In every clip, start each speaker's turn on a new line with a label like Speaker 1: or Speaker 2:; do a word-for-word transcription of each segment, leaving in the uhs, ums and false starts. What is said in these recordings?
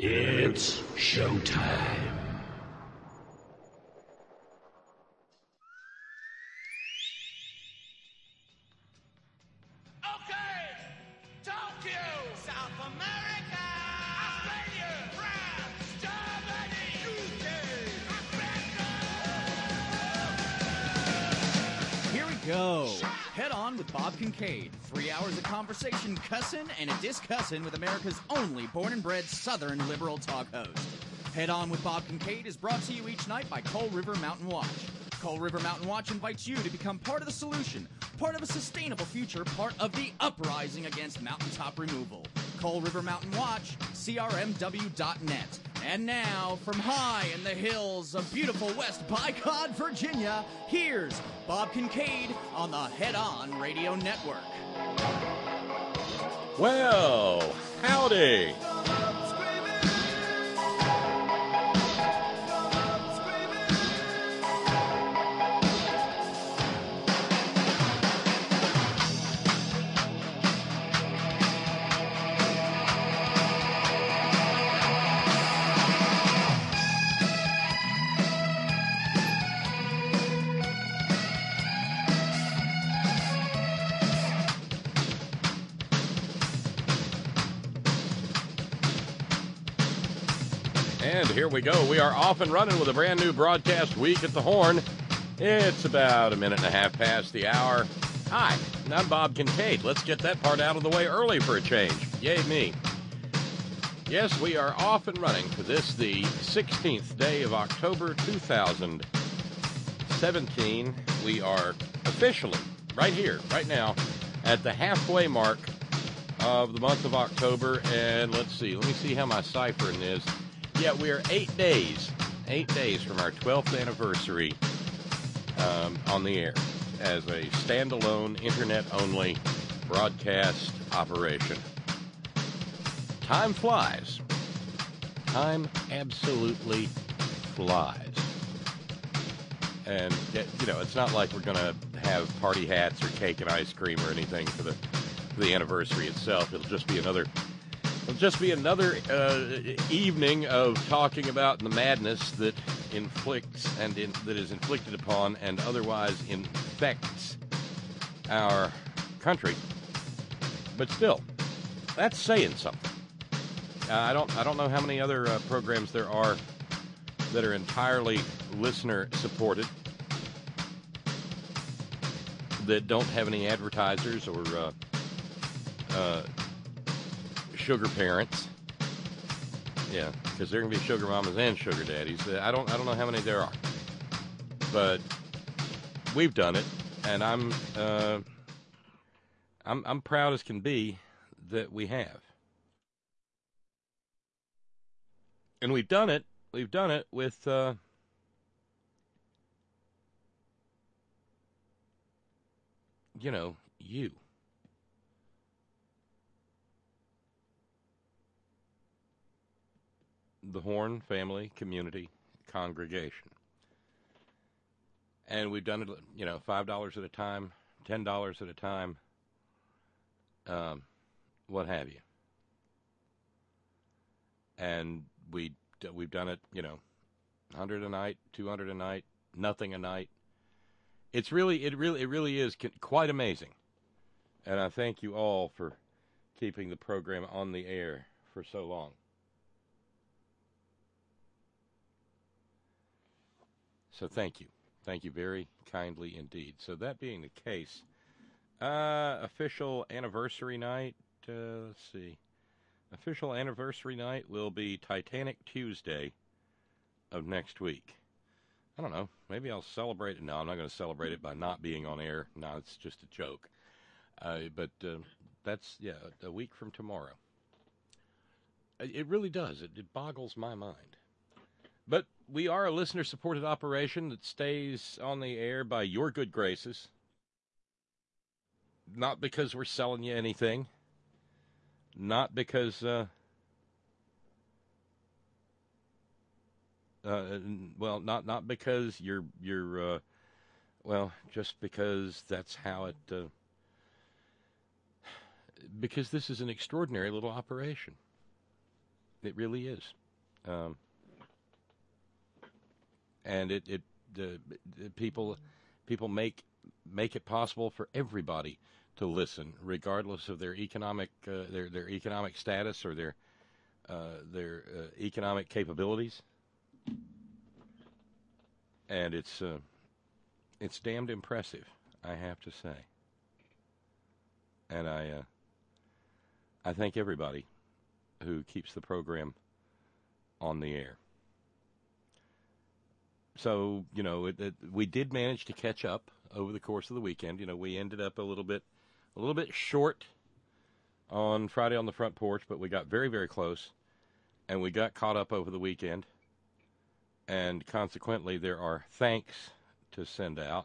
Speaker 1: It's showtime.
Speaker 2: Okay, Tokyo, South America, Australia, France, Germany, U K, Africa.
Speaker 3: Here we go. Head on with Bob Kincaid. Three hours of conversation, cussin' and a discussin' with America's only born and bred Southern liberal talk host. Head on with Bob Kincaid is brought to you each night by Coal River Mountain Watch. Coal River Mountain Watch invites you to become part of the solution, part of a sustainable future, part of the uprising against mountaintop removal. Coal River Mountain Watch, C R M W dot net. And now, from high in the hills of beautiful West Bicod, Virginia, here's Bob Kincaid on the Head On Radio Network.
Speaker 4: Well, howdy. And here we go. We are off and running with a brand new broadcast week at the Horn. It's about a minute and a half past the hour. Hi, I'm Bob Kincaid. Let's get that part out of the way early for a change. Yay me. Yes, we are off and running for this, the sixteenth day of October two thousand seventeen. We are officially right here, right now, at the halfway mark of the month of October. And let's see, let me see how my ciphering is. Yeah, we are eight days, eight days from our twelfth anniversary um, on the air as a standalone, internet-only broadcast operation. Time flies. Time absolutely flies. And, you know, it's not like we're going to have party hats or cake and ice cream or anything for the, for the anniversary itself. It'll just be another... It'll just be another uh, evening of talking about the madness that inflicts and in, that is inflicted upon and otherwise infects our country. But still, that's saying something. Uh, I don't. I don't know how many other uh, programs there are that are entirely listener supported, that don't have any advertisers or. Uh, uh, Sugar parents, yeah, because there can be sugar mamas and sugar daddies. I don't, I don't know how many there are, but we've done it, and I'm, uh, I'm, I'm proud as can be that we have, and we've done it. We've done it with, uh, you know, you. The Horn family, community, congregation. And we've done it, you know, five dollars at a time, ten dollars at a time, um, what have you. And we, we've done it, you know, one hundred a night, two hundred a night, nothing a night. It's really, it really, it really is quite amazing. And I thank you all for keeping the program on the air for so long. So thank you. Thank you very kindly indeed. So that being the case, uh, official anniversary night, uh, let's see. Official anniversary night will be Titanic Tuesday of next week. I don't know. Maybe I'll celebrate it. No, I'm not going to celebrate it by not being on air. No, it's just a joke. Uh, but uh, that's, yeah, a week from tomorrow. It really does. It, it boggles my mind. But we are a listener-supported operation that stays on the air by your good graces. Not because we're selling you anything. Not because, uh, uh, well, not not because you're, you're, uh, well, just because that's how it, uh, because this is an extraordinary little operation. It really is. Um, and it, it the, the people people make make it possible for everybody to listen, regardless of their economic uh, their their economic status or their uh, their uh, economic capabilities. And it's uh, it's damned impressive, I have to say. And I uh, I thank everybody who keeps the program on the air. So, you know, it, it, we did manage to catch up over the course of the weekend. You know, we ended up a little bit a little bit short on Friday on the Front Porch, but we got very, very close, and we got caught up over the weekend. And consequently, there are thanks to send out.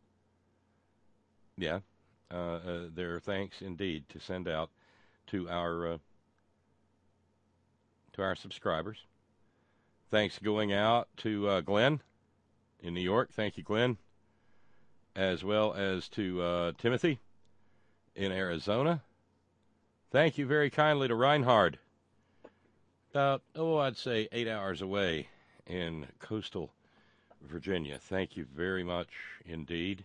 Speaker 4: Yeah, uh, uh, there are thanks indeed to send out to our uh, to our subscribers. Thanks going out to uh, Glenn in New York. Thank you, Glenn. As well as to uh, Timothy in Arizona. Thank you very kindly to Reinhard. About, oh, I'd say eight hours away in coastal Virginia. Thank you very much indeed.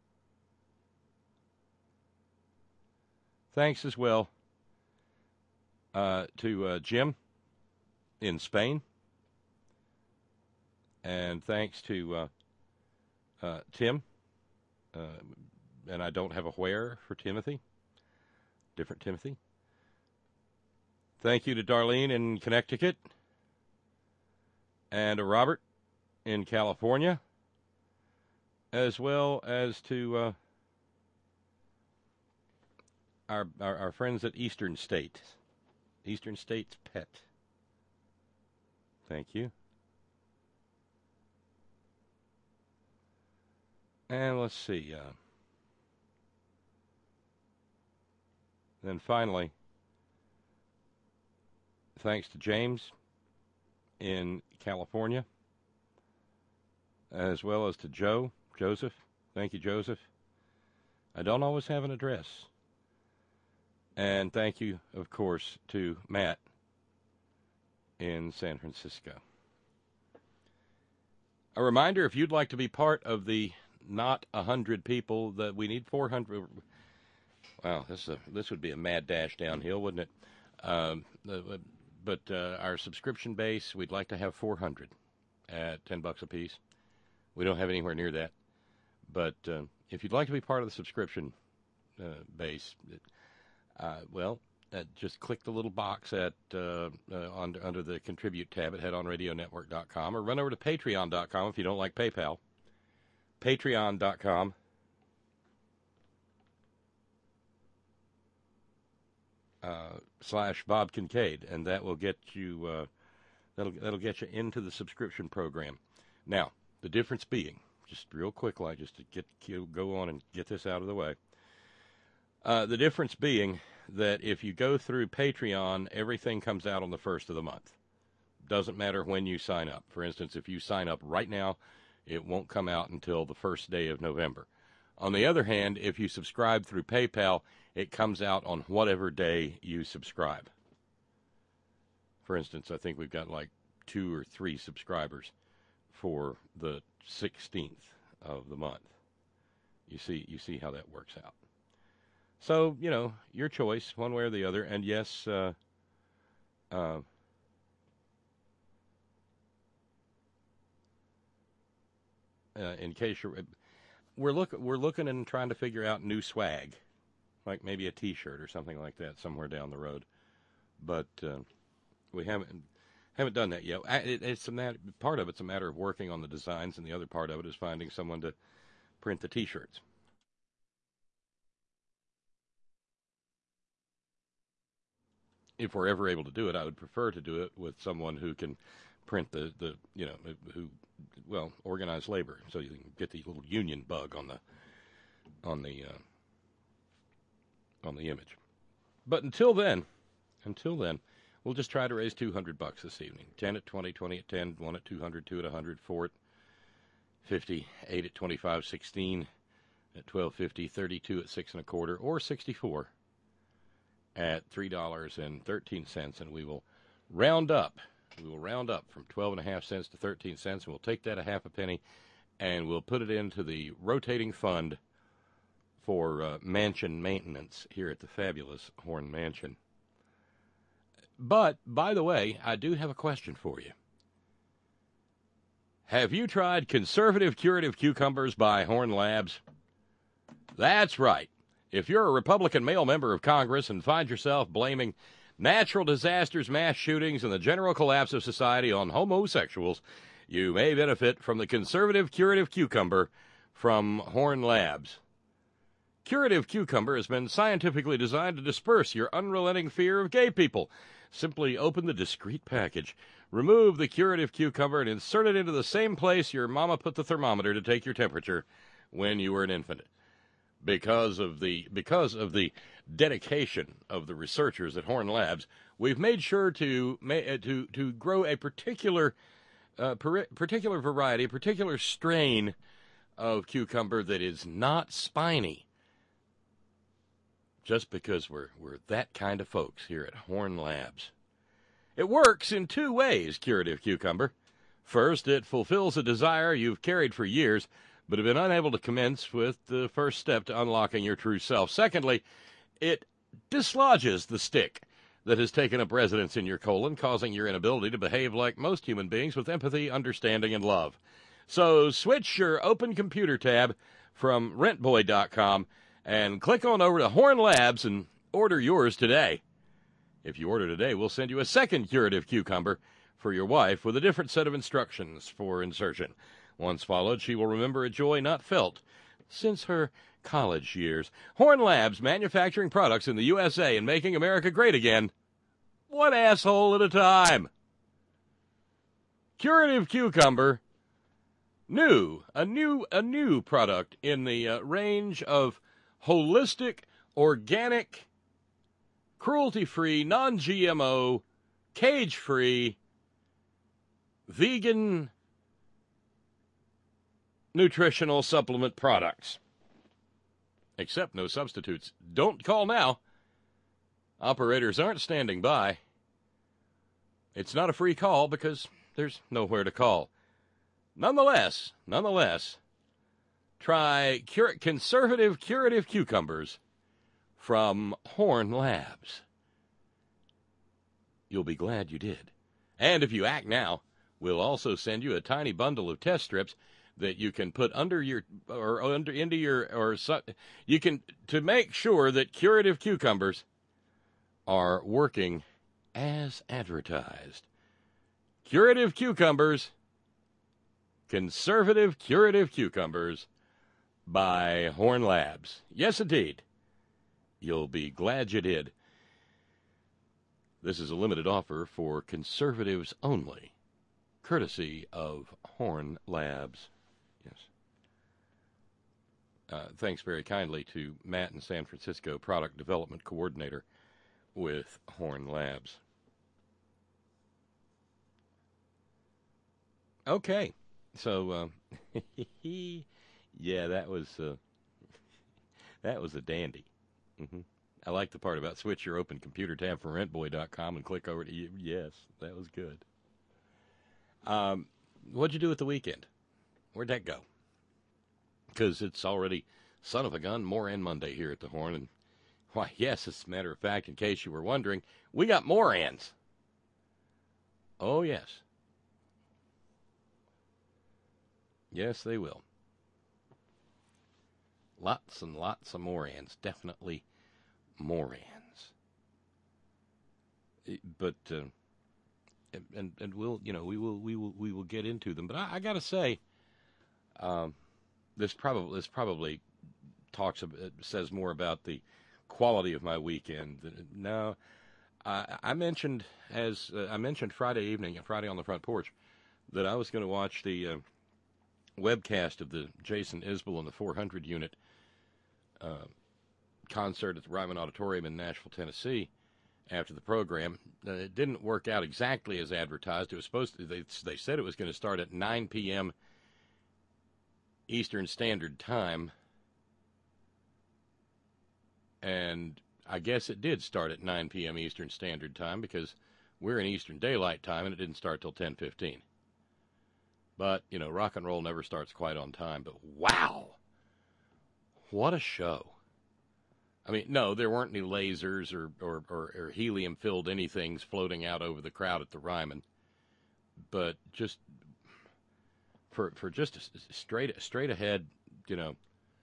Speaker 4: Thanks as well uh, to uh, Jim in Spain. And thanks to uh, uh, Tim. Uh, and I don't have a where for Timothy. Different Timothy. Thank you to Darlene in Connecticut. And to Robert in California. As well as to uh, our, our our friends at Eastern State. Eastern State's Pet. Thank you. And let's see. Uh, then finally, thanks to James in California, as well as to Joe, Joseph. Thank you, Joseph. I don't always have an address. And thank you, of course, to Matt in San Francisco. A reminder, if you'd like to be part of the not one hundred people, that we need four hundred. Wow, this, is a, this would be a mad dash downhill, wouldn't it? Um, but uh, our subscription base, we'd like to have four hundred at ten bucks a piece. We don't have anywhere near that. But uh, if you'd like to be part of the subscription uh, base, uh, well, uh, just click the little box at uh, uh, on, under the Contribute tab at head on radio network dot com, or run over to patreon dot com if you don't like PayPal. patreon dot com. Uh, slash Bob Kincaid, and that will get you uh, that'll that'll get you into the subscription program. Now, the difference being, just real quick, like just to get go on and get this out of the way. Uh, the difference being that if you go through Patreon, everything comes out on the first of the month. Doesn't matter when you sign up. For instance, if you sign up right now, it won't come out until the first day of November. On the other hand, if you subscribe through PayPal, it comes out on whatever day you subscribe. For instance, I think we've got like two or three subscribers for the sixteenth of the month. You see, you see how that works out. So, you know, your choice, one way or the other. And yes, uh, uh, uh, in case you're, we're look, we're looking and trying to figure out new swag, like maybe a T-shirt or something like that somewhere down the road. But uh, we haven't haven't done that yet. It, it's a matter, part of it's a matter of working on the designs, and the other part of it is finding someone to print the T-shirts. If we're ever able to do it, I would prefer to do it with someone who can print the, the you know, who, well, organize labor, so you can get the little union bug on the on the uh, on the image. But until then, until then, we'll just try to raise two hundred bucks this evening. ten at twenty, twenty at ten, one at two hundred, two at one hundred, four at fifty, eight at twenty-five, sixteen at twelve fifty, thirty-two at six and a quarter, or sixty-four at three dollars and thirteen cents, and we will round up. We will round up from twelve and a half cents to thirteen cents, and we'll take that a half a penny, and we'll put it into the rotating fund for uh, mansion maintenance here at the fabulous Horn Mansion. But, by the way, I do have a question for you. Have you tried Conservative Curative Cucumbers by Horn Labs? That's right. If you're a Republican male member of Congress and find yourself blaming natural disasters, mass shootings, and the general collapse of society on homosexuals, you may benefit from the Conservative Curative Cucumber from Horn Labs. Curative Cucumber has been scientifically designed to disperse your unrelenting fear of gay people. Simply open the discreet package, remove the Curative Cucumber, and insert it into the same place your mama put the thermometer to take your temperature when you were an infant. Because of the because of the dedication of the researchers at Horn Labs, we've made sure to to to grow a particular uh, per, particular variety, a particular strain of cucumber that is not spiny. Just because we're we're that kind of folks here at Horn Labs. It works in two ways, Curative Cucumber. First, it fulfills a desire you've carried for years, but have been unable to commence with the first step to unlocking your true self. Secondly, it dislodges the stick that has taken up residence in your colon, causing your inability to behave like most human beings with empathy, understanding, and love. So switch your open computer tab from rent boy dot com and click on over to Horn Labs and order yours today. If you order today, we'll send you a second Curative Cucumber for your wife with a different set of instructions for insertion. Once followed, she will remember a joy not felt since her college years. Horn Labs, manufacturing products in the U S A and making America great again, one asshole at a time. Curative Cucumber, new, a new, a new product in the uh, range of holistic, organic, cruelty-free, non-G M O, cage-free, vegan, nutritional supplement products. Except no substitutes. Don't call now. Operators aren't standing by. It's not a free call because there's nowhere to call. Nonetheless, nonetheless, try cur- Conservative Curative Cucumbers from Horn Labs. You'll be glad you did. And if you act now, we'll also send you a tiny bundle of test strips that you can put under your or under into your or you can to make sure that Curative Cucumbers are working as advertised. Curative Cucumbers, Conservative Curative Cucumbers by Horn Labs. Yes, indeed. You'll be glad you did. This is a limited offer for conservatives only, courtesy of Horn Labs. Yes. Uh, thanks very kindly to Matt in San Francisco, Product Development Coordinator with Horn Labs. Okay, so uh, yeah, that was uh, that was a dandy. Mm-hmm. I like the part about switch your open computer tab from rent boy dot com and click over to you. Yes, that was good. Um, what'd you do at the weekend? Where'd that go? Because it's already, son of a gun, more N Monday here at the Horn. And why, yes, as a matter of fact, in case you were wondering, we got more N's. Oh, yes. Yes, they will. Lots and lots of more N's. Definitely more N's. But, uh, and, and we'll, you know, we will, we will, we will get into them. But I, I gotta say, um, this probably, this probably talks, about, says more about the quality of my weekend. No, I, I mentioned, as uh, I mentioned Friday evening, Friday on the Front Porch, that I was going to watch the uh, webcast of the Jason Isbell and the four hundred unit uh, concert at the Ryman Auditorium in Nashville, Tennessee, after the program. Uh, it didn't work out exactly as advertised. It was supposed to, they, they said it was going to start at nine p.m. Eastern Standard Time, and I guess it did start at nine p.m. Eastern Standard Time, because we're in Eastern Daylight Time, and it didn't start till ten fifteen. But, you know, rock and roll never starts quite on time. But, wow, what a show. I mean, no, there weren't any lasers or, or, or, or helium-filled anythings floating out over the crowd at the Ryman. But just for for just a straight straight ahead, you know,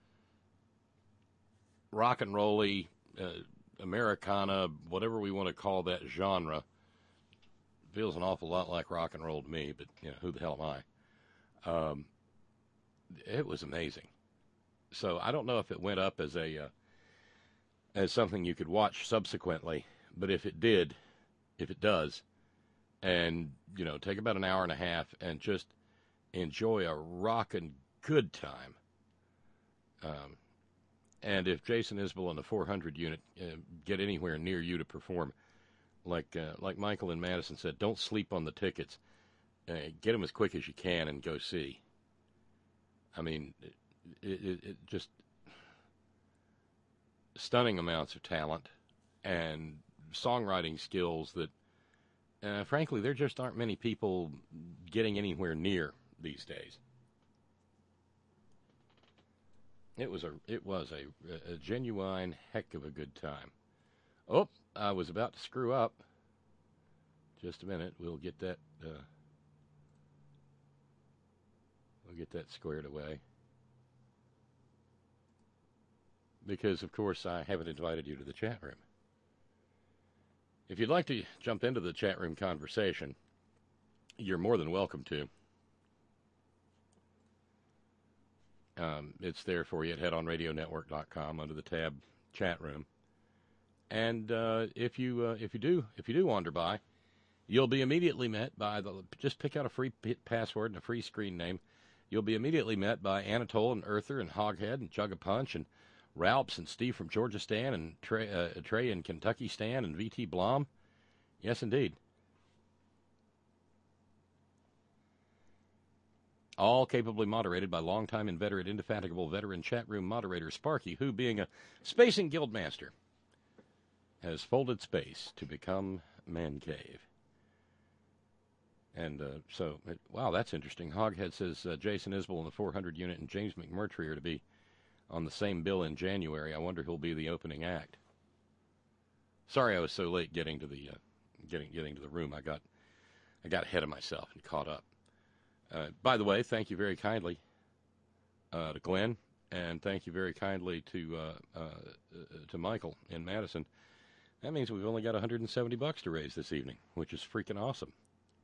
Speaker 4: rock and rolly, uh, Americana, whatever we want to call that genre, feels an awful lot like rock and roll to me. But you know, who the hell am I? Um, it was amazing. So I don't know if it went up as a uh, as something you could watch subsequently, but if it did, if it does, and you know, take about an hour and a half and just enjoy a rockin' good time. Um, and if Jason Isbell and the four hundred unit uh, get anywhere near you to perform, like uh, like Michael in Madison said, don't sleep on the tickets. Uh, get them as quick as you can and go see. I mean, it, it, it just stunning amounts of talent and songwriting skills that, uh, frankly, there just aren't many people getting anywhere near these days. It was a it was a, a genuine heck of a good time. Oh, I was about to screw up. Just a minute, we'll get that. Uh, we'll get that squared away. Because, of course, I haven't invited you to the chat room. If you'd like to jump into the chat room conversation, you're more than welcome to. Um, it's there for you at head on radio network dot com under the tab chat room. And uh, if you uh, if you do if you do wander by, you'll be immediately met by the just pick out a free password and a free screen name. You'll be immediately met by Anatole and Earther and Hoghead and Jug a Punch and Ralphs and Steve from Georgia Stan and Trey, uh, Trey in Kentucky Stan and V T Blom. Yes, indeed. All capably moderated by longtime inveterate, indefatigable veteran chat room moderator Sparky, who, being a spacing guildmaster, has folded space to become Man Cave. And uh, so, it, wow, that's interesting. Hoghead says uh, Jason Isbell in the four hundred unit and James McMurtry are to be on the same bill in January. I wonder who'll be the opening act. Sorry I was so late getting to the uh, getting getting to the room. I got I got ahead of myself and caught up. Uh, by the way, thank you very kindly uh, to Glenn, and thank you very kindly to uh, uh, to Michael in Madison. That means we've only got one hundred seventy bucks to raise this evening, which is freaking awesome.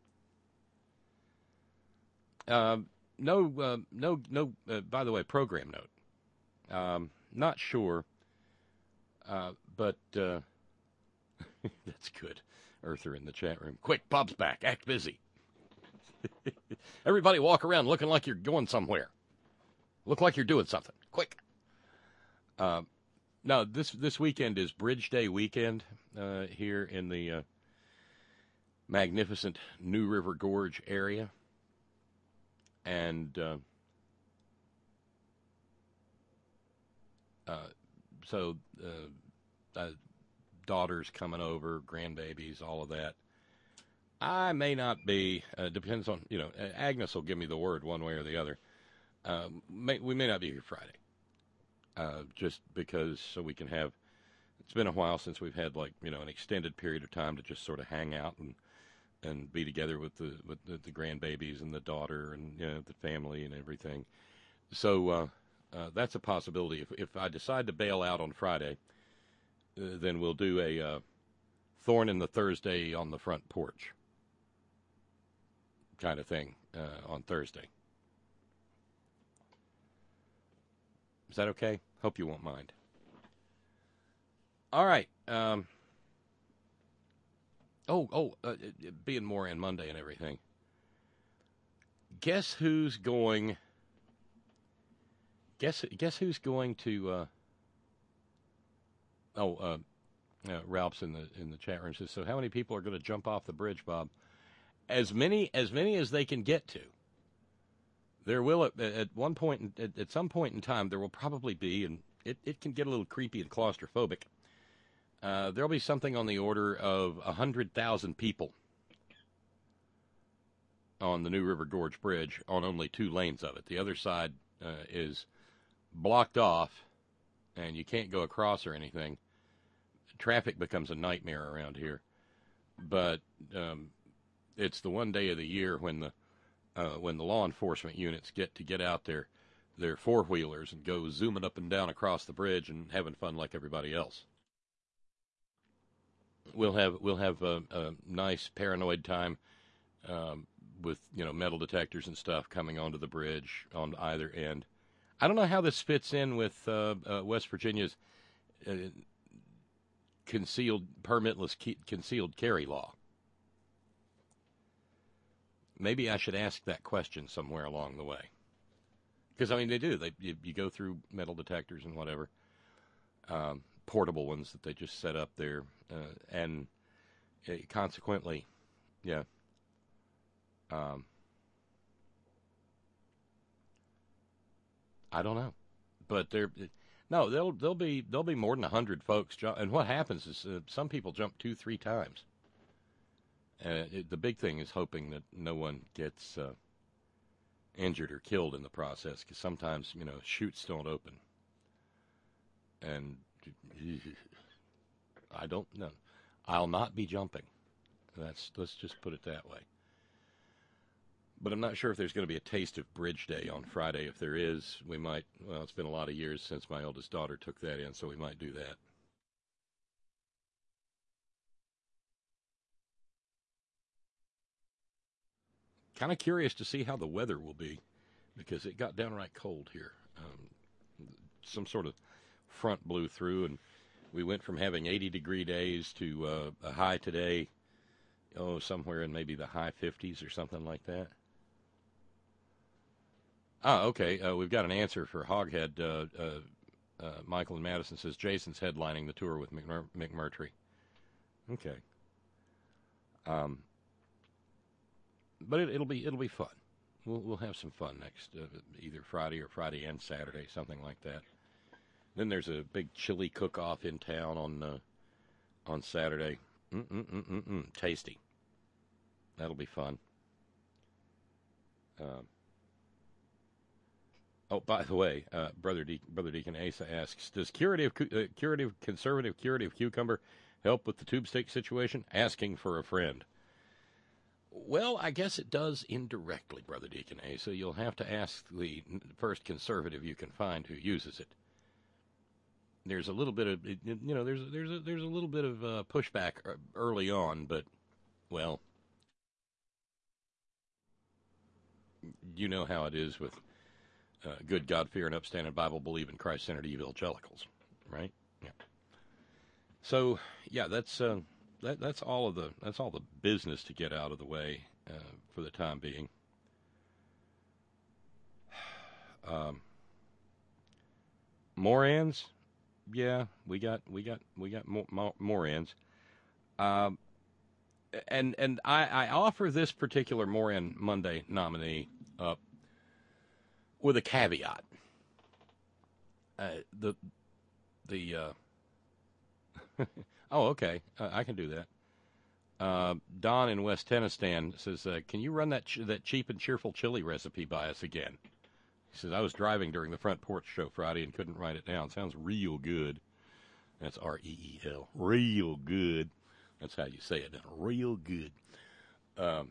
Speaker 4: Uh, no, uh, no, no. Uh, by the way, program note. Um, not sure, uh, but uh, that's good. Earther in the chat room. Quick, Bob's back. Act busy. Everybody walk around looking like you're going somewhere. Look like you're doing something. Quick. Uh, no, this this weekend is Bridge Day weekend uh, here in the uh, magnificent New River Gorge area. And uh, uh, so uh, uh, daughters coming over, grandbabies, all of that. I may not be, uh, depends on, you know, Agnes will give me the word one way or the other. Uh, may, we may not be here Friday, uh, just because so we can have, it's been a while since we've had, like, you know, an extended period of time to just sort of hang out and and be together with the with the, the grandbabies and the daughter and, you know, the family and everything. So uh, uh, that's a possibility. If, if I decide to bail out on Friday, uh, then we'll do a uh, Thorn in the Thursday on the front porch kind of thing uh, on Thursday. Is that okay? Hope you won't mind. All right. Um, oh, oh, uh, being more in Monday and everything. Guess who's going? Guess guess who's going to? Uh, oh, uh, uh, Ralph's in the in the chat room says. So, how many people are going to jump off the bridge, Bob? As many as many as they can get to. There will at, at one point, at, at some point in time, there will probably be, and it, it can get a little creepy and claustrophobic. Uh, there'll be something on the order of a hundred thousand people on the New River Gorge Bridge on only two lanes of it. The other side uh, is blocked off, and you can't go across or anything. Traffic becomes a nightmare around here. But um, it's the one day of the year when the uh, when the law enforcement units get to get out there, their four-wheelers, and go zooming up and down across the bridge and having fun like everybody else. We'll have we'll have a, a nice paranoid time um, with you know metal detectors and stuff coming onto the bridge on either end. I don't know how this fits in with uh, uh, West Virginia's uh, concealed permitless ke- concealed carry law. Maybe I should ask that question somewhere along the way. Because, I mean, they do. They you, you go through metal detectors and whatever, um, portable ones that they just set up there. Uh, and uh, consequently, yeah. Um, I don't know. But they're... No, there'll, there'll, be, there'll be more than one hundred folks. Jump, and what happens is uh, some people jump two, three times. Uh, it, the big thing is hoping that no one gets uh, injured or killed in the process, because sometimes, you know, chutes don't open. And I don't know. I'll not be jumping. That's let's just put it that way. But I'm not sure if there's going to be a Taste of Bridge Day on Friday. If there is, we might, well, it's been a lot of years since my oldest daughter took that in, so we might do that. Kind of curious to see how the weather will be, because it got downright cold here. Um, some sort of front blew through, and we went from having eighty degree days to uh, a high today, oh, somewhere in maybe the high fifties or something like that. Ah, okay. Uh, we've got an answer for Hoghead. Uh, uh, uh, Michael and Madison says Jason's headlining the tour with McMur- McMurtry. Okay. Um. But it, it'll be it'll be fun. We'll we'll have some fun next uh, either Friday or Friday and Saturday, something like that. Then there's a big chili cook-off in town on uh, on Saturday. Mm mm mm mm mm, tasty. That'll be fun. Um, oh, by the way, uh, brother De- brother Deacon Asa asks, does curative uh, curative conservative curative cucumber help with the tube steak situation? Asking for a friend. Well, I guess it does indirectly, Brother Deacon Asa. You'll have to ask the first conservative you can find who uses it. There's a little bit of, you know, there's there's a, there's a little bit of uh, pushback early on, but, well, you know how it is with uh, good, God-fearing, upstanding, Bible-believing, Christ-centered evangelicals, right? Yeah. So, yeah, that's... Uh, That, that's all of the that's all the business to get out of the way uh, for the time being. Um, Morans, yeah, we got we got we got more, more, Morans, um, and and I, I offer this particular Moran Monday nominee up with a caveat. Uh, the the uh, Oh, okay. Uh, I can do that. Uh, Don in West Tennistan says, uh, can you run that ch- that cheap and cheerful chili recipe by us again? He says, I was driving during the Front Porch Show Friday and couldn't write it down. Sounds real good. That's R E E L. Real good. That's how you say it now. Real good. Um,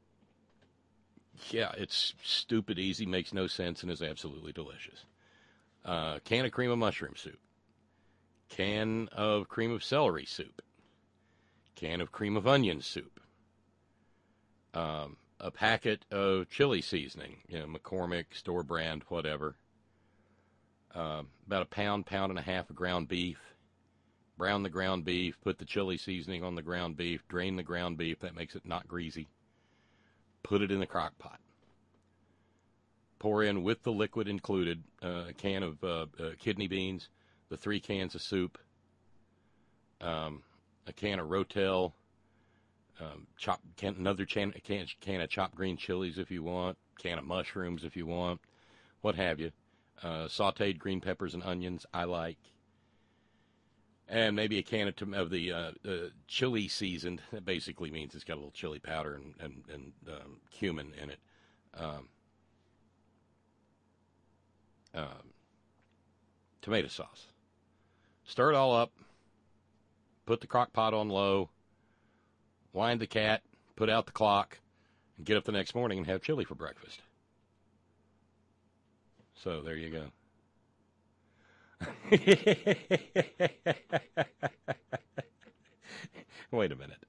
Speaker 4: yeah, it's stupid easy, makes no sense, and is absolutely delicious. Uh, can of cream of mushroom soup. Can of cream of celery soup, can of cream of onion soup, um, a packet of chili seasoning, you know, McCormick, store brand, whatever, uh, about a pound, pound and a half of ground beef, brown the ground beef, put the chili seasoning on the ground beef, drain the ground beef, that makes it not greasy, put it in the crock pot, pour in with the liquid included uh, a can of uh, uh, kidney beans, the three cans of soup, um, a can of Rotel, um, chop, can, another can, can, can of chopped green chilies if you want, can of mushrooms if you want, what have you, uh, sauteed green peppers and onions I like, and maybe a can of, tom- of the uh, uh, chili seasoned. That basically means it's got a little chili powder and, and, and um, cumin in it. Um, um, tomato sauce. Stir it all up. Put the crock pot on low. Wind the cat. Put out the clock. And get up the next morning and have chili for breakfast. So there you go. Wait a minute.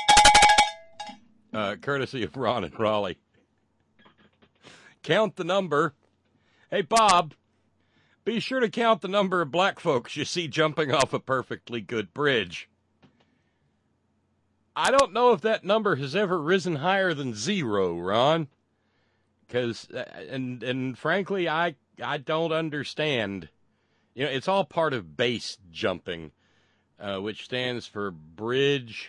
Speaker 4: Uh, courtesy of Ron and Raleigh. Count the number. Hey, Bob, be sure to count the number of black folks you see jumping off a perfectly good bridge. I don't know if that number has ever risen higher than zero, Ron. Because, and and frankly, I I don't understand. You know, it's all part of base jumping, uh, which stands for bridge,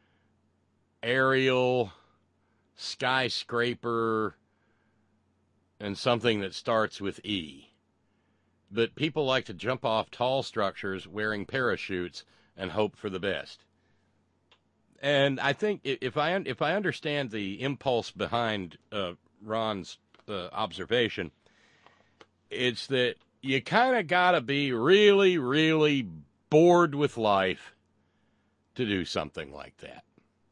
Speaker 4: aerial, skyscraper, and something that starts with E. But people like to jump off tall structures wearing parachutes and hope for the best. And I think if I if I understand the impulse behind uh, Ron's uh, observation, it's that you kind of got to be really, really bored with life to do something like that.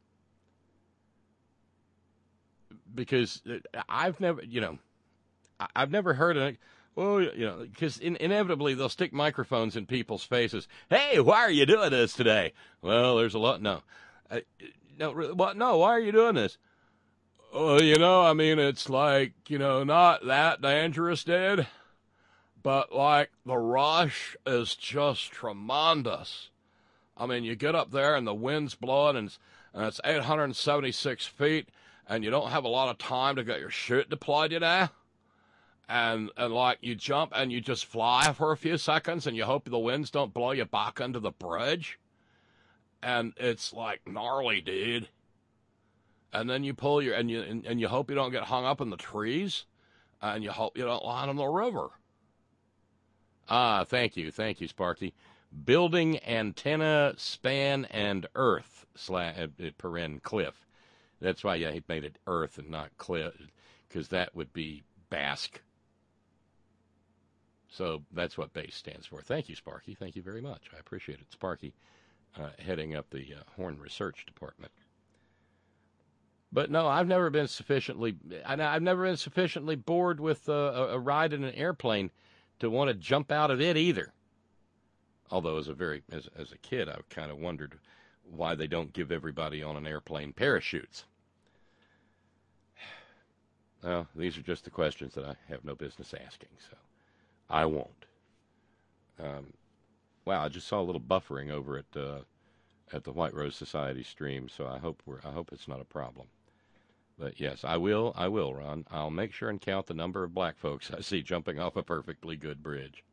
Speaker 4: Because I've never, you know, I've never heard of it. Well, you know, because in, inevitably they'll stick microphones in people's faces. Hey, why are you doing this today? Well, there's a lot. No. Uh, no, what? No, why are you doing this? Oh, you know, I mean, it's like, you know, not that dangerous, Dad, but like the rush is just tremendous. I mean, you get up there and the wind's blowing and it's, and it's eight hundred seventy-six feet and you don't have a lot of time to get your chute deployed, you know? And, and like you jump and you just fly for a few seconds and you hope the winds don't blow you back into the bridge. And it's like gnarly, dude. And then you pull your, and you, and, and you hope you don't get hung up in the trees. And you hope you don't land in the river. Ah, thank you. Thank you, Sparky. Building antenna span and earth, slash, uh, paren, cliff. That's why yeah, he made it earth and not cliff, because that would be Basque. So that's what base stands for. Thank you, Sparky. Thank you very much. I appreciate it. Sparky. Uh, heading up the uh, Horn Research Department. But no, I've never been sufficiently, I've never been sufficiently bored with uh, a, a ride in an airplane to want to jump out of it either. Although as a very, as, as a kid, I kind of wondered why they don't give everybody on an airplane parachutes. Well, these are just the questions that I have no business asking, so I won't. Um, Wow, I just saw a little buffering over at uh, at the White Rose Society stream, so I hope we're I hope it's not a problem. But yes, I will. I will, Ron. I'll make sure and count the number of black folks I see jumping off a perfectly good bridge.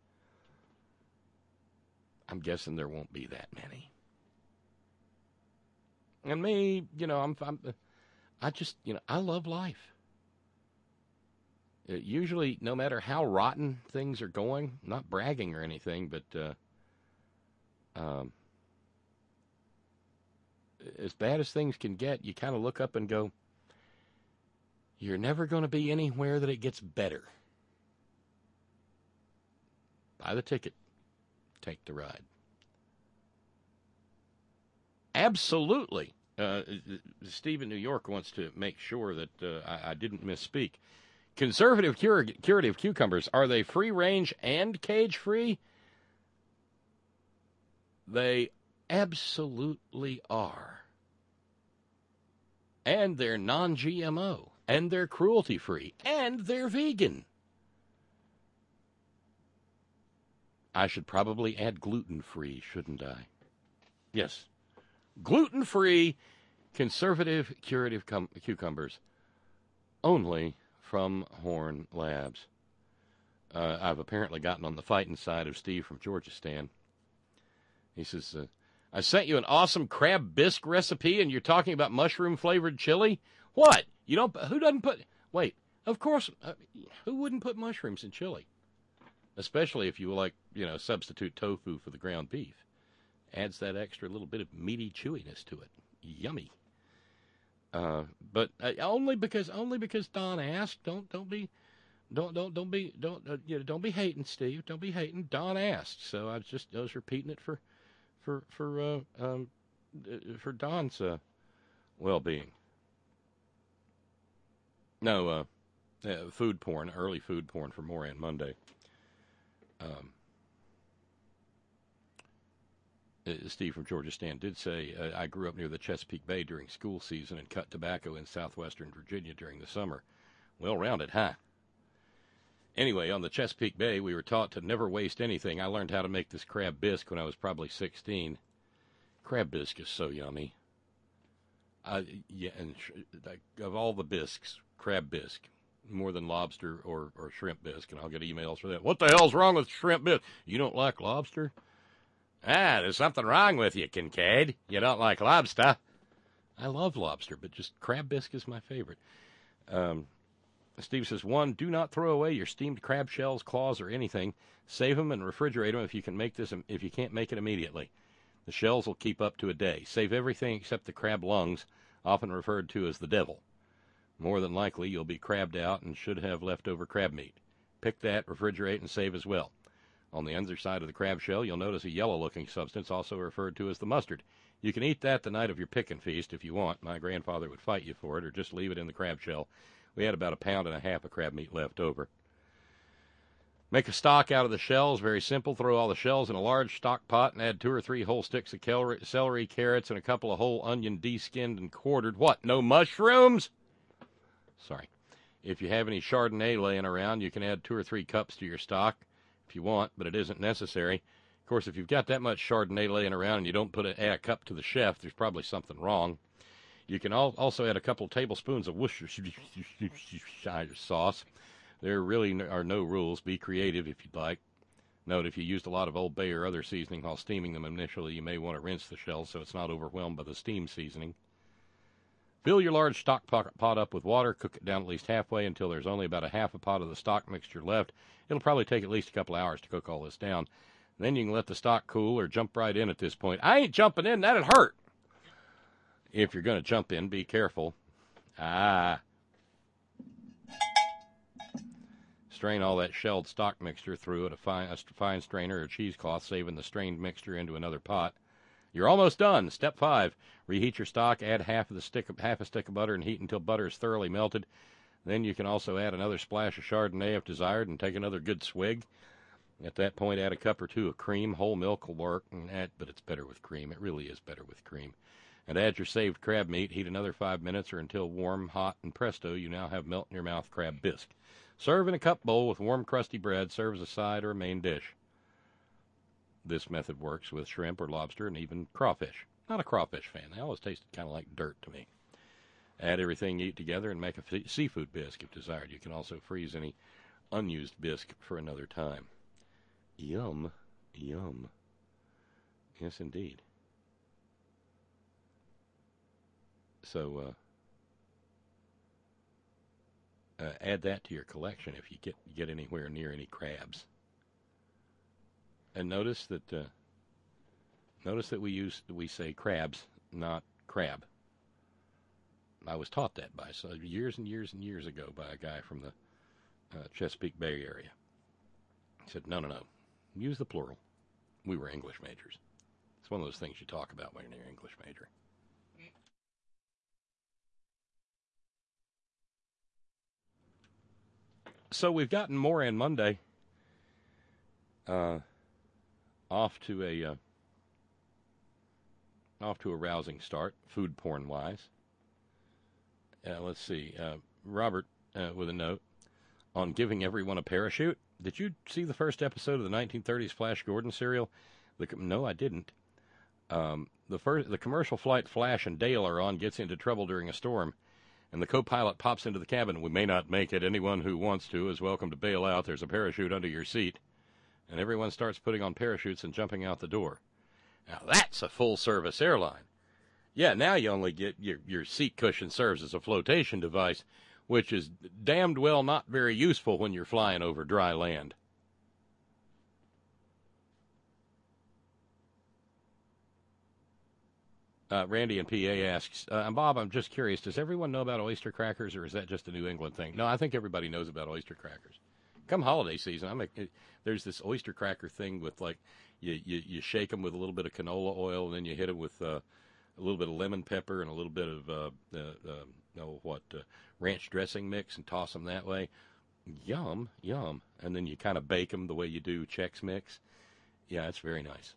Speaker 4: I'm guessing there won't be that many. And me, you know, I'm, I'm I just, you know, I love life. It usually, no matter how rotten things are going, not bragging or anything, but. Uh, Um, as bad as things can get, you kind of look up and go, you're never going to be anywhere that it gets better. Buy the ticket. Take the ride. Absolutely. Uh, Steve in New York wants to make sure that uh, I, I didn't misspeak. Conservative cur- curative cucumbers, are they free range and cage free? They absolutely are. And they're non G M O. And they're cruelty-free. And they're vegan. I should probably add gluten-free, shouldn't I? Yes. Gluten-free, conservative, curative cum- cucumbers. Only from Horn Labs. Uh, I've apparently gotten on the fighting side of Steve from Georgistan. He says, uh, I sent you an awesome crab bisque recipe, and you're talking about mushroom-flavored chili? What? You don't, who doesn't put, wait, of course, uh, who wouldn't put mushrooms in chili? Especially if you like, you know, substitute tofu for the ground beef. Adds that extra little bit of meaty chewiness to it. Yummy. Uh, but uh, only because only because Don asked. Don't don't be don't don't don't be don't uh, you know, don't be hating, Steve. Don't be hating. Don asked, so I was just I was repeating it for for for uh, um for Don's uh, well-being. No, uh, uh, food porn, early food porn for Moran Monday. Um. Steve from Georgia Stan did say, uh, I grew up near the Chesapeake Bay during school season and cut tobacco in southwestern Virginia during the summer. Well-rounded, huh? Anyway, on the Chesapeake Bay, we were taught to never waste anything. I learned how to make this crab bisque when I was probably sixteen. Crab bisque is so yummy. Uh, yeah, and sh- like, of all the bisques, crab bisque, more than lobster or, or shrimp bisque, and I'll get emails for that. What the hell's wrong with shrimp bisque? You don't like lobster? Ah, there's something wrong with you, Kincaid. You don't like lobster. I love lobster, but just crab bisque is my favorite. Um, Steve says, one, do not throw away your steamed crab shells, claws, or anything. Save them and refrigerate them if you can make this. If you can't make it immediately. The shells will keep up to a day. Save everything except the crab lungs, often referred to as the devil. More than likely, you'll be crabbed out and should have leftover crab meat. Pick that, refrigerate, and save as well. On the underside of the crab shell, you'll notice a yellow-looking substance, also referred to as the mustard. You can eat that the night of your pickin' feast if you want. My grandfather would fight you for it, or just leave it in the crab shell. We had about a pound and a half of crab meat left over. Make a stock out of the shells. Very simple. Throw all the shells in a large stock pot and add two or three whole sticks of celery, carrots, and a couple of whole onion de-skinned and quartered. What, no mushrooms? Sorry. If you have any Chardonnay laying around, you can add two or three cups to your stock if you want, but it isn't necessary. Of course, if you've got that much Chardonnay laying around and you don't put a, add a cup to the chef, there's probably something wrong. You can al- also add a couple tablespoons of Worcestershire sauce. There really are no rules. Be creative if you'd like. Note, if you used a lot of Old Bay or other seasoning while steaming them initially, you may want to rinse the shells so it's not overwhelmed by the steam seasoning. Fill your large stock pot up with water. Cook it down at least halfway until there's only about a half a pot of the stock mixture left. It'll probably take at least a couple hours to cook all this down. Then you can let the stock cool or jump right in at this point. I ain't jumping in. That'd hurt. If you're going to jump in, be careful. Ah. Strain all that shelled stock mixture through it, a fine, a fine strainer or cheesecloth, saving the strained mixture into another pot. You're almost done. Step five, reheat your stock, add half of the stick of, half a stick of butter and heat until butter is thoroughly melted. Then you can also add another splash of Chardonnay if desired and take another good swig. At that point, add a cup or two of cream. Whole milk will work, and add, but it's better with cream. It really is better with cream. And add your saved crab meat. Heat another five minutes or until warm, hot, and presto, you now have melt-in-your-mouth crab bisque. Serve in a cup bowl with warm, crusty bread. Serve as a side or a main dish. This method works with shrimp or lobster and even crawfish. Not a crawfish fan. They always tasted kind of like dirt to me. Add everything you eat together and make a f- seafood bisque if desired. You can also freeze any unused bisque for another time. Yum. Yum. Yes, indeed. So, uh, uh, add that to your collection if you get get anywhere near any crabs. And notice that uh, notice that we use we say crabs, not crab. I was taught that by so years and years and years ago by a guy from the uh, Chesapeake Bay area. He said, "No, no, no, use the plural." We were English majors. It's one of those things you talk about when you're an English major. So we've gotten Moran Monday uh, off to a uh, off to a rousing start, food porn wise. Uh, let's see, uh, Robert uh, with a note on giving everyone a parachute. Did you see the first episode of the nineteen thirties Flash Gordon serial? The, no, I didn't. Um, the first, the commercial flight Flash and Dale are on gets into trouble during a storm. And the co-pilot pops into the cabin. We may not make it. Anyone who wants to is welcome to bail out. There's a parachute under your seat. And everyone starts putting on parachutes and jumping out the door. Now, that's a full-service airline. Yeah, now you only get your, your seat cushion serves as a flotation device, which is damned well not very useful when you're flying over dry land. Uh, Randy in P A asks, uh, Bob, I'm just curious, does everyone know about oyster crackers, or is that just a New England thing? No, I think everybody knows about oyster crackers. Come holiday season, I'm a, there's this oyster cracker thing with, like, you, you, you shake them with a little bit of canola oil, and then you hit them with uh, a little bit of lemon pepper and a little bit of, uh, uh, uh, no, what, uh, ranch dressing mix, and toss them that way. Yum, yum. And then you kind of bake them the way you do Chex Mix. Yeah, it's very nice.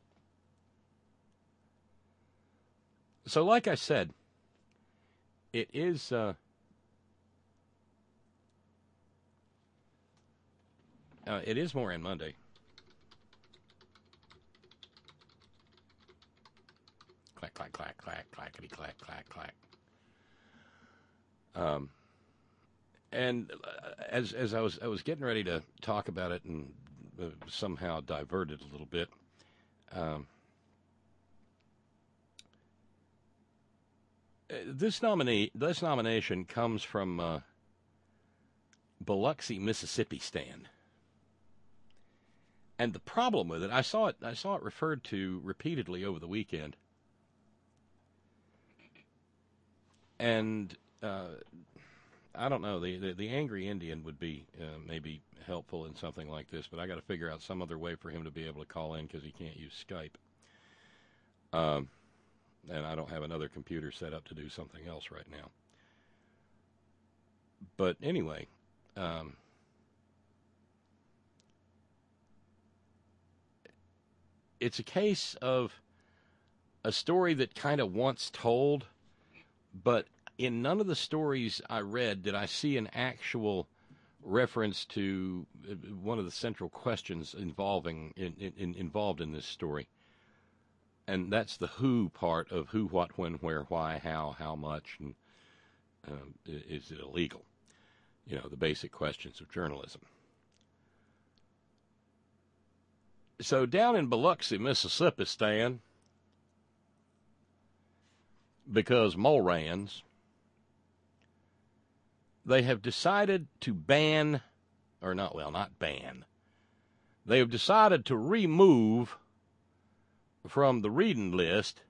Speaker 4: So, like I said, it is uh, uh, it is Moran Monday. Clack, clack, clack, clack, clackety, clack, clack, clack. Um, and as as I was I was getting ready to talk about it and uh, somehow diverted a little bit. Um, This nominee, this nomination comes from uh, Biloxi, Mississippi stand, and the problem with it, I saw it, I saw it referred to repeatedly over the weekend, and uh, I don't know, the, the the angry Indian would be uh, maybe helpful in something like this, but I got to figure out some other way for him to be able to call in because he can't use Skype. Um. And I don't have another computer set up to do something else right now. But anyway, um, it's a case of a story that kind of once told, but in none of the stories I read did I see an actual reference to one of the central questions involving in, in, involved in this story. And that's the who part of who, what, when, where, why, how, how much, and um, is it illegal? You know, the basic questions of journalism. So down in Biloxi, Mississippi stand, because Morans, they have decided to ban, or not, well, not ban, they have decided to remove from the reading list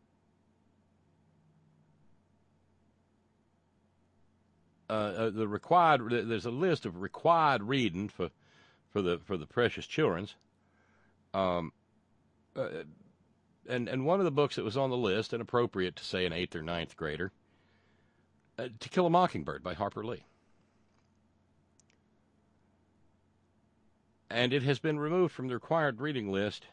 Speaker 4: uh, uh, the required. There's a list of required reading for for the for the precious children's. Um, uh, and and one of the books that was on the list, and appropriate to say an eighth or ninth grader, uh, To Kill a Mockingbird by Harper Lee. And it has been removed from the required reading list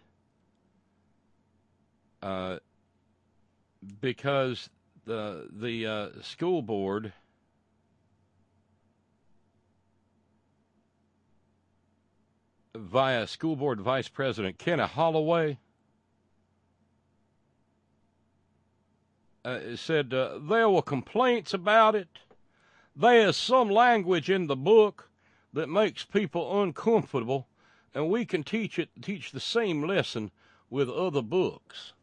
Speaker 4: Uh, because the the uh, school board via school board vice president Kenny Holloway uh, said uh, there were complaints about it. There is some language in the book that makes people uncomfortable, and we can teach it teach the same lesson with other books.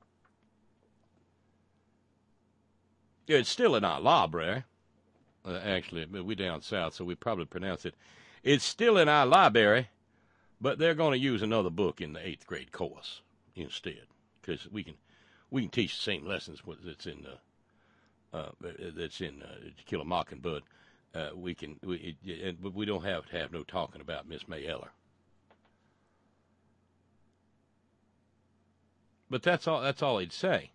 Speaker 4: It's still in our library. Uh, actually, we're down south, so we probably pronounce it. It's still in our library, but they're going to use another book in the eighth grade course instead, because we can we can teach the same lessons that's in the uh, that's in uh, To Kill a Mockingbird. Uh, we can, we, it, but we don't have to have no talking about Miss May Eller. But that's all. That's all he'd say.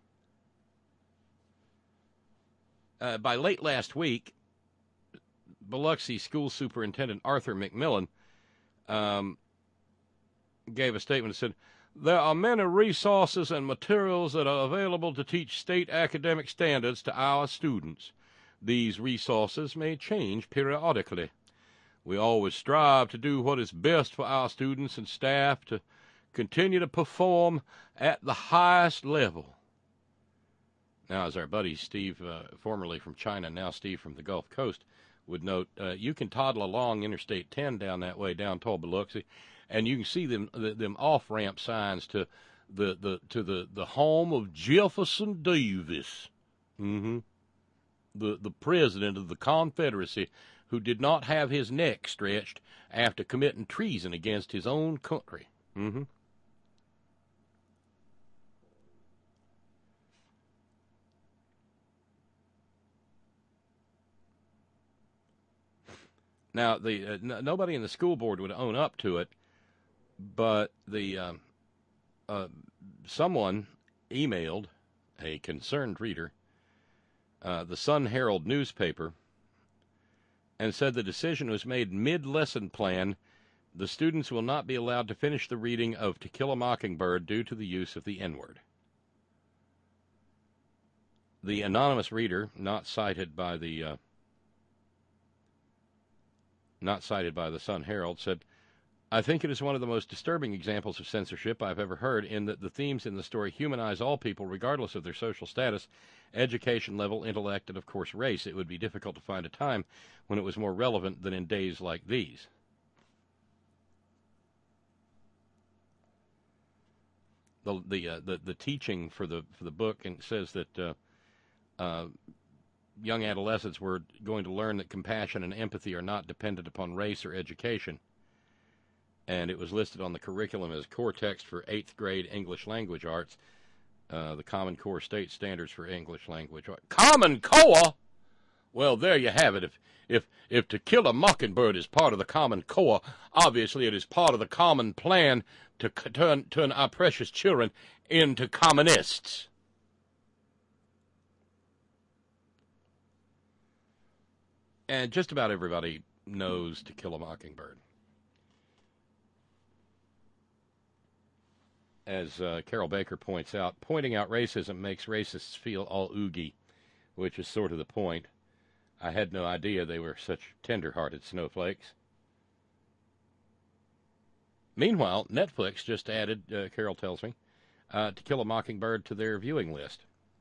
Speaker 4: Uh, by late last week, Biloxi School Superintendent Arthur McMillan um, gave a statement that said, there are many resources and materials that are available to teach state academic standards to our students. These resources may change periodically. We always strive to do what is best for our students and staff to continue to perform at the highest level. Now, as our buddy Steve, uh, formerly from China, now Steve from the Gulf Coast, would note, uh, you can toddle along Interstate ten down that way, down toward Biloxi, and you can see them the, them off-ramp signs to the, the to the, the home of Jefferson Davis, mm-hmm. the the president of the Confederacy, who did not have his neck stretched after committing treason against his own country. Mm-hmm. Now, the uh, n- nobody in the school board would own up to it, but the um, uh, someone emailed a concerned reader uh, the Sun Herald newspaper and said the decision was made mid-lesson plan. The students will not be allowed to finish the reading of To Kill a Mockingbird due to the use of the N-word. The anonymous reader, not cited by the uh, not cited by the Sun Herald, said, I think it is one of the most disturbing examples of censorship I've ever heard, in that the themes in the story humanize all people regardless of their social status, education level, intellect, and of course race. It would be difficult to find a time when it was more relevant than in days like these. The the uh, the, the teaching for the for the book and says that uh, uh, young adolescents were going to learn that compassion and empathy are not dependent upon race or education. And it was listed on the curriculum as core text for eighth grade English language arts, uh, the Common Core State Standards for English Language Arts. Common Core? Well, there you have it. If, if, if To Kill a Mockingbird is part of the Common Core, obviously it is part of the common plan to c- turn, turn our precious children into communists. And just about everybody knows To Kill a Mockingbird. As uh, Carol Baker points out, pointing out racism makes racists feel all oogie, which is sort of the point. I had no idea they were such tender-hearted snowflakes. Meanwhile, Netflix just added, uh, Carol tells me, uh, To Kill a Mockingbird to their viewing list.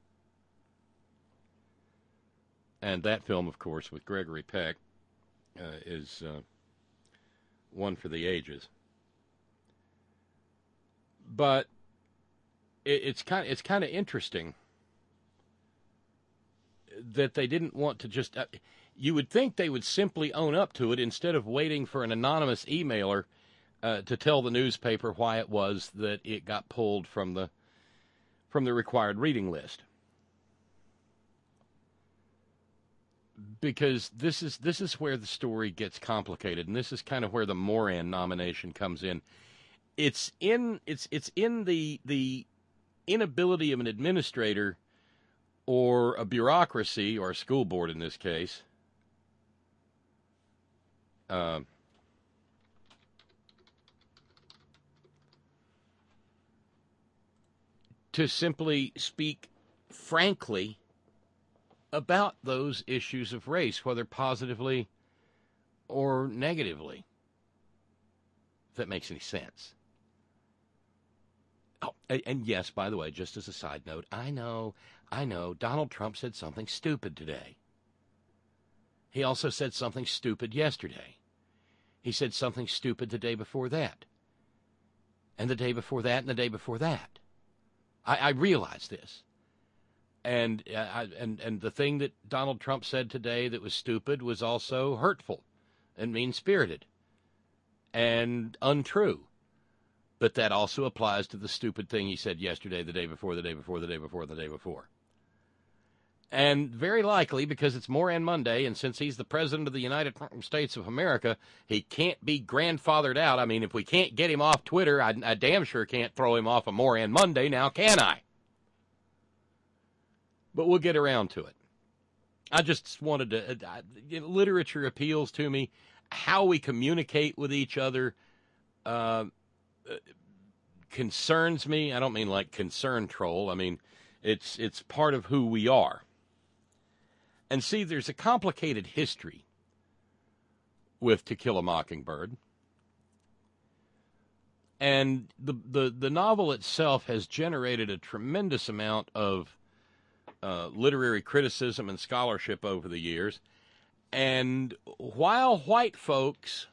Speaker 4: And that film, of course, with Gregory Peck, uh, is uh, one for the ages. But it, it's kind it's kind of interesting that they didn't want to just. Uh, you would think they would simply own up to it instead of waiting for an anonymous emailer uh, to tell the newspaper why it was that it got pulled from the from the required reading list. Because this is this is where the story gets complicated, and this is kind of where the Moran nomination comes in. It's in it's it's in the the inability of an administrator or a bureaucracy, or a school board in this case, uh, to simply speak frankly about those issues of race, whether positively or negatively, if that makes any sense. Oh, and, and yes, by the way, just as a side note, I know, I know, Donald Trump said something stupid today. He also said something stupid yesterday. He said something stupid the day before that. And the day before that, and the day before that. I, I realize this. And, uh, I, and, and the thing that Donald Trump said today that was stupid was also hurtful and mean-spirited and untrue. But that also applies to the stupid thing he said yesterday, the day before, the day before, the day before, the day before. And very likely, because it's Moran Monday, and since he's the president of the United States of America, he can't be grandfathered out. I mean, if we can't get him off Twitter, I, I damn sure can't throw him off of Moran Monday now, can I? But we'll get around to it. I just wanted to, uh, literature appeals to me, how we communicate with each other, uh, Uh, concerns me. I don't mean like concern troll. I mean, it's it's part of who we are. And see, there's a complicated history with To Kill a Mockingbird. And the, the, the novel itself has generated a tremendous amount of uh, literary criticism and scholarship over the years. And while white folks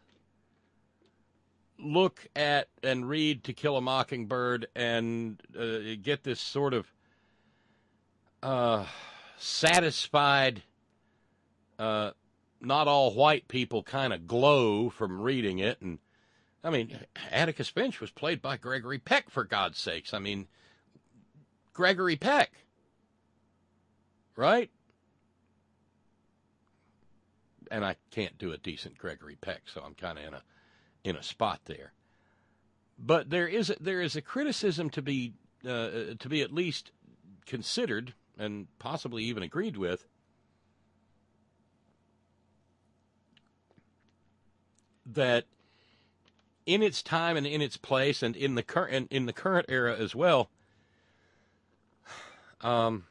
Speaker 4: look at and read To Kill a Mockingbird and uh, get this sort of uh, satisfied, uh, not all white people kind of glow from reading it. And I mean, Atticus Finch was played by Gregory Peck, for God's sakes. I mean, Gregory Peck, right? and I can't do a decent Gregory Peck, so I'm kind of in a in a spot there. But there is a, there is a criticism to be uh, to be at least considered and possibly even agreed with, that in its time and in its place and in the current in the current era as well, um,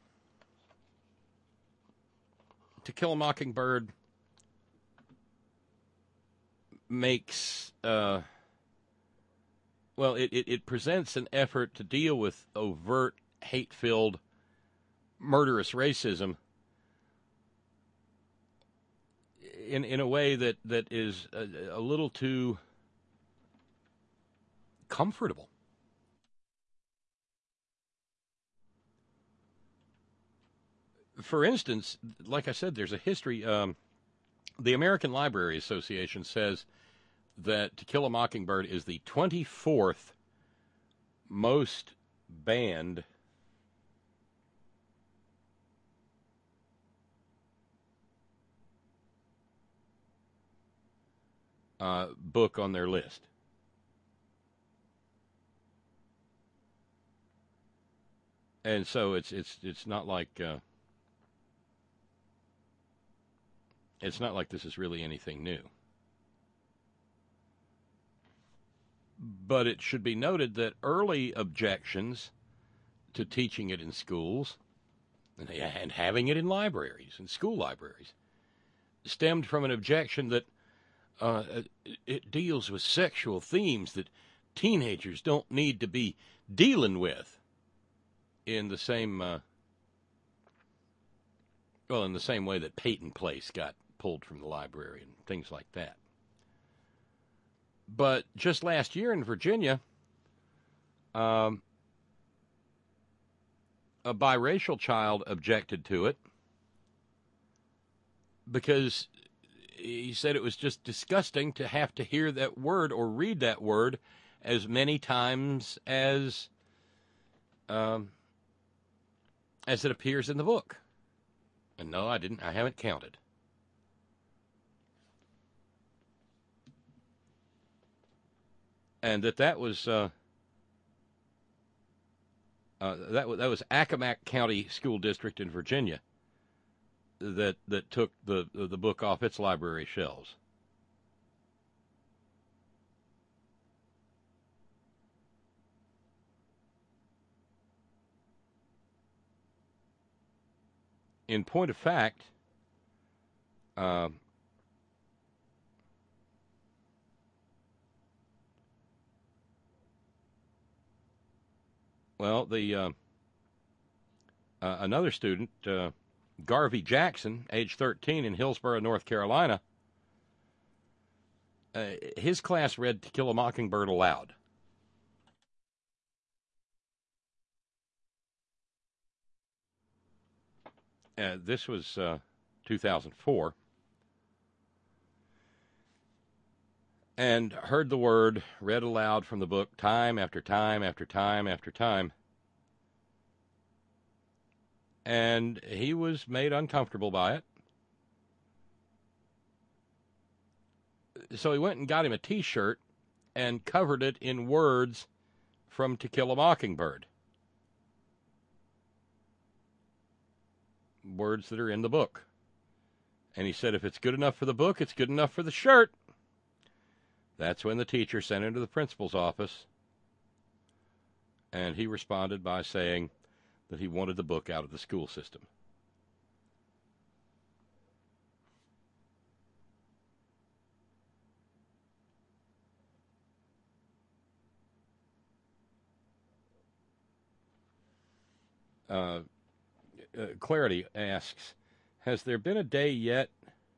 Speaker 4: To Kill a Mockingbird makes uh, well, it, it, it presents an effort to deal with overt, hate-filled, murderous racism in in a way that, that is a, a little too comfortable. For instance, like I said, there's a history. Um, the American Library Association says that To Kill a Mockingbird is the twenty-fourth most banned uh, book on their list. And so it's it's it's not like uh, it's not like this is really anything new. But it should be noted that early objections to teaching it in schools and, and having it in libraries and school libraries stemmed from an objection that uh, it deals with sexual themes that teenagers don't need to be dealing with in the same uh, well, in the same way that Peyton Place got pulled from the library and things like that. But just last year in Virginia, um, a biracial child objected to it because he said it was just disgusting to have to hear that word or read that word as many times as um, as it appears in the book. And no, I didn't. I haven't counted. And that that was uh, uh, that was that was Accomack County School District in Virginia that that took the the book off its library shelves. In point of fact, uh, well, the uh, uh, another student, uh, Garvey Jackson, age thirteen, in Hillsborough, North Carolina, uh, his class read To Kill a Mockingbird aloud. Uh, this was uh, two thousand four. And heard the word read aloud from the book time after time after time after time. And he was made uncomfortable by it. So he went and got him a T-shirt and covered it in words from To Kill a Mockingbird. Words that are in the book. And he said, if it's good enough for the book, it's good enough for the shirt. That's when the teacher sent him to the principal's office. And he responded by saying that he wanted the book out of the school system. Uh, uh, Clarity asks, has there been a day yet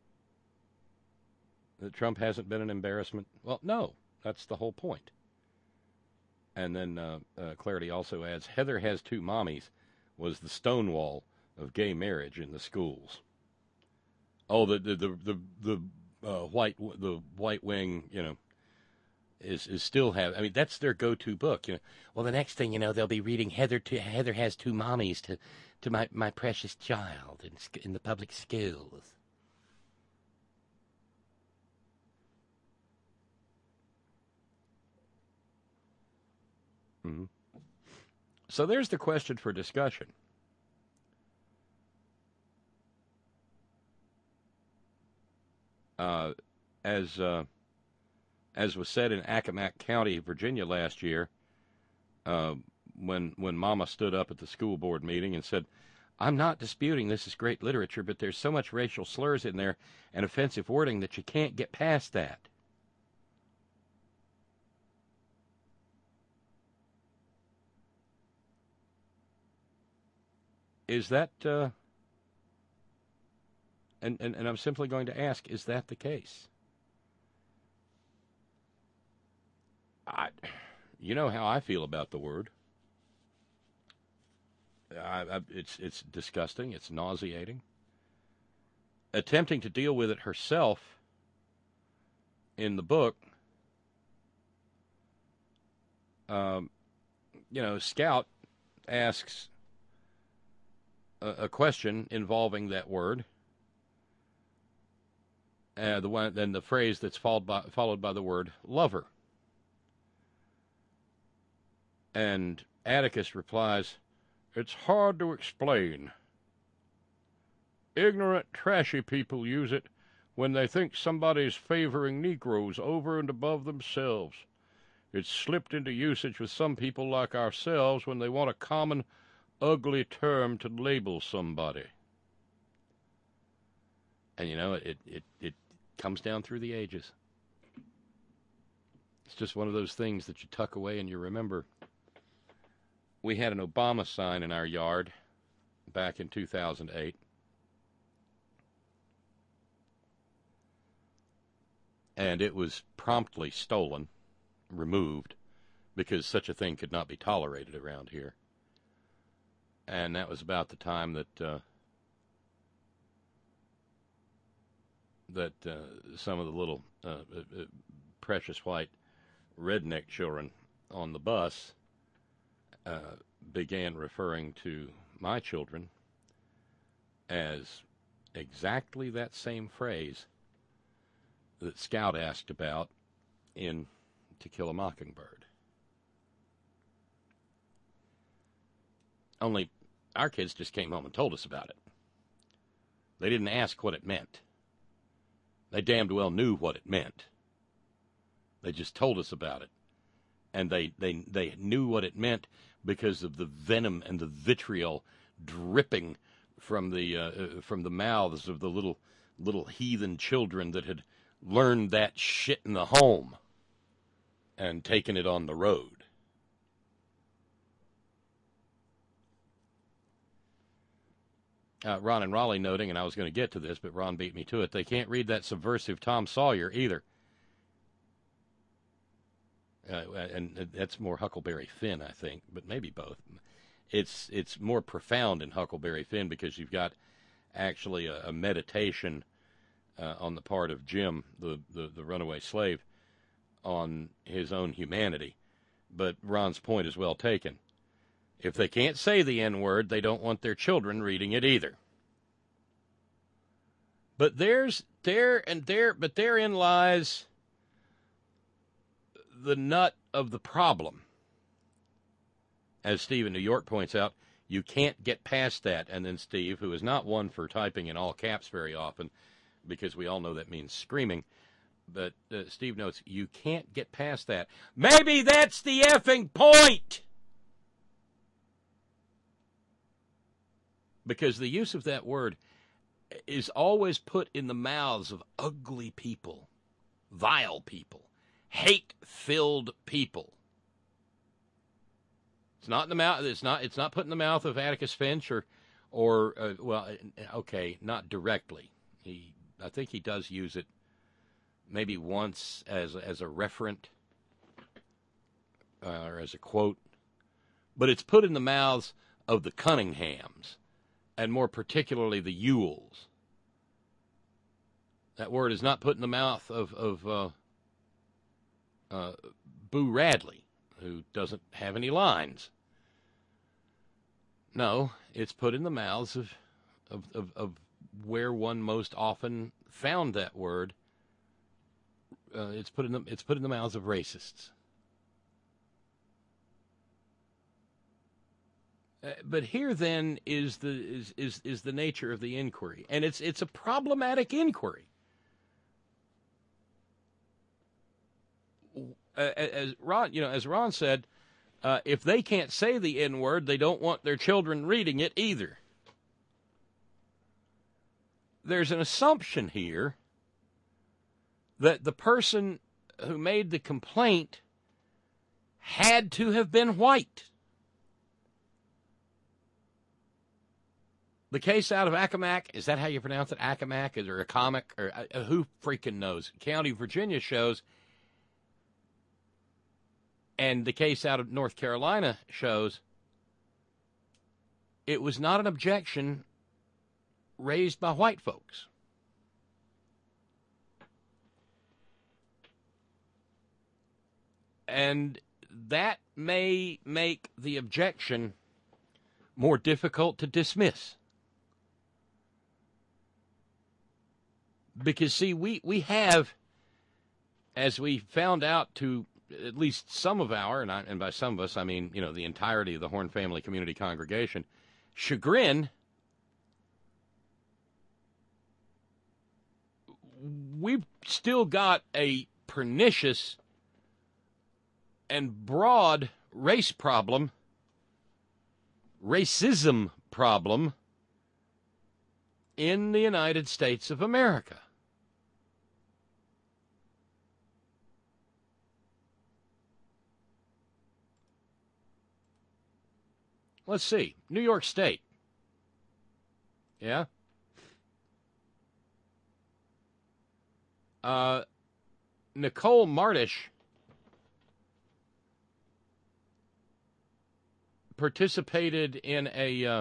Speaker 4: that Trump hasn't been an embarrassment? Well, no, that's the whole point. And then uh, uh, Clarity also adds, Heather Has Two Mommies was the Stonewall of gay marriage in the schools. Oh, the the the the, the uh, white the white wing, you know, is is still have. I mean, that's their go-to book. You know, well, the next thing you know, they'll be reading Heather to Heather Has Two Mommies to to my my precious child in in the public schools. Mm-hmm. So there's the question for discussion. Uh, as uh, as was said in Accomack County, Virginia last year, uh, when when Mama stood up at the school board meeting and said, "I'm not disputing this is great literature, but there's so much racial slurs in there and offensive wording that you can't get past that." Is that, uh, and, and, and I'm simply going to ask, is that the case? I, you know how I feel about the word. I, I, it's it's disgusting. It's nauseating. Attempting to deal with it herself in the book, um, you know, Scout asks a, a question involving that word. Uh, the one, then the phrase that's followed by followed by the word lover. And Atticus replies, "It's hard to explain. Ignorant, trashy people use it when they think somebody's favoring Negroes over and above themselves. It's slipped into usage with some people like ourselves when they want a common, ugly term to label somebody." And, you know, it, it, it comes down through the ages. It's just one of those things that you tuck away and you remember. We had an Obama sign in our yard back in two thousand eight. And it was promptly stolen, removed, because such a thing could not be tolerated around here. And that was about the time that uh, that uh, some of the little uh, uh, precious white redneck children on the bus uh, began referring to my children as exactly that same phrase that Scout asked about in To Kill a Mockingbird. Only our kids just came home and told us about it. They didn't ask what it meant. They damned well knew what it meant. They just told us about it. And they, they, they knew what it meant because of the venom and the vitriol dripping from the uh, from the mouths of the little little heathen children that had learned that shit in the home and taken it on the road. Uh, Ron and Raleigh noting, and I was going to get to this, but Ron beat me to it, they can't read that subversive Tom Sawyer either. Uh, and that's more Huckleberry Finn, I think, but maybe both. It's it's more profound in Huckleberry Finn because you've got actually a, a meditation uh, on the part of Jim, the, the, the runaway slave, on his own humanity. But Ron's point is well taken. If they can't say the N-word, they don't want their children reading it either. But there's there and there, but therein lies the nut of the problem. As Steve in New York points out, you can't get past that. And then Steve, who is not one for typing in all caps very often, because we all know that means screaming, but uh, Steve notes, you can't get past that. Maybe that's the effing point! Because the use of that word is always put in the mouths of ugly people, vile people, hate-filled people. It's not in the mouth. It's not. It's not put in the mouth of Atticus Finch or, or uh, well, okay, not directly. He, I think, he does use it maybe once as as a referent uh, or as a quote, but it's put in the mouths of the Cunninghams, and more particularly the Ewells. That word is not put in the mouth of of uh, uh, Boo Radley, who doesn't have any lines. No, it's put in the mouths of, of, of, of where one most often found that word. Uh, it's put in the it's put in the mouths of racists. Uh, but here then is the is, is is the nature of the inquiry, and it's it's a problematic inquiry. Uh, as Ron, you know, as Ron said, uh, if they can't say the N word, they don't want their children reading it either. There's an assumption here that the person who made the complaint had to have been white. The case out of Accomack, is that how you pronounce it? Accomack? Is there a comic? Or uh, who freaking knows? County, Virginia shows, and the case out of North Carolina shows, it was not an objection raised by white folks. And that may make the objection more difficult to dismiss. Because, see, we, we have, as we found out to at least some of our, and, I, and by some of us, I mean, you know, the entirety of the Horn Family Community Congregation, chagrin, we've still got a pernicious and broad race problem, racism problem in the United States of America. Let's see. New York State. Yeah? Uh, Nicole Martish participated in a uh,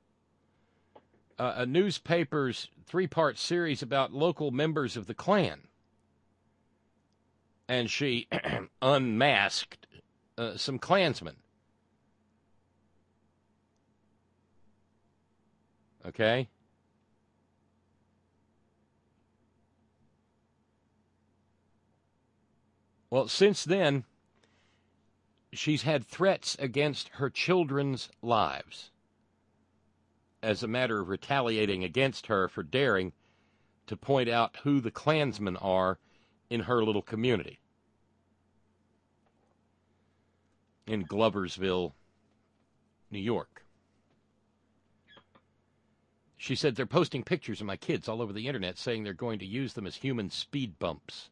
Speaker 4: a newspaper's three-part series about local members of the Klan. And she unmasked uh, some Klansmen. Okay? Well, since then, she's had threats against her children's lives as a matter of retaliating against her for daring to point out who the Klansmen are in her little community in Gloversville, New York. She said, they're posting pictures of my kids all over the internet saying they're going to use them as human speed bumps.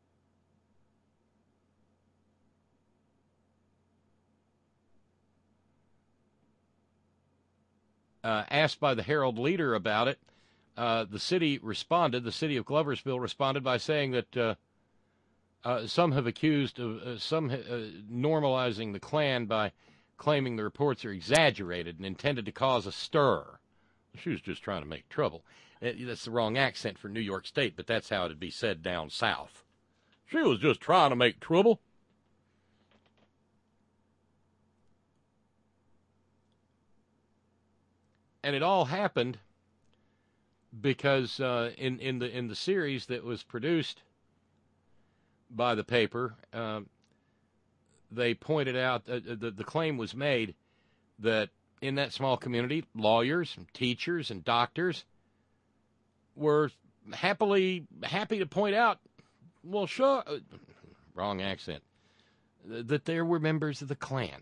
Speaker 4: Uh, asked by the Herald Leader about it, uh, the city responded, the city of Gloversville responded by saying that uh, uh, some have accused of uh, some uh, normalizing the Klan by claiming the reports are exaggerated and intended to cause a stir. She was just trying to make trouble. That's the wrong accent for New York State, but that's how it'd be said down south. She was just trying to make trouble. And it all happened because uh, in in the in the series that was produced by the paper, uh, they pointed out uh, the the claim was made that in that small community, lawyers, and teachers, and doctors were happily happy to point out, well, sure, uh, wrong accent, that there were members of the Klan.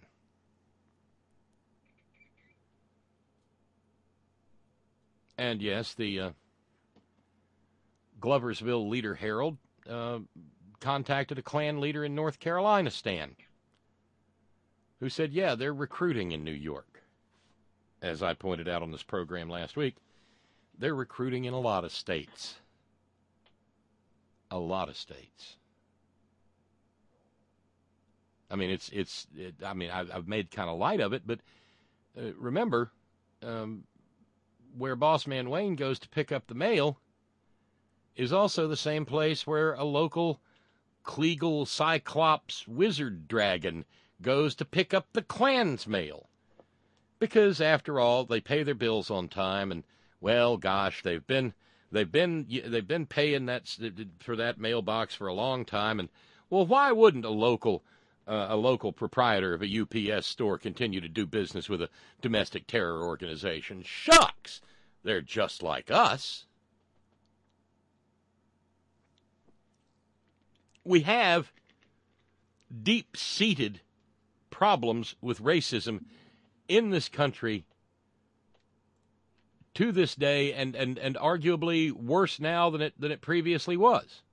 Speaker 4: And yes, the uh, Gloversville Leader Herald uh, contacted a Klan leader in North Carolina, Stan, who said, yeah, they're recruiting in New York. As I pointed out on this program last week, they're recruiting in a lot of states. A lot of states. I mean, it's, it's, it, I mean, I've, I've made kind of light of it, but uh, remember, um, where Boss Man Wayne goes to pick up the mail is also the same place where a local Kleagle Cyclops wizard dragon goes to pick up the Klan's mail. Because, after all, they pay their bills on time, and, well, gosh, they've been they've been they've been paying that for that mailbox for a long time, and, well, why wouldn't a local uh, a local proprietor of a U P S store continue to do business with a domestic terror organization. Shucks! They're just like us. We have deep-seated problems with racism in this country to this day, and, and, and arguably worse now than it than it previously was.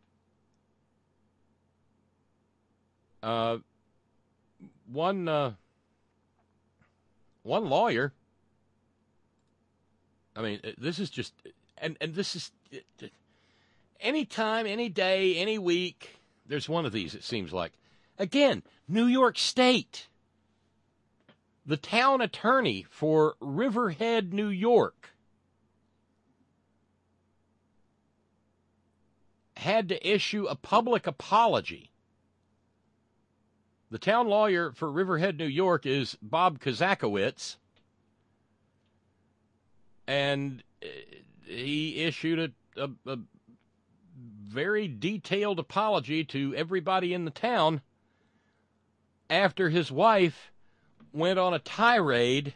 Speaker 4: Uh, one uh, one lawyer. I mean, this is just, and and this is any time, any day, any week. There's one of these. It seems like, again, New York State. The town attorney for Riverhead, New York, had to issue a public apology. The town lawyer for Riverhead, New York is Bob Kazakowicz, and he issued a, a, a very detailed apology to everybody in the town after his wife went on a tirade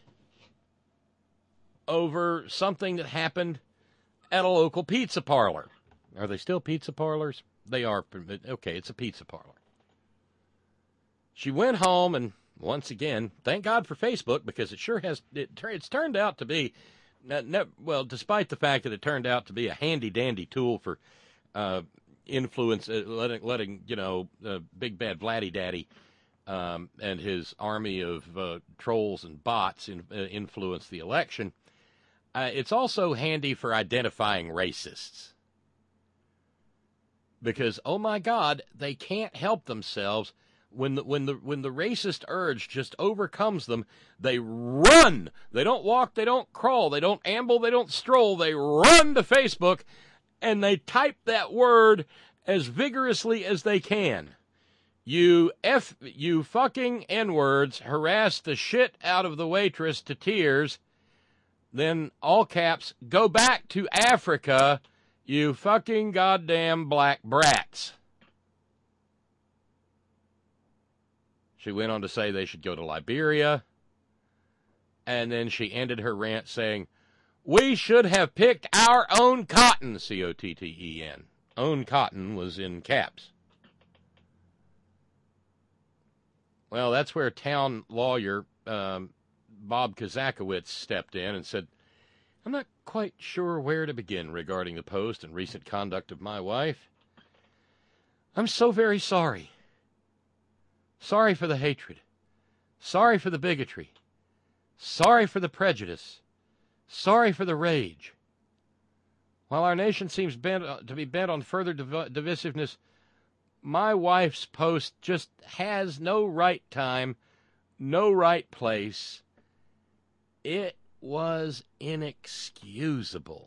Speaker 4: over something that happened at a local pizza parlor. Are they still pizza parlors? They are. Okay, it's a pizza parlor. She went home, and once again, thank God for Facebook, because it sure has, it, it's turned out to be, well, despite the fact that it turned out to be a handy-dandy tool for uh, influence, uh, letting, letting, you know, uh, Big Bad Vladdy Daddy um, and his army of uh, trolls and bots in, uh, influence the election, uh, it's also handy for identifying racists. Because, oh my God, they can't help themselves. When the, when the, when the racist urge just overcomes them, they run. They don't walk, they don't crawl, they don't amble, they don't stroll. They run to Facebook, and they type that word as vigorously as they can. You F, you fucking N-words harass the shit out of the waitress to tears. Then, all caps, go back to Africa, you fucking goddamn black brats. She went on to say they should go to Liberia, and then she ended her rant saying, we should have picked our own cotton, C O T T E N. Own cotton was in caps. Well, that's where town lawyer um, Bob Kazakowicz stepped in and said, I'm not quite sure where to begin regarding the post and recent conduct of my wife. I'm so very sorry. Sorry for the hatred. Sorry for the bigotry. Sorry for the prejudice. Sorry for the rage. While our nation seems bent, uh, to be bent on further div- divisiveness, my wife's post just has no right time, no right place. It was inexcusable.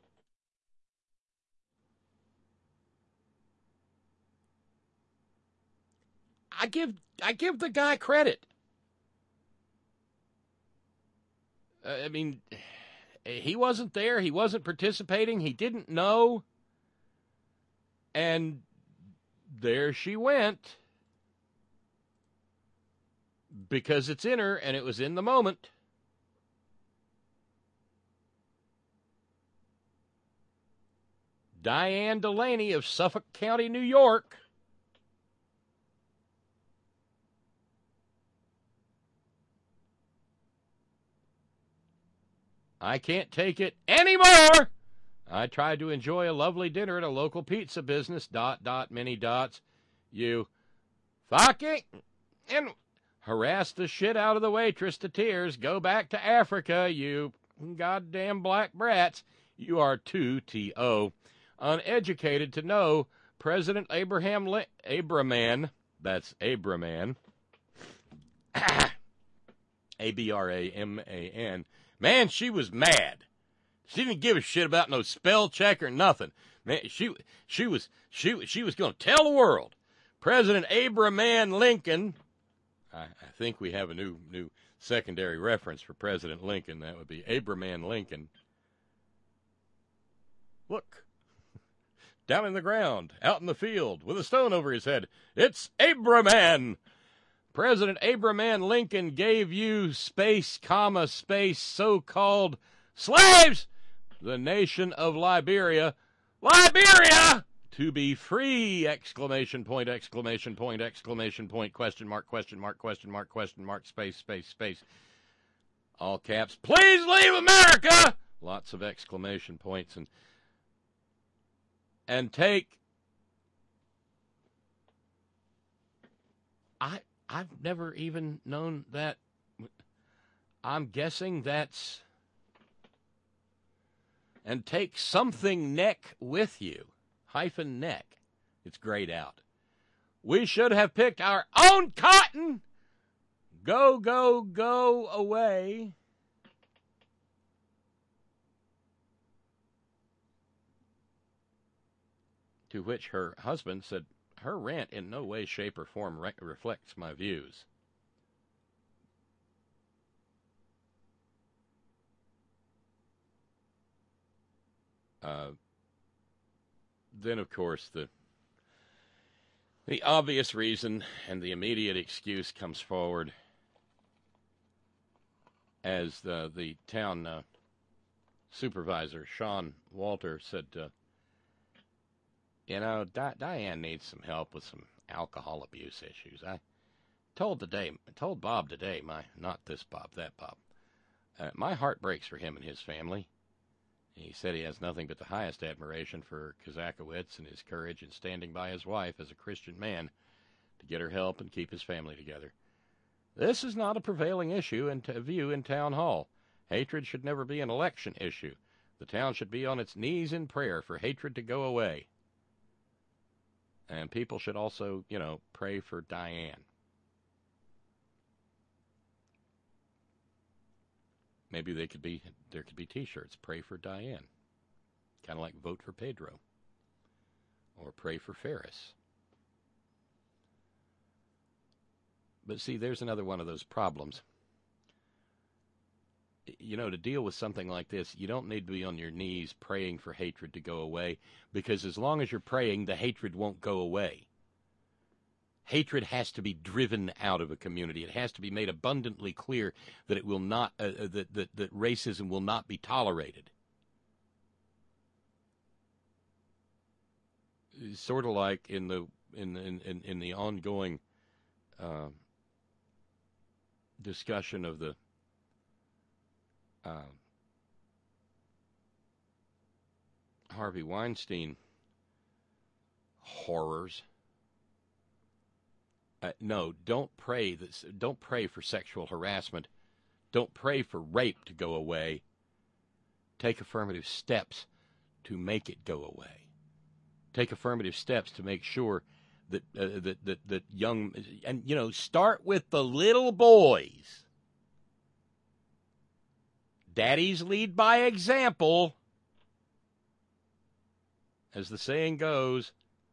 Speaker 4: I give I give the guy credit. Uh, I mean, he wasn't there. He wasn't participating. He didn't know. And there she went. Because it's in her, and it was in the moment. Diane Delaney of Suffolk County, New York. I can't take it anymore. I tried to enjoy a lovely dinner at a local pizza business, dot, dot, many dots. You fucking, and harass the shit out of the waitress to tears. Go back to Africa, you goddamn black brats. You are too, T O, uneducated to know President Abraham Li- Abraman, that's Abraman, A B R A M A N, man, she was mad. She didn't give a shit about no spell check or nothing. Man, she she was she she was going to tell the world. President Abraham Lincoln. I, I think we have a new new secondary reference for President Lincoln. That would be Abraham Lincoln. Look, down in the ground, out in the field, with a stone over his head. It's Abraham. President Abraham Lincoln gave you space, comma, space, so-called slaves, the nation of Liberia, Liberia, to be free, exclamation point, exclamation point, exclamation point, question mark, question mark, question mark, question mark, space, space, space. All caps, please leave America! Lots of exclamation points. And, and take... I... I've never even known that. I'm guessing that's... And take something neck with you. Hyphen neck. It's grayed out. We should have picked our own cotton. Go, go, go away. To which her husband said, her rant in no way, shape, or form re- reflects my views. Uh, then, of course, the the obvious reason and the immediate excuse comes forward as the, the town uh, supervisor, Sean Walter, said, uh, You know, Di- Diane needs some help with some alcohol abuse issues. I told today, told Bob today, my not this Bob, that Bob. Uh, my heart breaks for him and his family. He said he has nothing but the highest admiration for Kazakowicz and his courage in standing by his wife as a Christian man to get her help and keep his family together. This is not a prevailing issue and t- view in Town Hall. Hatred should never be an election issue. The town should be on its knees in prayer for hatred to go away. And people should also, you know, pray for Diane. Maybe they could be, there could be T-shirts, pray for Diane. Kind of like vote for Pedro. Or pray for Ferris. But see, there's another one of those problems. You know, to deal with something like this, you don't need to be on your knees praying for hatred to go away, because as long as you're praying, the hatred won't go away. Hatred has to be driven out of a community. It has to be made abundantly clear that it will not, uh, that, that that racism will not be tolerated. Sort of like in the in in in the ongoing uh, discussion of the uh, Harvey Weinstein horrors. Uh, no, don't pray this, don't pray for sexual harassment. Don't pray for rape to go away. Take affirmative steps to make it go away. Take affirmative steps to make sure that uh, that, that that young, and you know, start with the little boys. Daddies lead by example, as the saying goes.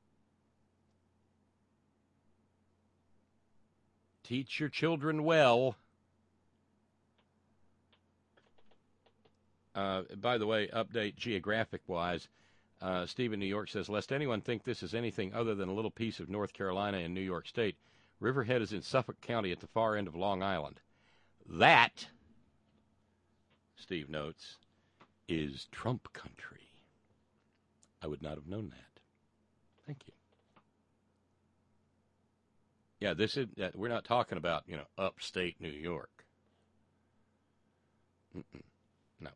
Speaker 4: Teach your children well. Uh, by the way, update geographic-wise, uh, Steve in New York says, lest anyone think this is anything other than a little piece of North Carolina and New York State, Riverhead is in Suffolk County at the far end of Long Island. That, Steve notes, is Trump country. I would not have known that. Thank you. Yeah, this is. Uh, we're not talking about, you know, upstate New York. Mm-mm, no.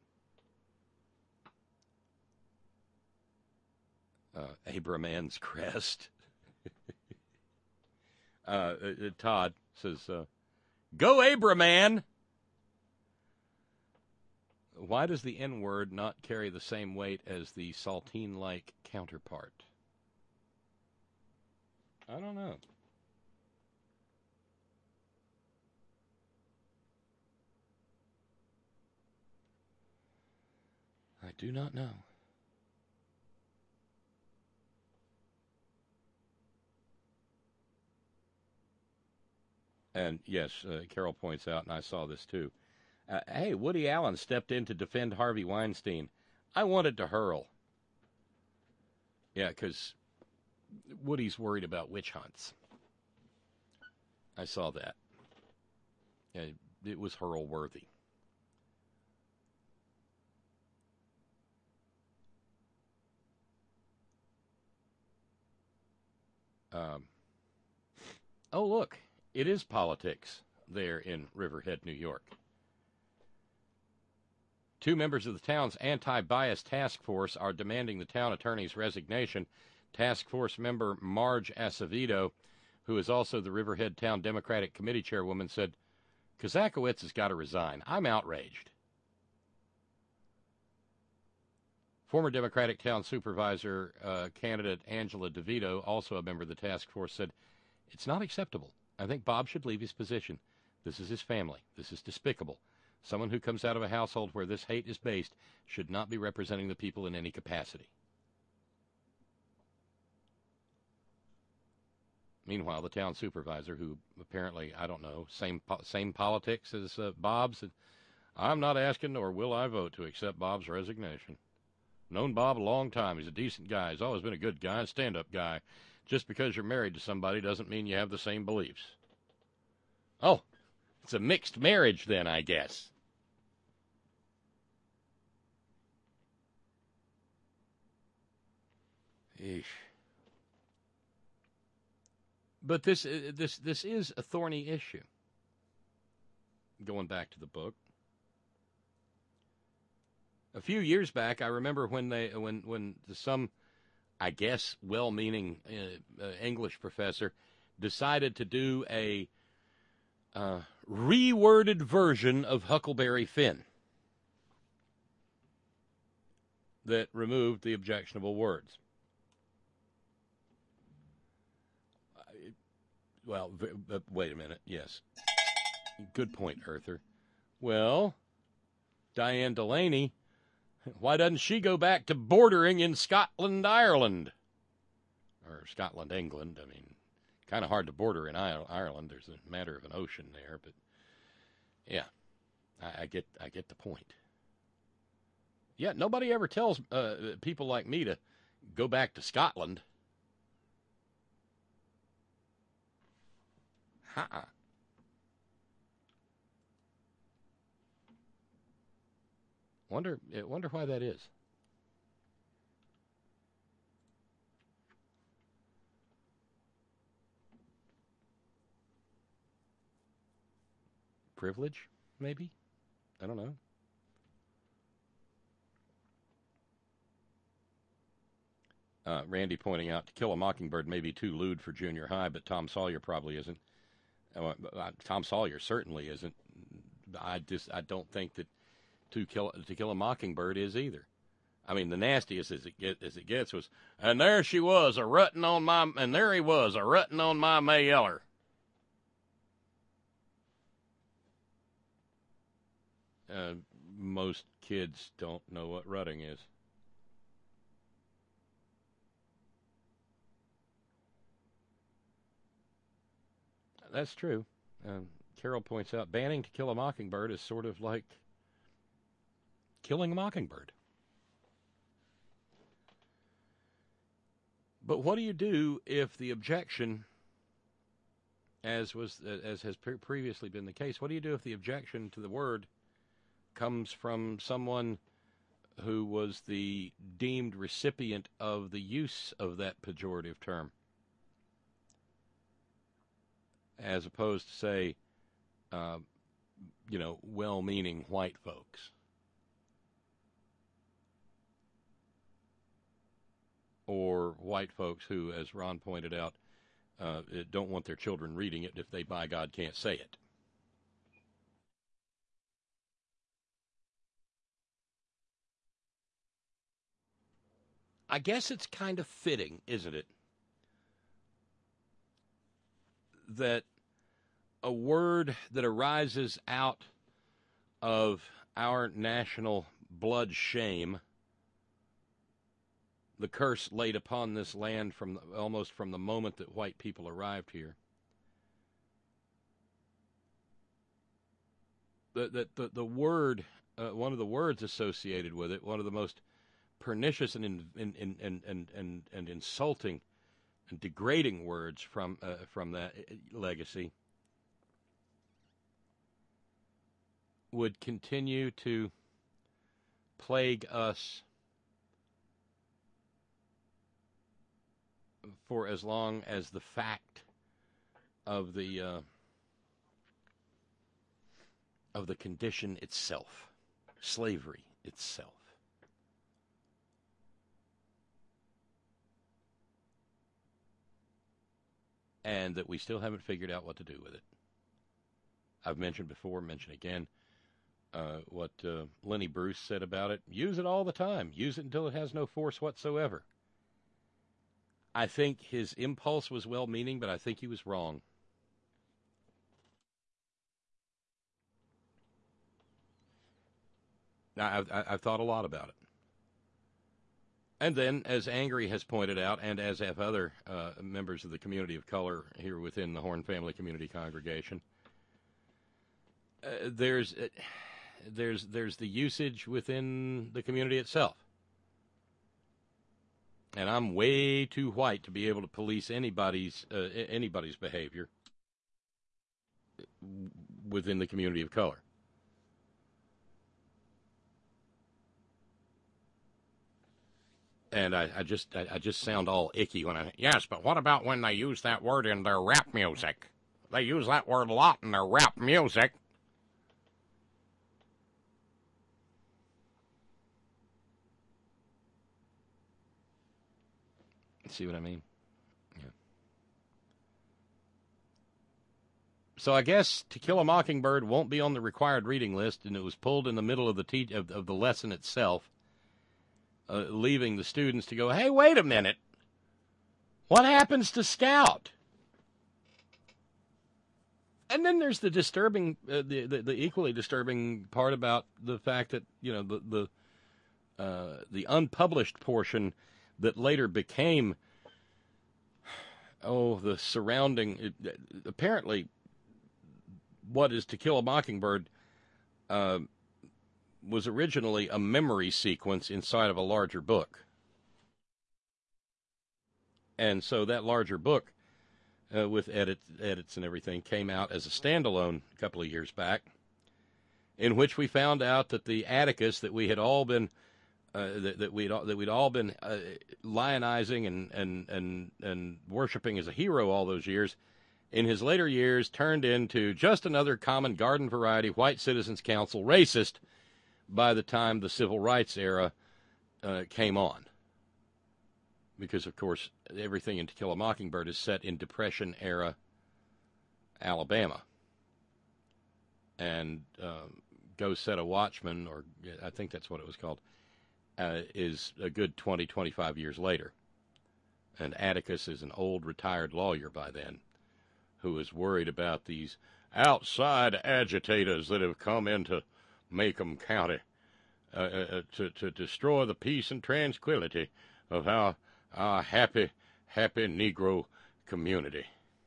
Speaker 4: Uh, Abraham's crest. uh, uh, Todd says, uh, "Go Abraham." Why does the N-word not carry the same weight as the saltine-like counterpart? I don't know. I do not know. And yes, uh, Carol points out, and I saw this too. Uh, hey, Woody Allen stepped in to defend Harvey Weinstein. I wanted to hurl. Yeah, because Woody's worried about witch hunts. I saw that. Yeah, it was hurl-worthy. Um, oh, look, it is politics there in Riverhead, New York. Two members of the town's anti-bias task force are demanding the town attorney's resignation. Task force member Marge Acevedo, who is also the Riverhead Town Democratic Committee chairwoman, said, Kazakowicz has got to resign. I'm outraged. Former Democratic Town Supervisor uh, candidate Angela DeVito, also a member of the task force, said, it's not acceptable. I think Bob should leave his position. This is his family. This is despicable. Someone who comes out of a household where this hate is based should not be representing the people in any capacity. Meanwhile, the town supervisor, who apparently, I don't know, same same politics as uh, Bob, said, I'm not asking nor will I vote to accept Bob's resignation. Known Bob a long time. He's a decent guy. He's always been a good guy, a stand-up guy. Just because you're married to somebody doesn't mean you have the same beliefs. Oh, it's a mixed marriage then, I guess. Eesh. But this uh, this this is a thorny issue. Going back to the book, a few years back, I remember when they when when some, I guess, well-meaning uh, uh, English professor decided to do a uh, reworded version of Huckleberry Finn that removed the objectionable words. Well, uh, wait a minute. Yes. Good point, Earther. Well, Diane Delaney, why doesn't she go back to bordering in Scotland, Ireland? Or Scotland, England. I mean, kind of hard to border in Ireland. There's a matter of an ocean there, but yeah, I, I get I get the point. Yeah, nobody ever tells uh, people like me to go back to Scotland. Uh-uh. Wonder, wonder why that is. Privilege, maybe? I don't know. Uh, Randy pointing out, To Kill a Mockingbird may be too lewd for junior high, but Tom Sawyer probably isn't. Uh, Tom Sawyer certainly isn't. I just I don't think that To Kill To Kill a Mockingbird is either. I mean, the nastiest as it get as it gets was, and there she was a rutting on my, and there he was a rutting on my May Yeller. Uh, most kids don't know what rutting is. That's true. Um, Carol points out, banning To Kill a Mockingbird is sort of like killing a mockingbird. But what do you do if the objection, as was as has pre- previously been the case, what do you do if the objection to the word comes from someone who was the deemed recipient of the use of that pejorative term, as opposed to, say, uh, you know, well-meaning white folks? Or white folks who, as Ron pointed out, uh, don't want their children reading it if they, by God, can't say it. I guess it's kind of fitting, isn't it, that a word that arises out of our national blood shame, the curse laid upon this land from the, almost from the moment that white people arrived here, that the, the, the word, uh, one of the words associated with it, one of the most pernicious and in, in, in, and, and, and, and insulting and degrading words from uh, from that legacy would continue to plague us for as long as the fact of the uh, of the condition itself, slavery itself. And that we still haven't figured out what to do with it. I've mentioned before, mention again, uh, what uh, Lenny Bruce said about it. Use it all the time. Use it until it has no force whatsoever. I think his impulse was well-meaning, but I think he was wrong. Now, I've, I've thought a lot about it. And then, as Angry has pointed out, and as have other uh, members of the community of color here within the Horn Family Community Congregation, uh, there's uh, there's there's the usage within the community itself. And I'm way too white to be able to police anybody's uh, anybody's behavior within the community of color. And I, I just I, I just sound all icky when I... Yes, but what about when they use that word in their rap music? They use that word a lot in their rap music. See what I mean? Yeah. So I guess To Kill a Mockingbird won't be on the required reading list, and it was pulled in the middle of the te- of, of the lesson itself. Uh, leaving the students to go, hey, wait a minute. What happens to Scout? And then there's the disturbing, uh, the, the the equally disturbing part about the fact that, you know, the the uh, the unpublished portion that later became, oh, the surrounding. It, apparently, what is To Kill a Mockingbird Uh, was originally a memory sequence inside of a larger book. And so that larger book, uh, with edit, edits and everything, came out as a standalone a couple of years back, in which we found out that the Atticus that we had all been, uh, that, that we'd that we'd all been uh, lionizing and, and, and, and worshiping as a hero all those years, in his later years turned into just another common garden variety white citizens council racist by the time the civil rights era uh, came on. Because, of course, everything in To Kill a Mockingbird is set in Depression-era Alabama. And um, Go Set a Watchman, or I think that's what it was called, uh, is a good twenty, twenty-five years later. And Atticus is an old retired lawyer by then who is worried about these outside agitators that have come into Macomb County uh, uh, to, to destroy the peace and tranquility of our, our happy, happy Negro community.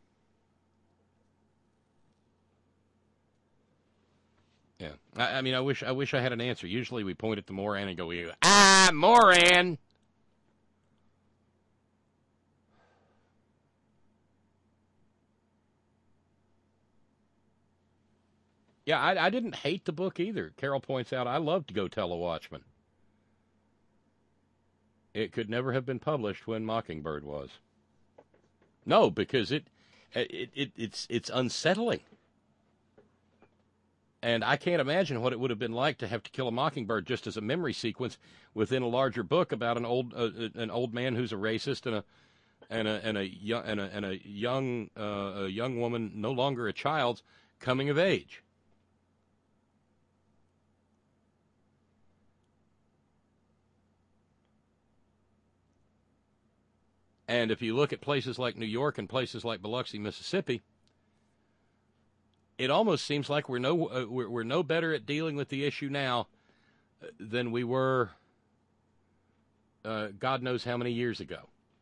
Speaker 4: Yeah, I, I mean, I wish I wish I had an answer. Usually we point at the Moran and go, ah, Moran! Yeah, I, I didn't hate the book either. Carol points out, I love To Go Tell a Watchman. It could never have been published when Mockingbird was. No, because it, it, it it's it's unsettling. And I can't imagine what it would have been like to have To Kill a Mockingbird just as a memory sequence within a larger book about an old uh, an old man who's a racist and a and a and a young and a, and a young uh, a young woman, no longer a child, coming of age. And if you look at places like New York and places like Biloxi, Mississippi, it almost seems like we're no uh, we're, we're no better at dealing with the issue now than we were uh, God knows how many years ago.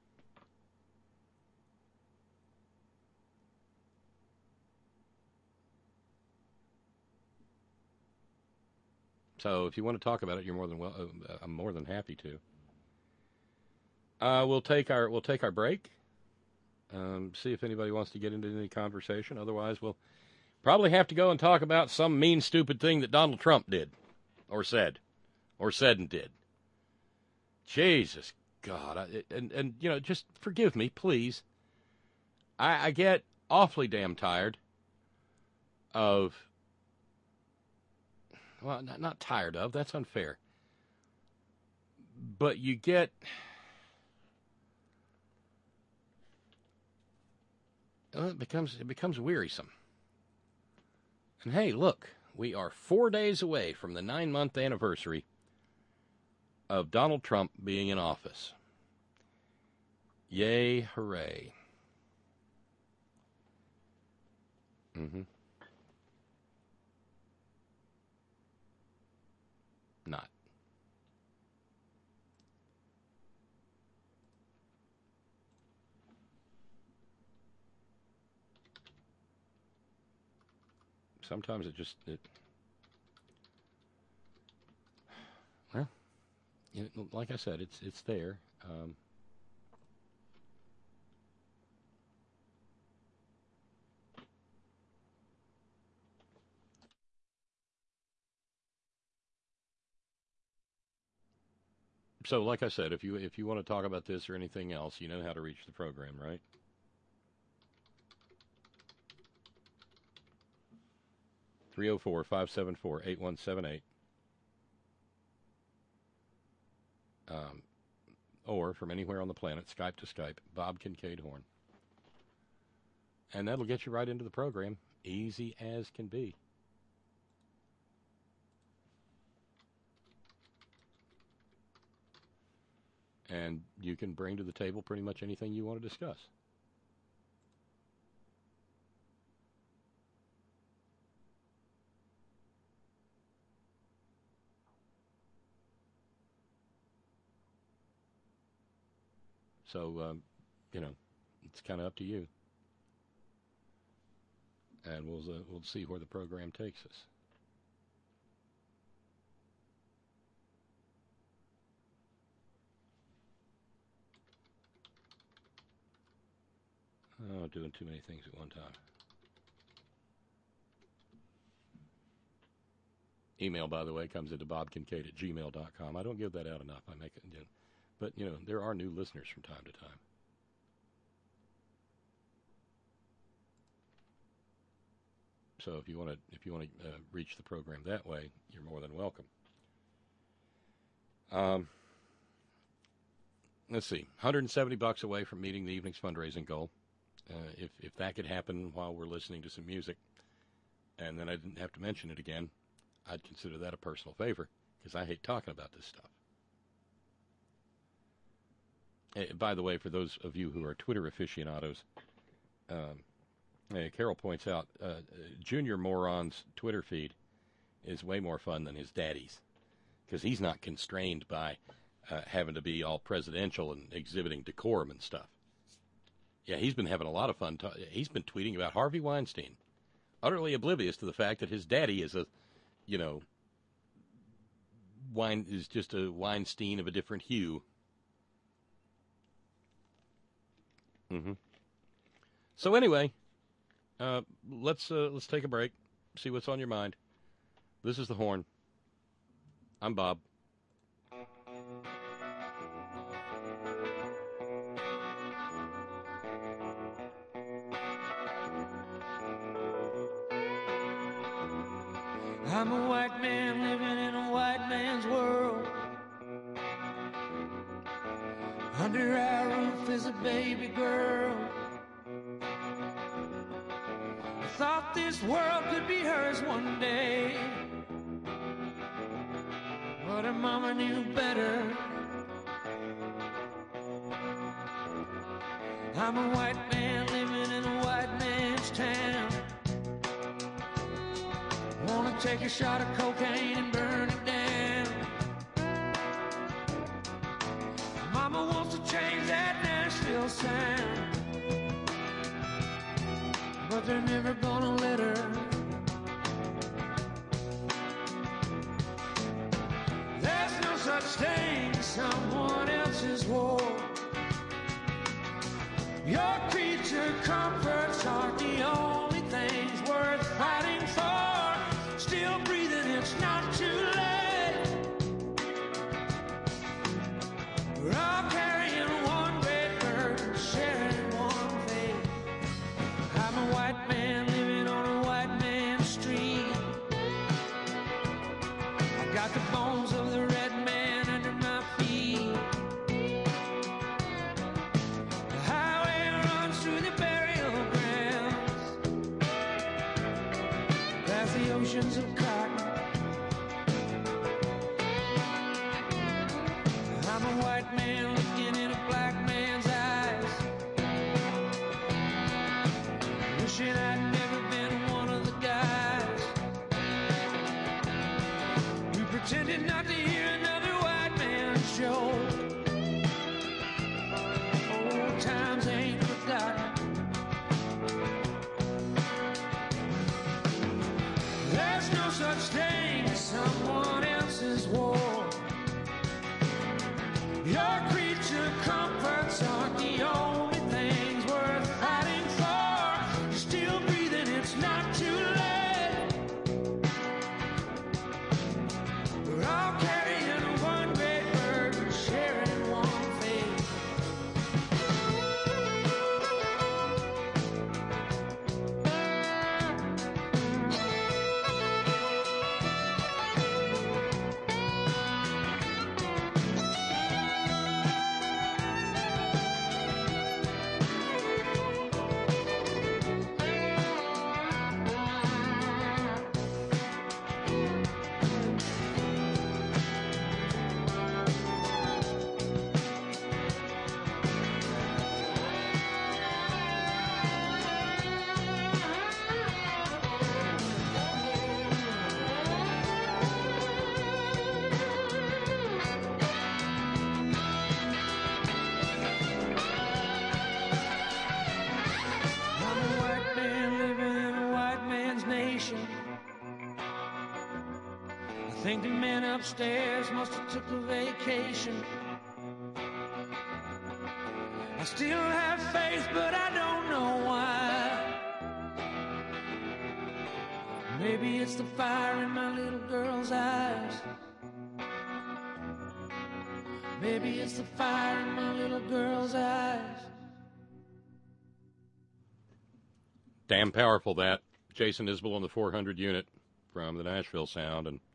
Speaker 4: So if you want to talk about it, you're more than well. Uh, I'm more than happy to. Uh, we'll take our we'll take our break. Um, see if anybody wants to get into any conversation. Otherwise, we'll Probably have to go and talk about some mean, stupid thing that Donald Trump did or said or said and did. Jesus God. I, and, and, you know, just forgive me, please. I, I get awfully damn tired of, well, not, not tired of, that's unfair. But you get, well, it becomes, it becomes wearisome. And hey, look, we are four days away from the nine-month anniversary of Donald Trump being in office. Yay, hooray. Mm-hmm. Not. Sometimes it just, it, well, it, like I said, it's it's there. Um, so, like I said, if you if you want to talk about this or anything else, you know how to reach the program, right? three oh four, five seven four, eight one seven eight. Um, or from anywhere on the planet, Skype to Skype, Bob Kincaid Horn. And that'll get you right into the program, easy as can be. And you can bring to the table pretty much anything you want to discuss. So, um, you know, it's kind of up to you. And we'll uh, we'll see where the program takes us. Oh, doing too many things at one time. Email, by the way, comes into bob kincaid at gmail dot com. I don't give that out enough. I make it, you know, but, you know, there are new listeners from time to time. So if you want to, if you want to uh, reach the program that way, you're more than welcome. Um, let's see, one hundred seventy bucks away from meeting the evening's fundraising goal. Uh, if if that could happen while we're listening to some music, and then I didn't have to mention it again, I'd consider that a personal favor, because I hate talking about this stuff. Uh, by the way, for those of you who are Twitter aficionados, um, uh, Carol points out, uh, Junior Moron's Twitter feed is way more fun than his daddy's, because he's not constrained by uh, having to be all presidential and exhibiting decorum and stuff. Yeah, he's been having a lot of fun. Ta- he's been tweeting about Harvey Weinstein, utterly oblivious to the fact that his daddy is a, you know, wine is just a Weinstein of a different hue. Mm-hmm. So anyway, uh, let's uh, let's take a break, see what's on your mind. This is the Horn. I'm Bob.
Speaker 5: I'm a white man living in a white man's world. Under our roof is a baby girl. I thought this world could be hers one day, but her mama knew better. I'm a white man living in a white man's town. Wanna take a shot of cocaine and burn it down. Mama wants to change that Nashville sound, but they're never gonna let her. There's no such thing as someone else's war. Your creature comforts aren't the only things worth fighting Got the bones of the red man under my feet. The highway runs through the burial grounds, past the oceans of cotton. I'm a white man looking in a black man's eyes, wishing I'd never been one of the guys who pretended not to hear another white man's joke. Old times ain't forgotten. There's no such thing as someone else's war. Your creature comforts aren't the only things worth fighting for. You're still breathing, it's not too late. We're all carrying one great burden, sharing one fate. I'm a white man living in a white man's nation. I think the men upstairs must have took a vacation. I still have faith, but I don't know why. Maybe it's the fire in my little girl's eyes. Maybe it's the fire in my little girl's eyes.
Speaker 4: Damn powerful, that. Jason Isbell on the four hundred unit from the Nashville Sound and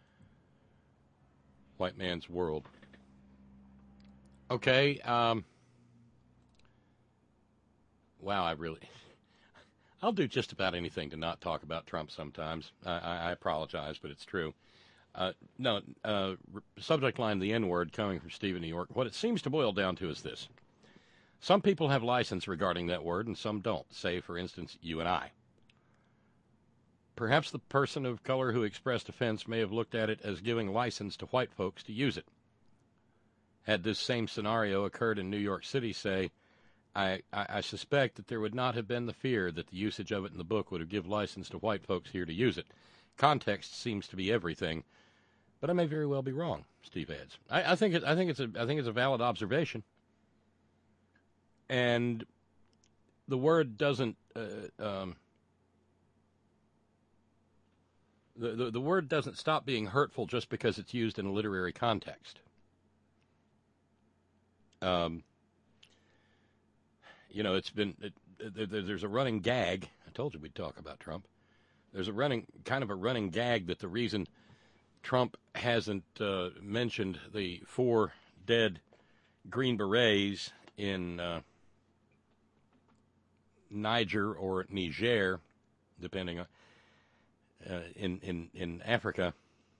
Speaker 4: White Man's World. Okay, um... wow, I really... I'll do just about anything to not talk about Trump sometimes. I, I, I apologize, but it's true. Uh, no, uh, subject line, the N-word, coming from Steve in New York. What it seems to boil down to is this. Some people have license regarding that word, and some don't. Say, for instance, you and I. Perhaps the person of color who expressed offense may have looked at it as giving license to white folks to use it. Had this same scenario occurred in New York City, say, I, I, I suspect that there would not have been the fear that the usage of it in the book would have given license to white folks here to use it. Context seems to be everything, but I may very well be wrong, Steve adds. I, I think it, I think it's a I think it's a valid observation. And the word doesn't, uh, um, the, the, the word doesn't stop being hurtful just because it's used in a literary context. Um, you know, it's been, it, it, there's a running gag. I told you we'd talk about Trump. There's a running, kind of a running gag that the reason Trump hasn't uh, mentioned the four dead Green Berets in uh, Niger or Niger, depending on, uh, in, in, in Africa,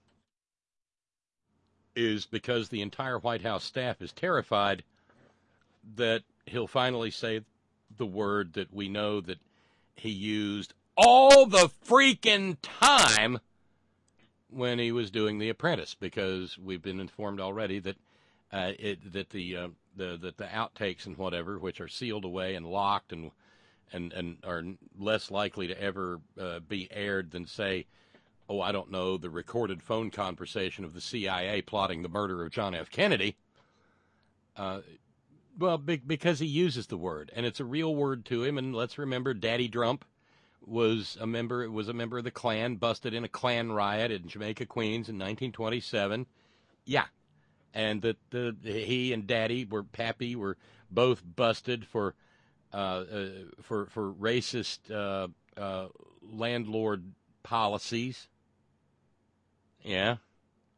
Speaker 4: is because the entire White House staff is terrified that he'll finally say the word that we know that he used all the freaking time when he was doing The Apprentice, because we've been informed already that uh, it, that the uh, the that the outtakes and whatever, which are sealed away and locked and and and are less likely to ever uh, be aired than, say, oh, I don't know, the recorded phone conversation of the C I A plotting the murder of John F. Kennedy. Uh, well, be- because he uses the word, and it's a real word to him. And let's remember, Daddy Drump was a member was a member of the Klan, busted in a Klan riot in Jamaica, Queens in nineteen twenty-seven. Yeah, and that the he and Daddy were Pappy were both busted for uh, uh, for for racist uh, uh, landlord policies. Yeah,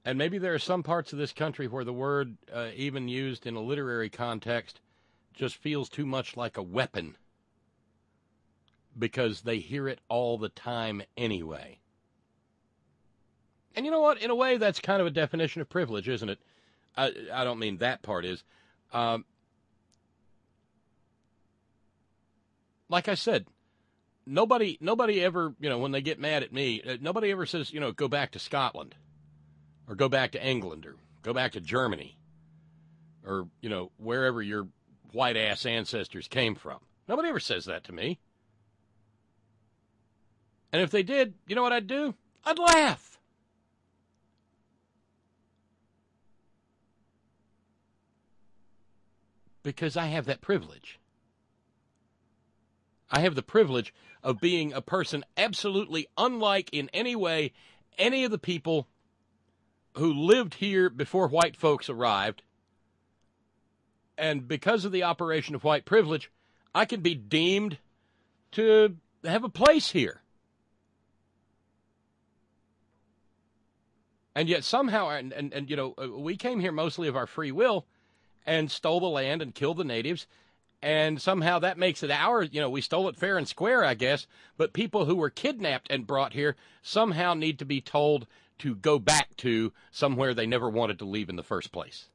Speaker 4: And maybe there are some parts of this country where the word, uh, even used in a literary context, just feels too much like a weapon because they hear it all the time anyway. And you know what? In a way, that's kind of a definition of privilege, isn't it? I, I don't mean that part is. Um, like I said, nobody nobody ever, you know, when they get mad at me, uh, nobody ever says, you know, go back to Scotland or go back to England or go back to Germany or, you know, wherever your white-ass ancestors came from. Nobody ever says that to me. And if they did, you know what I'd do? I'd laugh. Because I have that privilege. I have the privilege of being a person absolutely unlike in any way any of the people who lived here before white folks arrived. And because of the operation of white privilege, I can be deemed to have a place here. And yet somehow, and, and, and you know, we came here mostly of our free will and stole the land and killed the natives. And somehow that makes it ours. You know, we stole it fair and square, I guess. But people who were kidnapped and brought here somehow need to be told to go back to somewhere they never wanted to leave in the first place.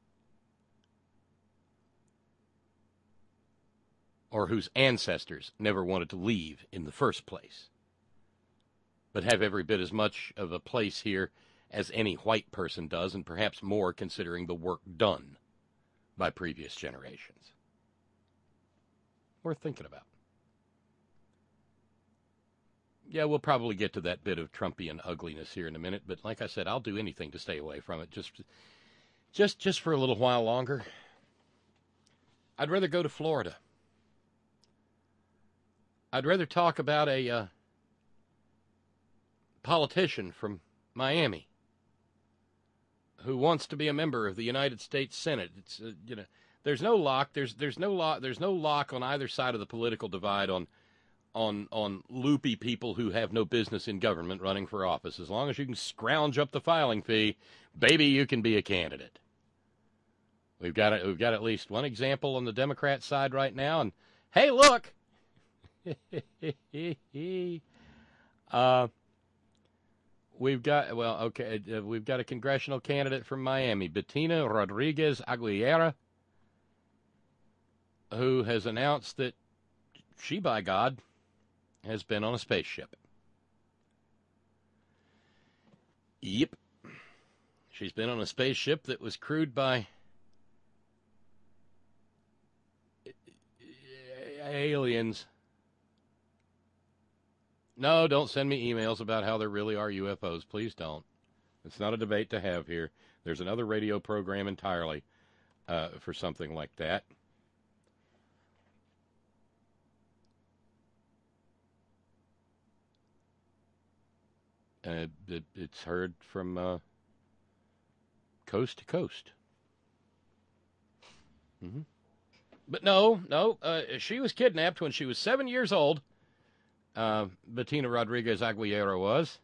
Speaker 4: Or whose ancestors never wanted to leave in the first place. But have every bit as much of a place here as any white person does, and perhaps more considering the work done by previous generations. Worth thinking about. Yeah, we'll probably get to that bit of Trumpian ugliness here in a minute, but like I said, I'll do anything to stay away from it, just, just, just for a little while longer. I'd rather go to Florida. I'd rather talk about a uh, politician from Miami who wants to be a member of the United States Senate. It's uh, you know, there's no lock. There's there's no lock. There's no lock on either side of the political divide on on on loopy people who have no business in government running for office. As long as you can scrounge up the filing fee, baby, you can be a candidate. We've got a, we've got at least one example on the Democrat side right now. And hey, look. uh, we've got, well, okay, uh, we've got a congressional candidate from Miami, Bettina Rodriguez Aguilera, who has announced that she, by God, has been on a spaceship. Yep. She's been on a spaceship that was crewed by aliens. No, don't send me emails about how there really are U F Os. Please don't. It's not a debate to have here. There's another radio program entirely uh, for something like that. Uh, it, it's heard from uh, coast to coast. Mm-hmm. But no, no, uh, she was kidnapped when she was seven years old. Uh, Bettina Rodriguez Aguilera was.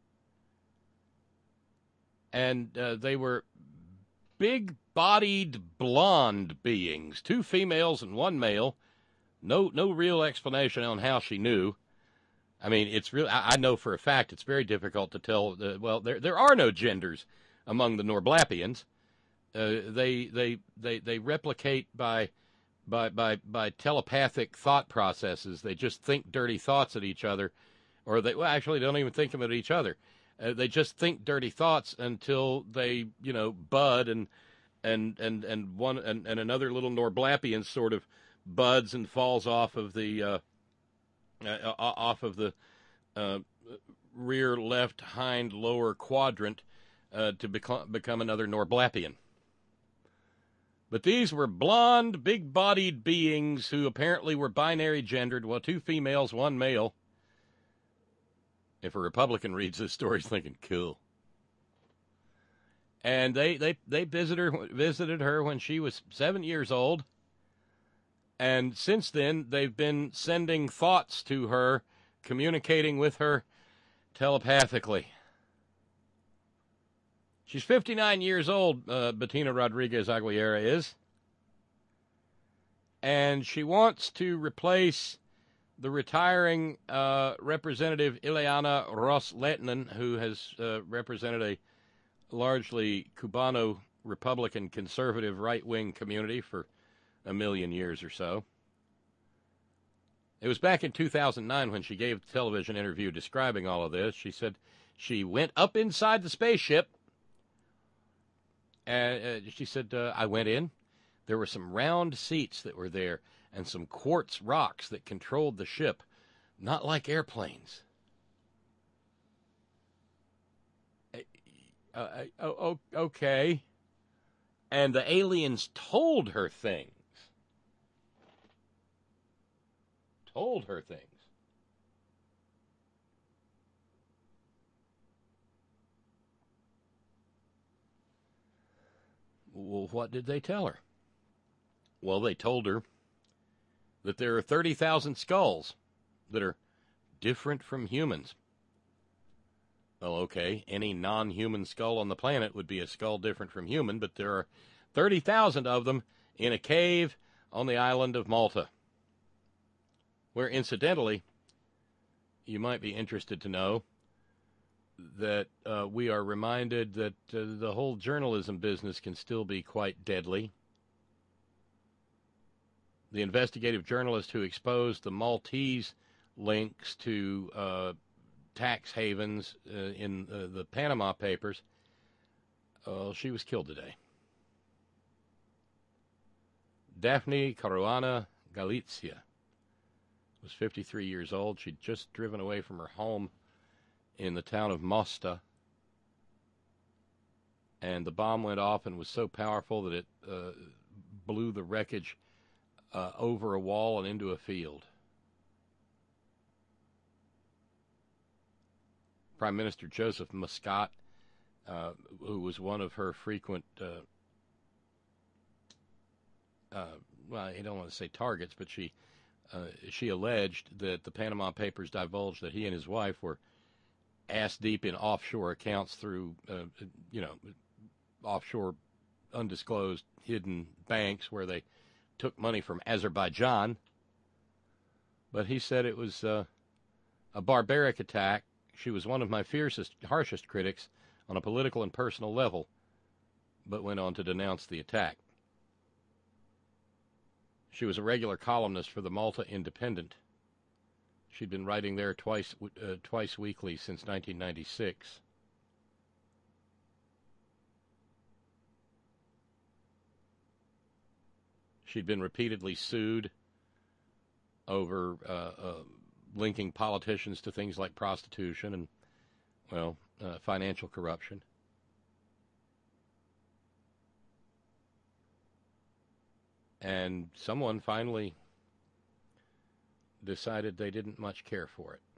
Speaker 4: And uh, they were big-bodied blonde beings, two females and one male. No, no real explanation on how she knew. I mean, it's real. I, I know for a fact it's very difficult to tell. Uh, well, there there are no genders among the Norblapians. Uh, they they they they replicate by. By, by by telepathic thought processes. They just think dirty thoughts at each other, or they well actually don't even think them at each other. Uh, they just think dirty thoughts until they you know bud and and and and one and, and another little Norblapian sort of buds and falls off of the uh, uh, off of the uh, rear left hind lower quadrant uh, to become become another Norblapian. But these were blonde, big-bodied beings who apparently were binary gendered. Well, two females, one male. If a Republican reads this story, he's thinking, cool. And they, they, they visited her, visited her when she was seven years old. And since then, they've been sending thoughts to her, communicating with her telepathically. She's fifty-nine years old, uh, Bettina Rodriguez Aguilera is. And she wants to replace the retiring uh, Representative Ileana Ros-Lehtinen, who has uh, represented a largely Cubano Republican conservative right-wing community for a million years or so. It was back in two thousand nine when she gave a television interview describing all of this. She said she went up inside the spaceship, and uh, she said, uh, I went in. There were some round seats that were there and some quartz rocks that controlled the ship, not like airplanes. Uh, uh, oh, okay. And the aliens told her things. Told her things. Well, what did they tell her? Well, they told her that there are thirty thousand skulls that are different from humans. Well, okay, any non-human skull on the planet would be a skull different from human, but there are thirty thousand of them in a cave on the island of Malta, where, incidentally, you might be interested to know that uh, we are reminded that uh, the whole journalism business can still be quite deadly. The investigative journalist who exposed the Maltese links to uh, tax havens uh, in uh, the Panama Papers, uh, she was killed today. Daphne Caruana Galizia was fifty-three years old. She'd just driven away from her home in the town of Mosta, and the bomb went off and was so powerful that it uh, blew the wreckage uh, over a wall and into a field. Prime Minister Joseph Muscat, uh, who was one of her frequent, uh, uh, well, I don't want to say targets, but she uh, she alleged that the Panama Papers divulged that he and his wife were ass deep in offshore accounts through, uh, you know, offshore, undisclosed, hidden banks where they took money from Azerbaijan. But he said it was uh, a barbaric attack. She was one of my fiercest, harshest critics on a political and personal level, but went on to denounce the attack. She was a regular columnist for the Malta Independent. She'd been writing there twice uh, twice weekly since nineteen ninety-six. She'd been repeatedly sued over uh, uh, linking politicians to things like prostitution and, well, uh, financial corruption. And someone finally decided they didn't much care for it.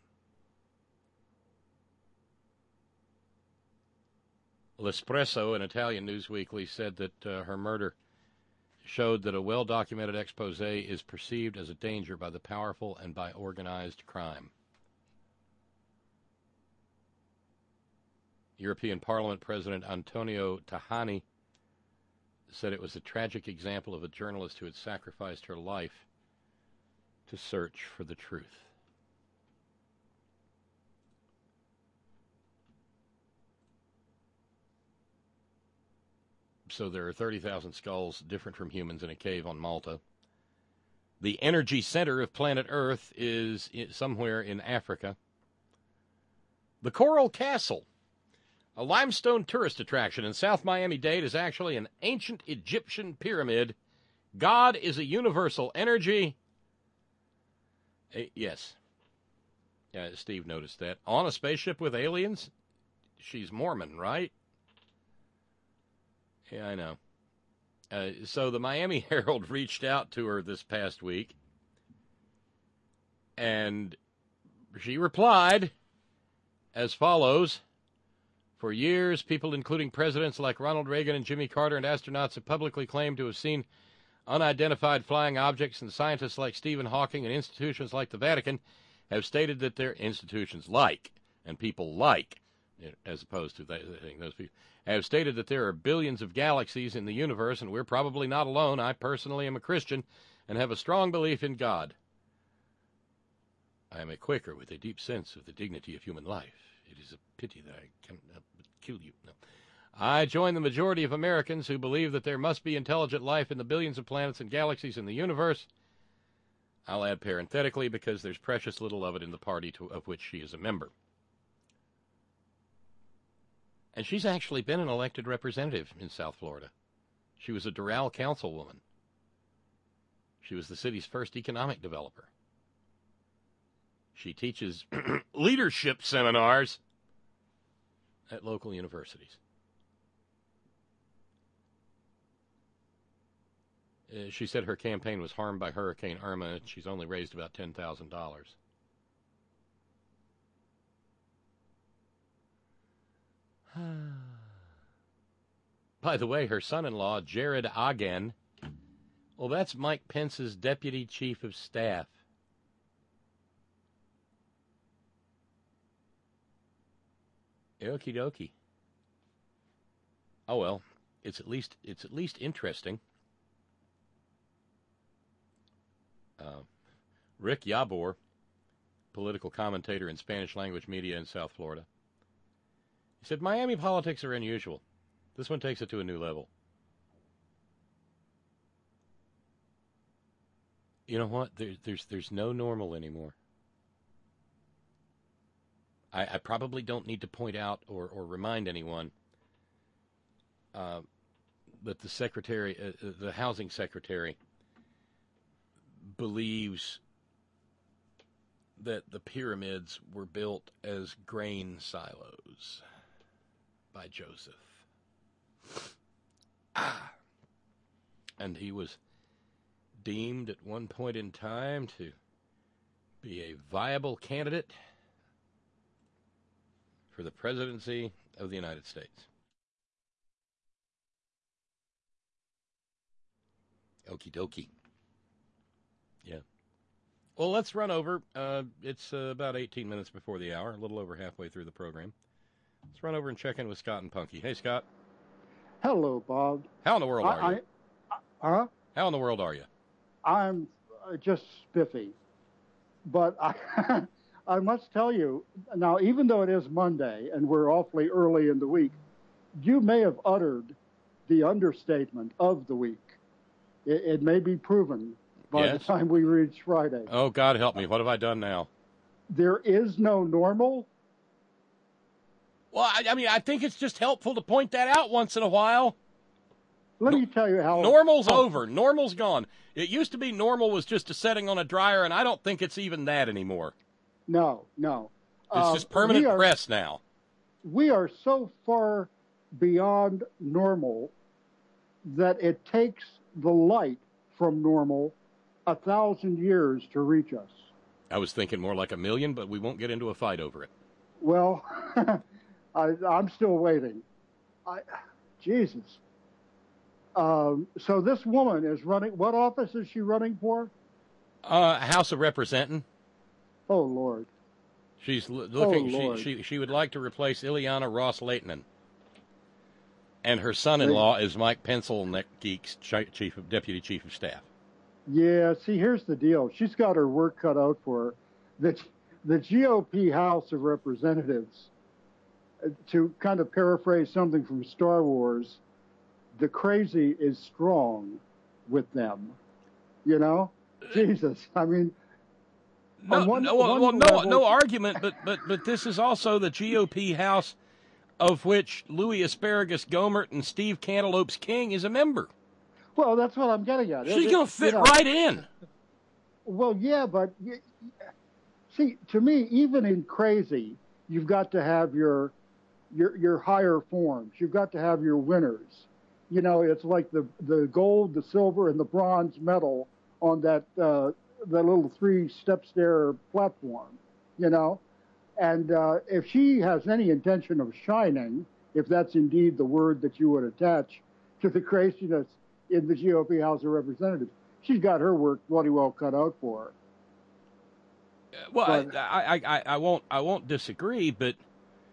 Speaker 4: L'Espresso, an Italian news weekly, said that uh, her murder showed that a well-documented expose is perceived as a danger by the powerful and by organized crime. European Parliament President Antonio Tajani said it was a tragic example of a journalist who had sacrificed her life to search for the truth. So there are thirty thousand skulls different from humans in a cave on Malta. The energy center of planet Earth is somewhere in Africa. The Coral Castle, a limestone tourist attraction in South Miami-Dade, is actually an ancient Egyptian pyramid. God is a universal energy. Uh, yes. Uh, Steve noticed that. On a spaceship with aliens? She's Mormon, right? Yeah, I know. Uh, so the Miami Herald reached out to her this past week, and she replied as follows. For years, people including presidents like Ronald Reagan and Jimmy Carter and astronauts have publicly claimed to have seen unidentified flying objects, and scientists like Stephen Hawking and institutions like the Vatican have stated that their institutions like, and people like, as opposed to they, they, those people, have stated that there are billions of galaxies in the universe, and we're probably not alone. I personally am a Christian and have a strong belief in God. I am a Quaker with a deep sense of the dignity of human life. It is a pity that I cannot kill you. No. I join the majority of Americans who believe that there must be intelligent life in the billions of planets and galaxies in the universe. I'll add parenthetically because there's precious little of it in the party to, of which she is a member. And she's actually been an elected representative in South Florida. She was a Doral councilwoman. She was the city's first economic developer. She teaches leadership seminars at local universities. Uh, she said her campaign was harmed by Hurricane Irma, and she's only raised about ten thousand dollars. By the way, her son-in-law, Jared Agen, well, that's Mike Pence's deputy chief of staff. Okie dokie. Oh well, it's at least it's at least interesting. Uh, Rick Yabor, political commentator in Spanish language media in South Florida, he said Miami politics are unusual. This one takes it to a new level. You know what? There, there's there's no normal anymore. I, I probably don't need to point out or, or remind anyone uh, that the secretary, uh, the housing secretary, believes that the pyramids were built as grain silos by Joseph. Ah. And he was deemed at one point in time to be a viable candidate for the presidency of the United States. Okie dokie. Yeah. Well, let's run over. Uh, it's uh, about eighteen minutes before the hour, a little over halfway through the program. Let's run over and check in with Scott and Punky. Hey, Scott.
Speaker 6: Hello, Bob.
Speaker 4: How in the world
Speaker 6: I,
Speaker 4: are you?
Speaker 6: I, huh?
Speaker 4: How in the world are you?
Speaker 6: I'm uh, just spiffy. But I, I must tell you, now, even though it is Monday and we're awfully early in the week, you may have uttered the understatement of the week. It, it may be proven by
Speaker 4: Yes.
Speaker 6: the time we reach Friday.
Speaker 4: Oh, God help me. What have I done now?
Speaker 6: There is no normal.
Speaker 4: Well, I, I mean, I think it's just helpful to point that out once in a while.
Speaker 6: Let me tell you how...
Speaker 4: Normal's
Speaker 6: how,
Speaker 4: over. Normal's gone. It used to be normal was just a setting on a dryer, and I don't think it's even that anymore.
Speaker 6: No, no.
Speaker 4: It's
Speaker 6: Um,
Speaker 4: just permanent
Speaker 6: we are,
Speaker 4: press now.
Speaker 6: We are so far beyond normal that it takes the light from normal a thousand years to reach us.
Speaker 4: I was thinking more like a million, but we won't get into a fight over it.
Speaker 6: Well, I, I'm still waiting. I, Jesus. Um, so this woman is running. What office is she running for?
Speaker 4: Uh, House of Representing.
Speaker 6: Oh, Lord.
Speaker 4: She's l- looking.
Speaker 6: Oh, Lord.
Speaker 4: she, she she would like to replace Ileana Ross-Lehtinen. And her son-in-law is Mike Pencilneck's chief of deputy chief of staff.
Speaker 6: Yeah. See, here's the deal. She's got her work cut out for her. The the G O P House of Representatives, uh, to kind of paraphrase something from Star Wars, the crazy is strong with them. You know, Jesus. I mean.
Speaker 4: No,
Speaker 6: one-
Speaker 4: no, well,
Speaker 6: one
Speaker 4: well, no,
Speaker 6: level-
Speaker 4: no argument, but, but, but this is also the G O P House of which Louis Asparagus Gomert and Steve Cantaloupes King is a member.
Speaker 6: Well, that's what I'm getting at.
Speaker 4: She's
Speaker 6: It-
Speaker 4: going
Speaker 6: it-
Speaker 4: to fit
Speaker 6: you know,
Speaker 4: right in.
Speaker 6: Well, yeah, but y- see, to me, even in crazy, you've got to have your your your higher forms. You've got to have your winners. You know, it's like the the gold, the silver, and the bronze medal on that uh, that little three-step stair platform. You know, and uh, if she has any intention of shining, if that's indeed the word that you would attach to the craziness in the G O P House of Representatives, she's got her work bloody well cut out for her.
Speaker 4: Well,
Speaker 6: But-
Speaker 4: I, I, I, I won't I won't disagree, but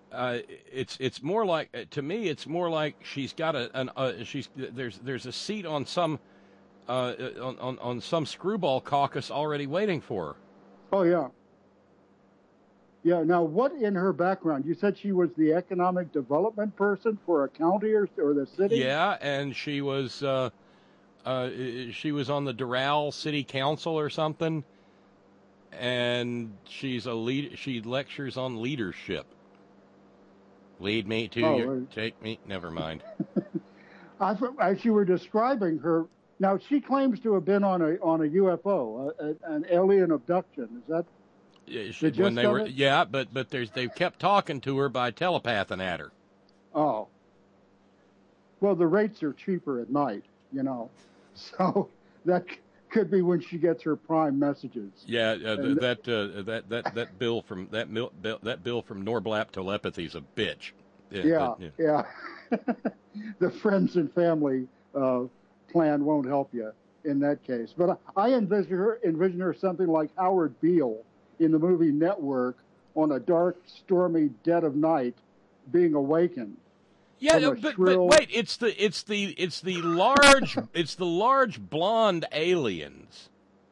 Speaker 4: uh, it's it's more like to me it's more like she's got a an uh, she's there's there's a seat on some uh, on, on on some screwball caucus already waiting for her.
Speaker 6: Oh yeah. Yeah. Now, what in her background? You said she was the economic development person for a county or, or the city.
Speaker 4: Yeah, and she was uh, uh, she was on the Doral City Council or something, and she's a lead. She lectures on leadership. Lead me to
Speaker 6: Oh,
Speaker 4: your,
Speaker 6: right.
Speaker 4: take me. Never mind.
Speaker 6: I, as you were describing her, now she claims to have been on a on a U F O, a, a, an alien abduction. Is that?
Speaker 4: Yeah, she,
Speaker 6: The
Speaker 4: when
Speaker 6: gist
Speaker 4: they
Speaker 6: of
Speaker 4: were,
Speaker 6: it?
Speaker 4: yeah, but but there's they kept talking to her by telepathing at her.
Speaker 6: Oh. Well, the rates are cheaper at night, you know, so that c- could be when she gets her prime messages.
Speaker 4: Yeah, uh, th-
Speaker 6: And-
Speaker 4: that uh, that that that bill from that mil- bill, that bill from Norblap Telepathy's a bitch.
Speaker 6: Yeah,
Speaker 4: but,
Speaker 6: yeah. The friends and family uh, plan won't help you in that case. But I, I envision her envision her something like Howard Beale in the movie Network on a dark, stormy dead of night, being awakened.
Speaker 4: Yeah,
Speaker 6: From a
Speaker 4: but, but
Speaker 6: shrill-
Speaker 4: wait, it's the it's the it's the large it's the large blonde aliens.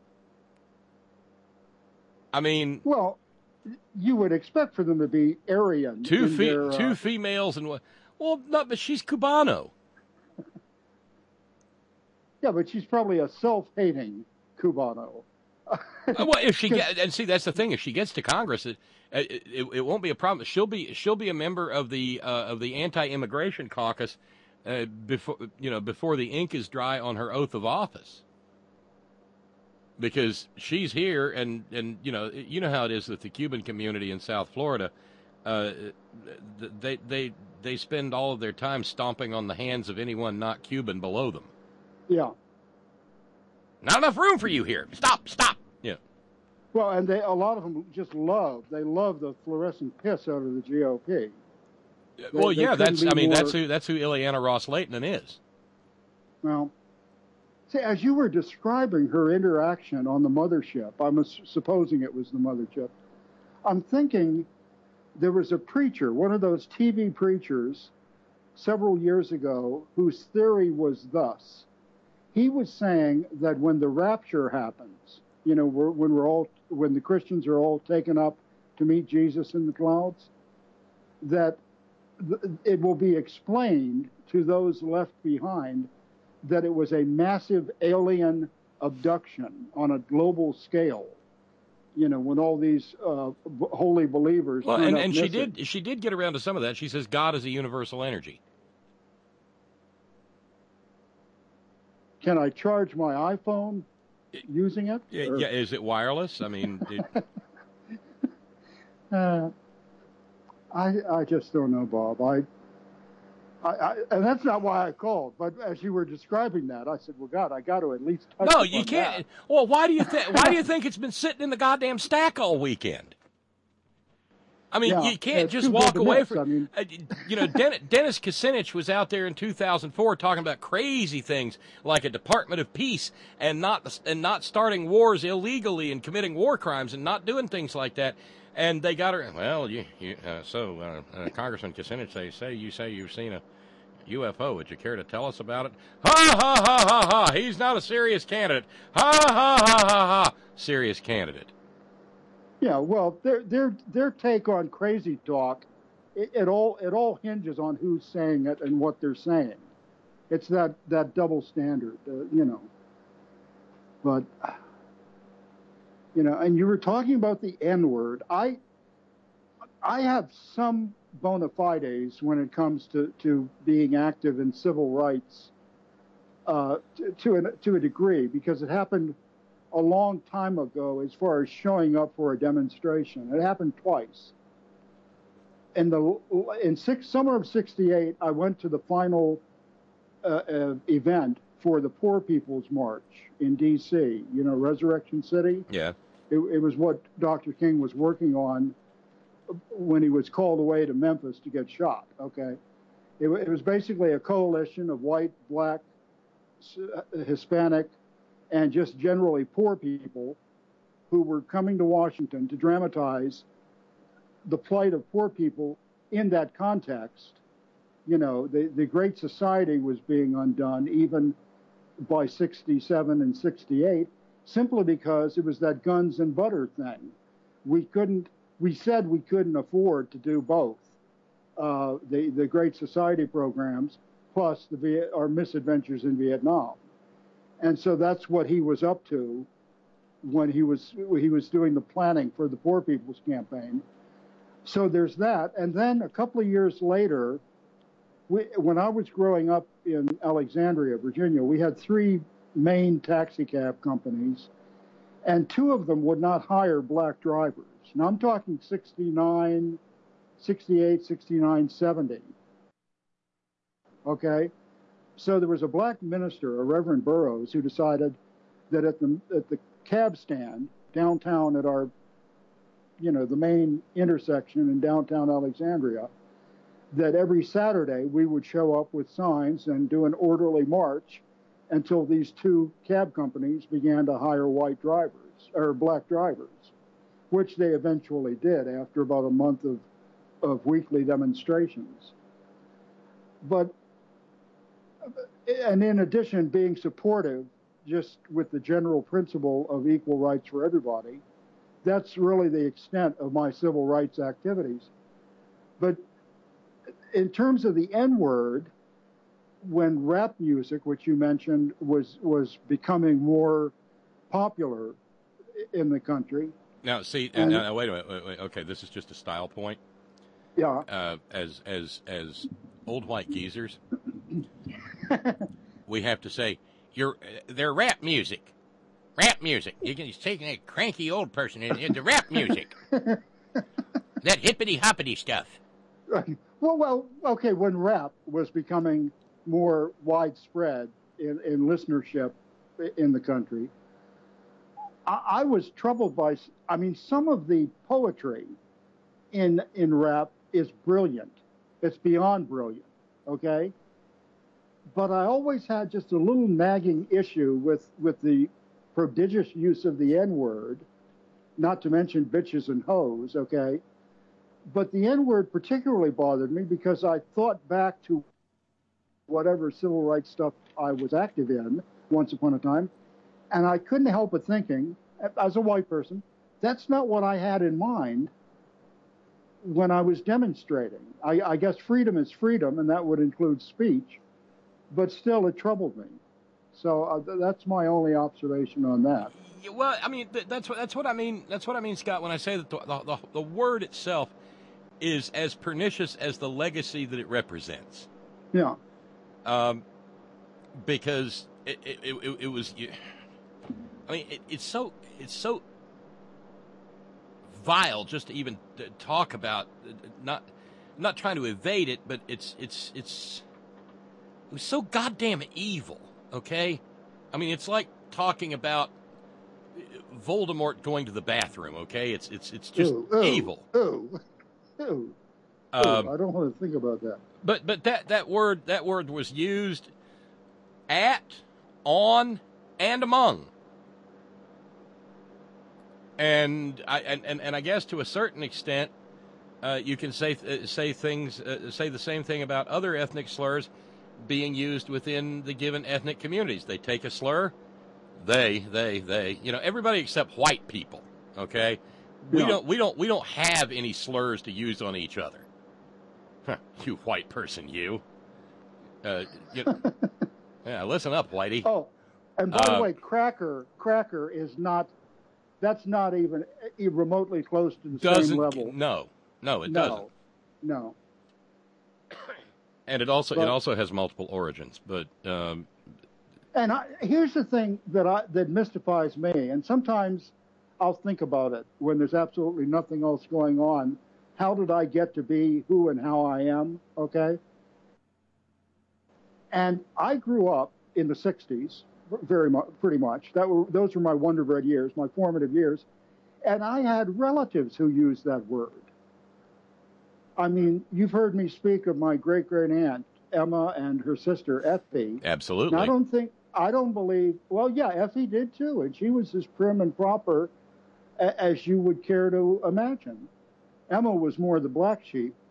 Speaker 4: I mean,
Speaker 6: Well, you would expect for them to be Aryan.
Speaker 4: two
Speaker 6: in
Speaker 4: fe-
Speaker 6: their, uh,
Speaker 4: two females and one. Well, no, but she's Cubano.
Speaker 6: Yeah, but she's probably a self-hating Cubano.
Speaker 4: Uh, well, if she get, and see, that's the thing. If she gets to Congress, it, it, it, it won't be a problem. She'll be she'll be a member of the uh, of the anti-immigration caucus uh, before you know before the ink is dry on her oath of office. Because she's here, and, and you know you know how it is with the Cuban community in South Florida. Uh, they they they spend all of their time stomping on the hands of anyone not Cuban below them.
Speaker 6: Yeah.
Speaker 4: Not enough room for you here. Stop, stop. Yeah.
Speaker 6: Well, and they a lot of them just love. They love the fluorescent piss out of the G O P.
Speaker 4: Well,
Speaker 6: they
Speaker 4: yeah,
Speaker 6: couldn't
Speaker 4: that's.
Speaker 6: be
Speaker 4: I mean,
Speaker 6: more-
Speaker 4: that's who that's who Ileana Ross-Leighton is.
Speaker 6: Well, see, as you were describing her interaction on the mothership, I'm ass- supposing it was the mothership. I'm thinking there was a preacher, one of those T V preachers, several years ago, whose theory was thus. He was saying that when the rapture happens, you know, we're, when we're all, when the Christians are all taken up to meet Jesus in the clouds, that th- it will be explained to those left behind that it was a massive alien abduction on a global scale. You know, when all these uh, b- holy believers.
Speaker 4: Well,
Speaker 6: turn
Speaker 4: and,
Speaker 6: up
Speaker 4: and she
Speaker 6: missing.
Speaker 4: did she did get around to some of that. She says God is a universal energy.
Speaker 6: Can I charge my iPhone using it?
Speaker 4: Yeah,
Speaker 6: Or-
Speaker 4: yeah, is it wireless? I mean, it,
Speaker 6: Uh, I I just don't know, Bob. I, I, I and that's not why I called. But as you were describing that, I said, "Well, God, I got to at least touch
Speaker 4: no,
Speaker 6: upon
Speaker 4: you can't.
Speaker 6: that."
Speaker 4: Well, why do you think why do you think it's been sitting in the goddamn stack all weekend? I mean,
Speaker 6: Yeah,
Speaker 4: you can't
Speaker 6: it's
Speaker 4: just
Speaker 6: too
Speaker 4: walk
Speaker 6: good to
Speaker 4: away
Speaker 6: miss.
Speaker 4: from.
Speaker 6: I mean-
Speaker 4: uh, you know, Den- Dennis Kucinich was out there in two thousand four talking about crazy things like a Department of Peace and not and not starting wars illegally and committing war crimes and not doing things like that. And they got her. Well, you, you uh, so uh, uh, Congressman Kucinich, they say you say you've seen a U F O. Would you care to tell us about it? Ha ha ha ha ha! He's not a serious candidate. Ha ha ha ha ha! Serious candidate.
Speaker 6: Yeah, well, their their their take on crazy talk, it, it all it all hinges on who's saying it and what they're saying. It's that that double standard, uh, you know. But you know, and you were talking about the N word. I I have some bona fides when it comes to, to being active in civil rights uh, to to, an, to a degree, because it happened a long time ago as far as showing up for a demonstration. It happened twice. In the in six, summer of sixty-eight, I went to the final uh, uh, event for the Poor People's March in D C, you know, Resurrection City.
Speaker 4: Yeah.
Speaker 6: It, it was what Doctor King was working on when he was called away to Memphis to get shot, okay? It, it was basically a coalition of white, black, Hispanic, and just generally poor people who were coming to Washington to dramatize the plight of poor people in that context, you know, the, the Great Society was being undone even by sixty-seven and sixty-eight, simply because it was that guns and butter thing. We couldn't, we said we couldn't afford to do both, uh, the, the Great Society programs plus the Viet, our misadventures in Vietnam. And so that's what he was up to when he was, he was doing the planning for the Poor People's Campaign. So there's that. And then a couple of years later, we, when I was growing up in Alexandria, Virginia, we had three main taxi cab companies, and two of them would not hire black drivers. Now I'm talking sixty-nine, sixty-eight, sixty-nine, seventy. Okay? So there was a black minister, a Reverend Burroughs, who decided that at the, at the cab stand downtown at our, you know, the main intersection in downtown Alexandria, that every Saturday we would show up with signs and do an orderly march until these two cab companies began to hire white drivers, or black drivers, which they eventually did after about a month of, of weekly demonstrations. But, and in addition, being supportive, just with the general principle of equal rights for everybody, that's really the extent of my civil rights activities. But in terms of the N-word, when rap music, which you mentioned, was was becoming more popular in the country.
Speaker 4: Now, see,
Speaker 6: and,
Speaker 4: uh, wait a minute. Wait, wait, okay, this is just a style point.
Speaker 6: Yeah.
Speaker 4: Uh, as as as old white geezers, we have to say you're uh, they're rap music. Rap music. You're taking a cranky old person into rap music. That hippity hoppity stuff.
Speaker 6: Well, well, okay. When rap was becoming more widespread in, in listenership in the country, I, I was troubled by. I mean, some of the poetry in in rap is brilliant. It's beyond brilliant. Okay. But I always had just a little nagging issue with with the prodigious use of the N-word, not to mention bitches and hoes, okay? But the N-word particularly bothered me because I thought back to whatever civil rights stuff I was active in once upon a time, and I couldn't help but thinking, as a white person, that's not what I had in mind when I was demonstrating. I, I guess freedom is freedom, and that would include speech, but still it troubled me. So uh, that's my only observation on that.
Speaker 4: Yeah, well, I mean, th- that's what that's what I mean. That's what I mean, Scott, when I say that the, the the word itself is as pernicious as the legacy that it represents.
Speaker 6: Yeah.
Speaker 4: Um, because it it, it, it was. I mean, it, it's so it's so vile just to even talk about. Not I'm not trying to evade it, but it's it's it's it was so goddamn evil. Okay, I mean, it's like talking about Voldemort going to the bathroom. Okay, it's it's it's just
Speaker 6: ooh, ooh,
Speaker 4: evil.
Speaker 6: Ooh, ooh,
Speaker 4: um,
Speaker 6: ooh, I don't want to think about that.
Speaker 4: But but that, that word that word was used at, on, and among, and I and, and, and I guess to a certain extent, uh, you can say uh, say things uh, say the same thing about other ethnic slurs being used within the given ethnic communities. They take a slur, they, they, they, you know, everybody except white people. Okay, we
Speaker 6: Yeah.
Speaker 4: don't, we don't, we don't have any slurs to use on each other. Huh, you white person, you. Uh, you know, yeah, listen up, Whitey.
Speaker 6: Oh, and by
Speaker 4: Uh,
Speaker 6: the way, cracker, cracker is not. That's not even remotely close to the
Speaker 4: Doesn't
Speaker 6: same level.
Speaker 4: no, no, it
Speaker 6: no,
Speaker 4: doesn't.
Speaker 6: no.
Speaker 4: And it also
Speaker 6: But-
Speaker 4: it also has multiple origins, but um,
Speaker 6: And I, here's the thing that I that mystifies me, and sometimes I'll think about it when there's absolutely nothing else going on. How did I get to be who and how I am? Okay. And I grew up in the sixties, very much, pretty much. That were those were my Wonder Bread years, my formative years, and I had relatives who used that word. I mean, you've heard me speak of my great great aunt Emma and her sister Effie.
Speaker 4: absolutely.
Speaker 6: Now, I don't think I don't believe. Well, yeah, Effie did too, and she was as prim and proper a, as you would care to imagine. Emma was more the black sheep,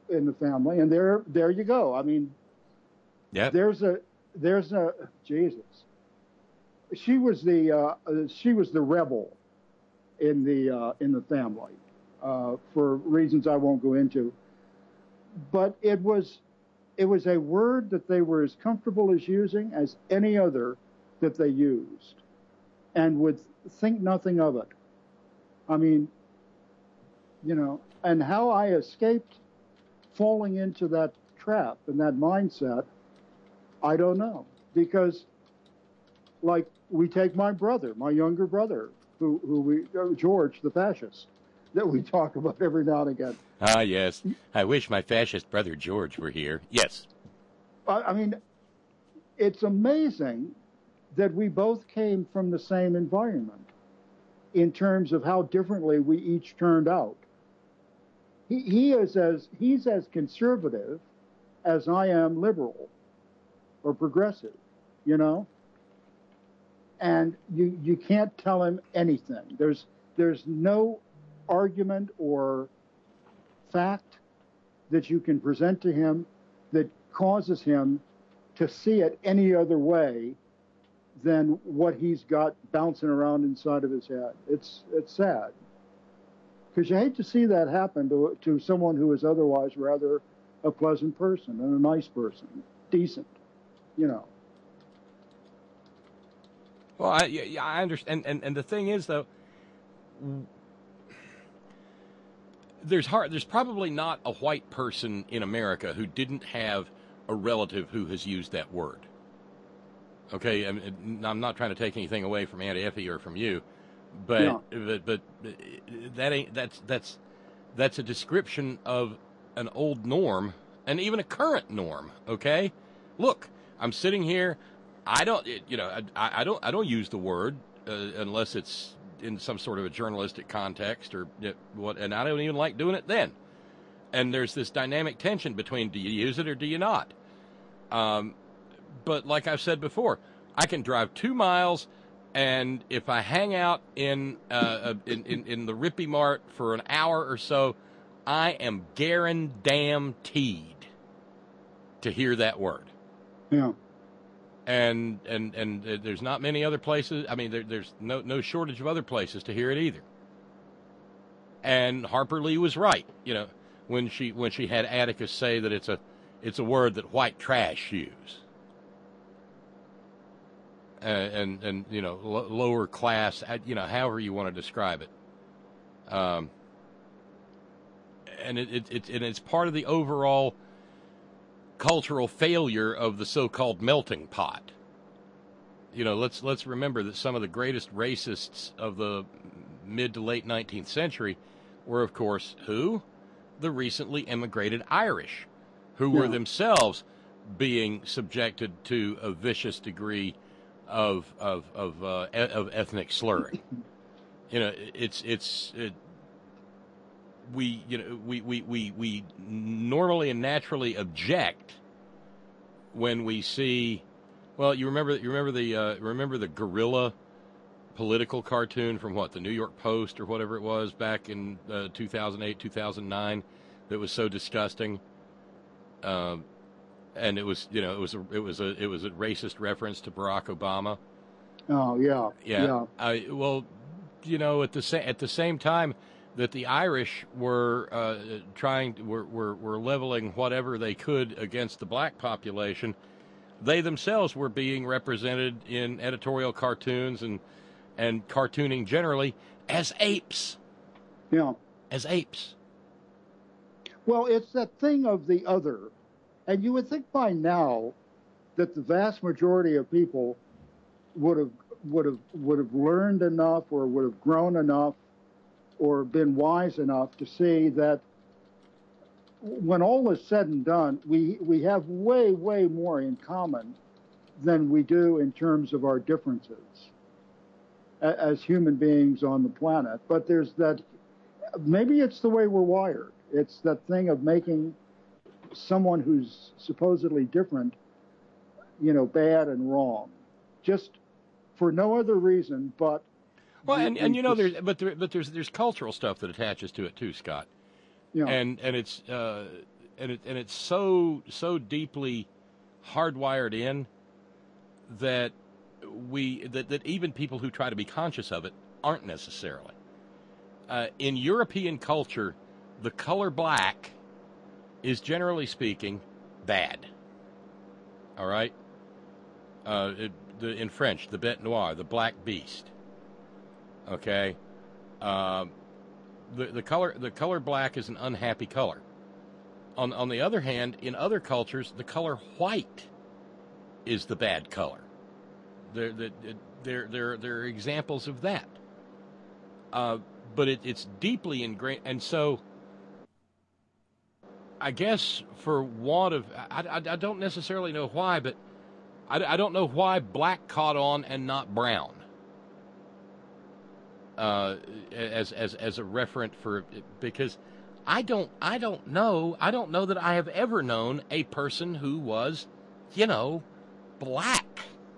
Speaker 6: in the family, and there there you go. I mean,
Speaker 4: Yep.
Speaker 6: there's a there's a Jesus. She was the uh, uh, she was the rebel in the uh, in the family uh, for reasons I won't go into. But it was it was a word that they were as comfortable as using as any other that they used, and would think nothing of it. I mean, you know, and how I escaped falling into that trap and that mindset, I don't know. Because, like, we take my brother, my younger brother, who, who we, uh, George, the fascist, that we talk about every now and again.
Speaker 4: Ah, yes. I wish my fascist brother George were here. Yes.
Speaker 6: I, I mean, it's amazing that we both came from the same environment in terms of how differently we each turned out. He, he is as he's as conservative as I am liberal or progressive, you know. And you you can't tell him anything. There's there's no argument or fact that you can present to him that causes him to see it any other way than what he's got bouncing around inside of his head. It's it's sad. Because you hate to see that happen to to someone who is otherwise rather a pleasant person and a nice person, decent, you know.
Speaker 4: Well, I, yeah, I understand. And, and, and the thing is, though, there's hard, there's probably not a white person in America who didn't have a relative who has used that word. Okay, I mean, I'm not trying to take anything away from Aunt Effie or from you, but
Speaker 6: Yeah.
Speaker 4: but, but that ain't that's that's that's a description of an old norm and even a current norm. Okay, look, I'm sitting here. I don't, you know, I, I don't I don't use the word uh, unless it's in some sort of a journalistic context or what, and I don't even like doing it then. And there's this dynamic tension between do you use it or do you not? Um. But like I've said before, I can drive two miles, and if I hang out in uh, in, in in the Rippy Mart for an hour or so, I am guaranteed to hear that word.
Speaker 6: Yeah.
Speaker 4: And and and there's not many other places. I mean, there, there's no no shortage of other places to hear it either. And Harper Lee was right, you know, when she when she had Atticus say that it's a it's a word that white trash use. Uh, and, and, you know, lo- lower class, you know, however you want to describe it. Um, and it, it, it, and it's part of the overall cultural failure of the so-called melting pot. You know, let's, let's remember that some of the greatest racists of the mid to late nineteenth century were, of course, who? The recently immigrated Irish, who were
Speaker 6: Yeah.
Speaker 4: themselves being subjected to a vicious degree of of of uh, e- of ethnic slurring. You know, it's it's it, we you know we, we, we, we normally and naturally object when we see. Well, you remember you remember the uh, remember the guerrilla political cartoon from what, the New York Post or whatever it was back in uh, two thousand eight, two thousand nine that was so disgusting. Um, and it was, you know, it was a, it was a, it was a racist reference to Barack Obama.
Speaker 6: Oh yeah.
Speaker 4: Yeah.
Speaker 6: Yeah.
Speaker 4: I, well, you know, at the sa- at the same time that the Irish were uh, trying, were, were were leveling whatever they could against the black population, they themselves were being represented in editorial cartoons and and cartooning generally as apes.
Speaker 6: Yeah.
Speaker 4: As apes.
Speaker 6: Well, it's that thing of the other. And you would think by now that the vast majority of people would have would have would have learned enough or would have grown enough or been wise enough to see that when all is said and done, we we have way, way more in common than we do in terms of our differences as human beings on the planet. But there's that, maybe it's the way we're wired. It's that thing of making someone who's supposedly different, you know, bad and wrong, just for no other reason but.
Speaker 4: Well, and, and you know,
Speaker 6: there's
Speaker 4: there's but there, but there's there's cultural stuff that attaches to it too, Scott.
Speaker 6: Yeah.
Speaker 4: And and it's uh, and it and it's so so deeply hardwired in that we that, that even people who try to be conscious of it aren't necessarily. Uh, in European culture, the color black is, generally speaking, bad. All right? Uh, it, the, in French, the bête noire, the black beast. Okay? Uh, the, the color the color black is an unhappy color. On, on the other hand, in other cultures, the color white is the bad color. There, there, there, there, there are examples of that. Uh, but it, it's deeply ingrained. And so, I guess for want of, I, I, I don't necessarily know why, but I, I don't know why black caught on and not brown. Uh, as, as, as a referent for, because I don't, I don't know, I don't know that I have ever known a person who was, you know, black.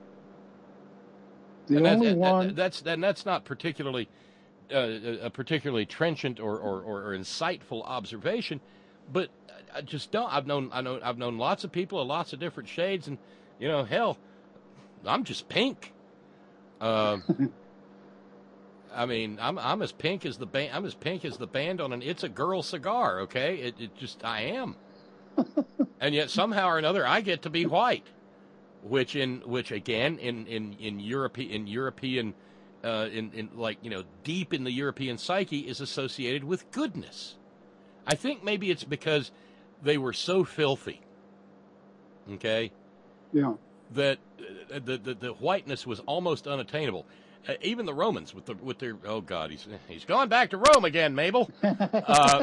Speaker 6: The
Speaker 4: and
Speaker 6: only
Speaker 4: that's,
Speaker 6: one
Speaker 4: and that's and that's not particularly uh, a particularly trenchant or, or, or, or insightful observation, but I just don't. I've known I know I've known lots of people of lots of different shades, and you know, hell, I'm just pink. Uh, I mean, I'm I'm as pink as the band. I'm as pink as the band on an "It's a Girl" cigar. Okay, it, it just I am, and yet somehow or another I get to be white. Which in which again in in in Europe in European uh, in in like you know deep in the European psyche is associated with goodness. I think maybe it's because they were so filthy. Okay.
Speaker 6: Yeah.
Speaker 4: That uh, the, the the whiteness was almost unattainable. Uh, even the Romans with the with their oh god he's he's going back to Rome again, Mabel. Uh,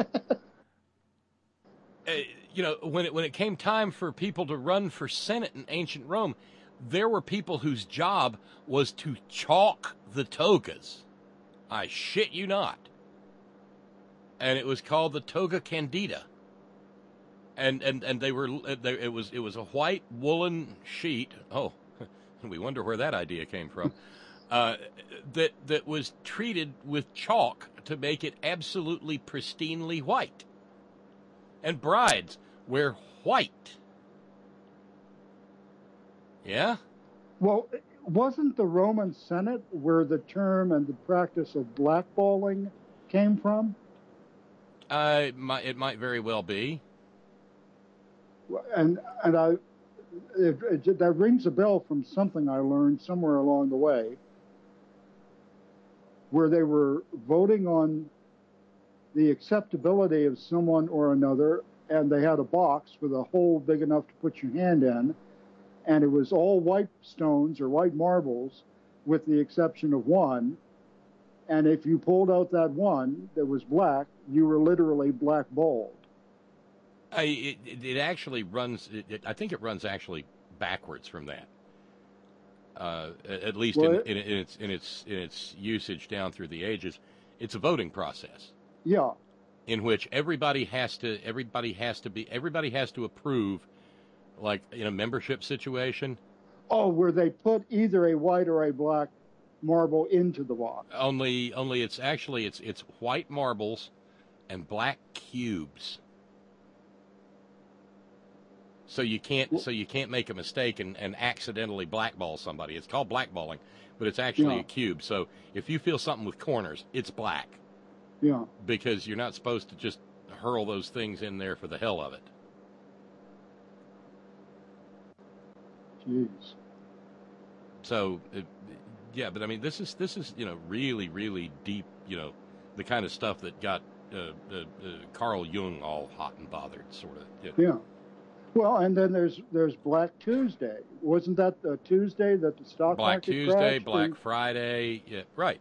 Speaker 4: Uh, you know, when it when it came time for people to run for Senate in ancient Rome, there were people whose job was to chalk the togas. I shit you not. And it was called the toga candida. And and and they were they, it was it was a white woolen sheet. Oh, we wonder where that idea came from. Uh, that that was treated with chalk to make it absolutely pristinely white. And brides wear white. Yeah?
Speaker 6: Well, wasn't the Roman Senate where the term and the practice of blackballing came from?
Speaker 4: Uh, it might, it might very well be.
Speaker 6: And and I, it, it, that rings a bell from something I learned somewhere along the way, where they were voting on the acceptability of someone or another, and they had a box with a hole big enough to put your hand in, and it was all white stones or white marbles with the exception of one, and if you pulled out that one that was black, you were literally blackballed.
Speaker 4: I, it, it actually runs, it, it, I think it runs actually backwards from that. Uh, at least
Speaker 6: well,
Speaker 4: in,
Speaker 6: it,
Speaker 4: in, in, its, in, its, in its usage down through the ages. It's a voting process.
Speaker 6: Yeah.
Speaker 4: In which everybody has to, everybody has to be, everybody has to approve, like in a membership situation.
Speaker 6: Oh, where they put either a white or a black marble into the box.
Speaker 4: Only, only it's actually it's it's white marbles and black cubes. So you can't, so you can't make a mistake and, and accidentally blackball somebody. It's called blackballing, but it's actually
Speaker 6: yeah.
Speaker 4: a cube. So if you feel something with corners, it's black.
Speaker 6: Yeah.
Speaker 4: Because you're not supposed to just hurl those things in there for the hell of it.
Speaker 6: Jeez.
Speaker 4: So, it, yeah, but I mean, this is this is you know really really deep, you know, the kind of stuff that got uh, uh, uh, Carl Jung all hot and bothered, sort of. You know.
Speaker 6: Yeah. Well, and then there's there's Black Tuesday. Wasn't that the Tuesday that the stock
Speaker 4: Black
Speaker 6: market
Speaker 4: Tuesday,
Speaker 6: crashed?
Speaker 4: Black
Speaker 6: And
Speaker 4: Friday, yeah, right.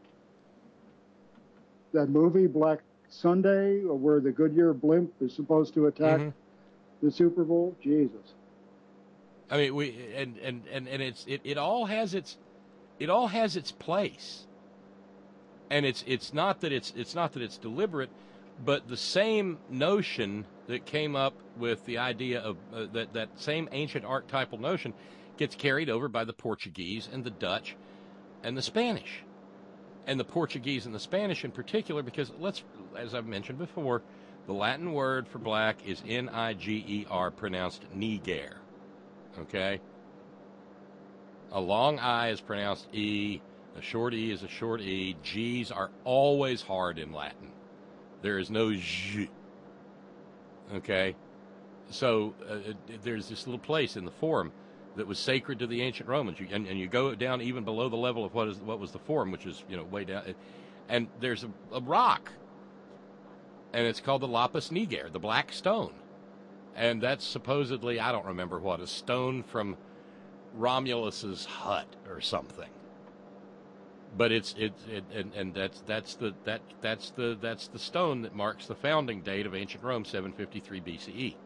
Speaker 6: that movie Black Sunday, where the Goodyear blimp is supposed to attack
Speaker 4: Mm-hmm.
Speaker 6: the Super Bowl. Jesus.
Speaker 4: I mean, we and and and, and it's it, it all has its it all has its place. And it's it's not that it's it's not that it's deliberate, but the same notion that came up with the idea of uh, that that same ancient archetypal notion gets carried over by the Portuguese and the Dutch and the Spanish. And the Portuguese and the Spanish in particular, because let's, as I've mentioned before, The Latin word for black is N I G E R, pronounced niger. Okay? A long I is pronounced E. A short E is a short E. G's are always hard in Latin. There is no J. Okay? So uh, there's this little place in the Forum that was sacred to the ancient Romans. You, and, and you go down even below the level of what is what was the Forum, which is, you know, way down. And there's a, a rock. And it's called the Lapis Niger, the black stone. And that's supposedly, I don't remember what, a stone from Romulus's hut or something. But it's it, it and, and that's that's the that that's the that's the stone that marks the founding date of ancient Rome, seven fifty-three B C E.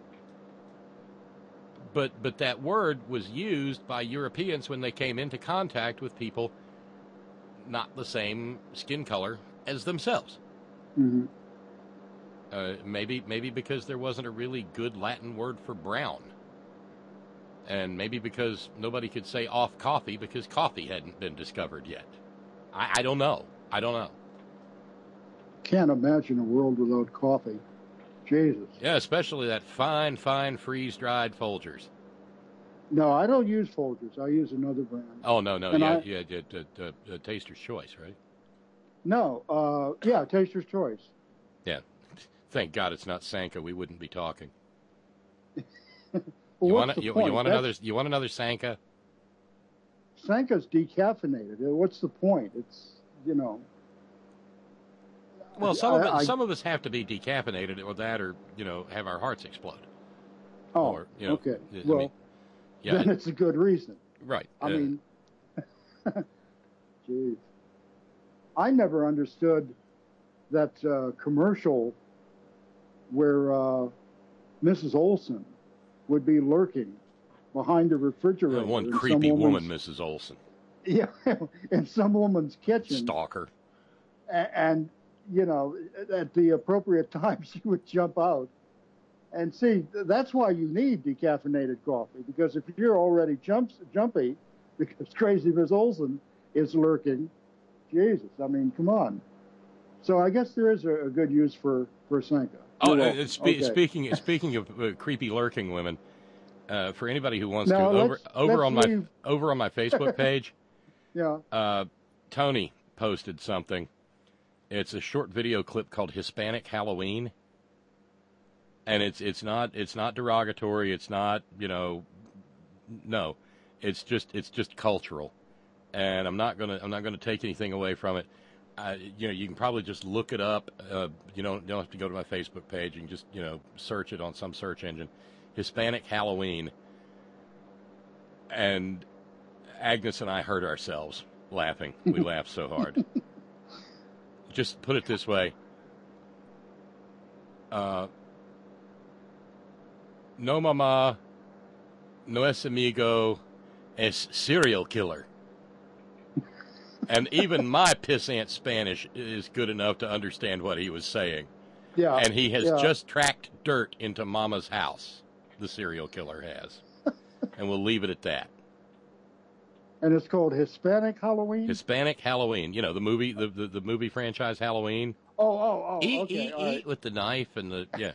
Speaker 4: But but that word was used by Europeans when they came into contact with people not the same skin color as themselves.
Speaker 6: Mm-hmm.
Speaker 4: Uh, maybe maybe because there wasn't a really good Latin word for brown. And maybe because nobody could say off coffee because coffee hadn't been discovered yet. I, I don't know. I don't know.
Speaker 6: Can't imagine a world without coffee. Jesus.
Speaker 4: Yeah, especially that fine, fine freeze-dried Folgers.
Speaker 6: No, I don't use Folgers. I use another brand.
Speaker 4: Oh, no, no.
Speaker 6: And
Speaker 4: Yeah,
Speaker 6: I-
Speaker 4: yeah, yeah, yeah, yeah, yeah, Taster's Choice, right?
Speaker 6: No, uh, yeah, Taster's Choice.
Speaker 4: Yeah. Thank God it's not Sanka. We wouldn't be talking.
Speaker 6: Well,
Speaker 4: You
Speaker 6: what's
Speaker 4: want
Speaker 6: the
Speaker 4: you,
Speaker 6: point?
Speaker 4: you want
Speaker 6: That's-
Speaker 4: another you want another Sanka?
Speaker 6: Sanka's decaffeinated. What's the point? It's, you know.
Speaker 4: Well, some of
Speaker 6: I-
Speaker 4: it,
Speaker 6: I-
Speaker 4: some of us have to be decaffeinated, or that, or you know, have our hearts explode.
Speaker 6: Oh,
Speaker 4: or, you know,
Speaker 6: okay.
Speaker 4: I
Speaker 6: Well,
Speaker 4: mean, yeah,
Speaker 6: then it's a good reason.
Speaker 4: right.
Speaker 6: I
Speaker 4: uh,
Speaker 6: mean, geez. I never understood that uh, commercial where uh, Missus Olson would be lurking behind the refrigerator.
Speaker 4: uh, one
Speaker 6: in
Speaker 4: creepy
Speaker 6: some
Speaker 4: woman,
Speaker 6: woman's-
Speaker 4: Missus Olson,
Speaker 6: Yeah, in some woman's kitchen.
Speaker 4: stalker.
Speaker 6: A- And, you know, at the appropriate time, she would jump out. And see, that's why you need decaffeinated coffee, because if you're already jumps, jumpy because crazy Miss Olson is lurking, Jesus, I mean, come on. So I guess there is a, a good use for, for Sanka.
Speaker 4: Oh,
Speaker 6: You're
Speaker 4: uh,
Speaker 6: welcome.
Speaker 4: spe-
Speaker 6: Okay.
Speaker 4: speaking speaking of uh, creepy lurking women, uh, for anybody who wants
Speaker 6: Now,
Speaker 4: to, over
Speaker 6: let's-
Speaker 4: over
Speaker 6: let's
Speaker 4: on my
Speaker 6: leave-
Speaker 4: over on my Facebook page,
Speaker 6: Yeah.
Speaker 4: uh, Tony posted something. It's a short video clip called Hispanic Halloween, and it's it's not it's not derogatory. It's not, you know, no, it's just it's just cultural, and I'm not gonna I'm not gonna take anything away from it. Uh, you know, you can probably just look it up. Uh, you don't you don't have to go to my Facebook page. You can just, you know, search it on some search engine, Hispanic Halloween, and Agnes and I hurt ourselves laughing. We laughed so hard. Just put it this way. Uh, no mama, no es amigo, es serial killer. And even my pissant Spanish is good enough to understand what he was saying.
Speaker 6: Yeah.
Speaker 4: And he has
Speaker 6: yeah.
Speaker 4: just tracked dirt into Mama's house, the serial killer has. And we'll leave it at that.
Speaker 6: And it's called Hispanic Halloween?
Speaker 4: Hispanic Halloween. You know, the movie, the, the, the movie franchise Halloween.
Speaker 6: oh, oh, oh,
Speaker 4: eat,
Speaker 6: okay.
Speaker 4: eat,
Speaker 6: all right.
Speaker 4: eat with the knife and the, yeah.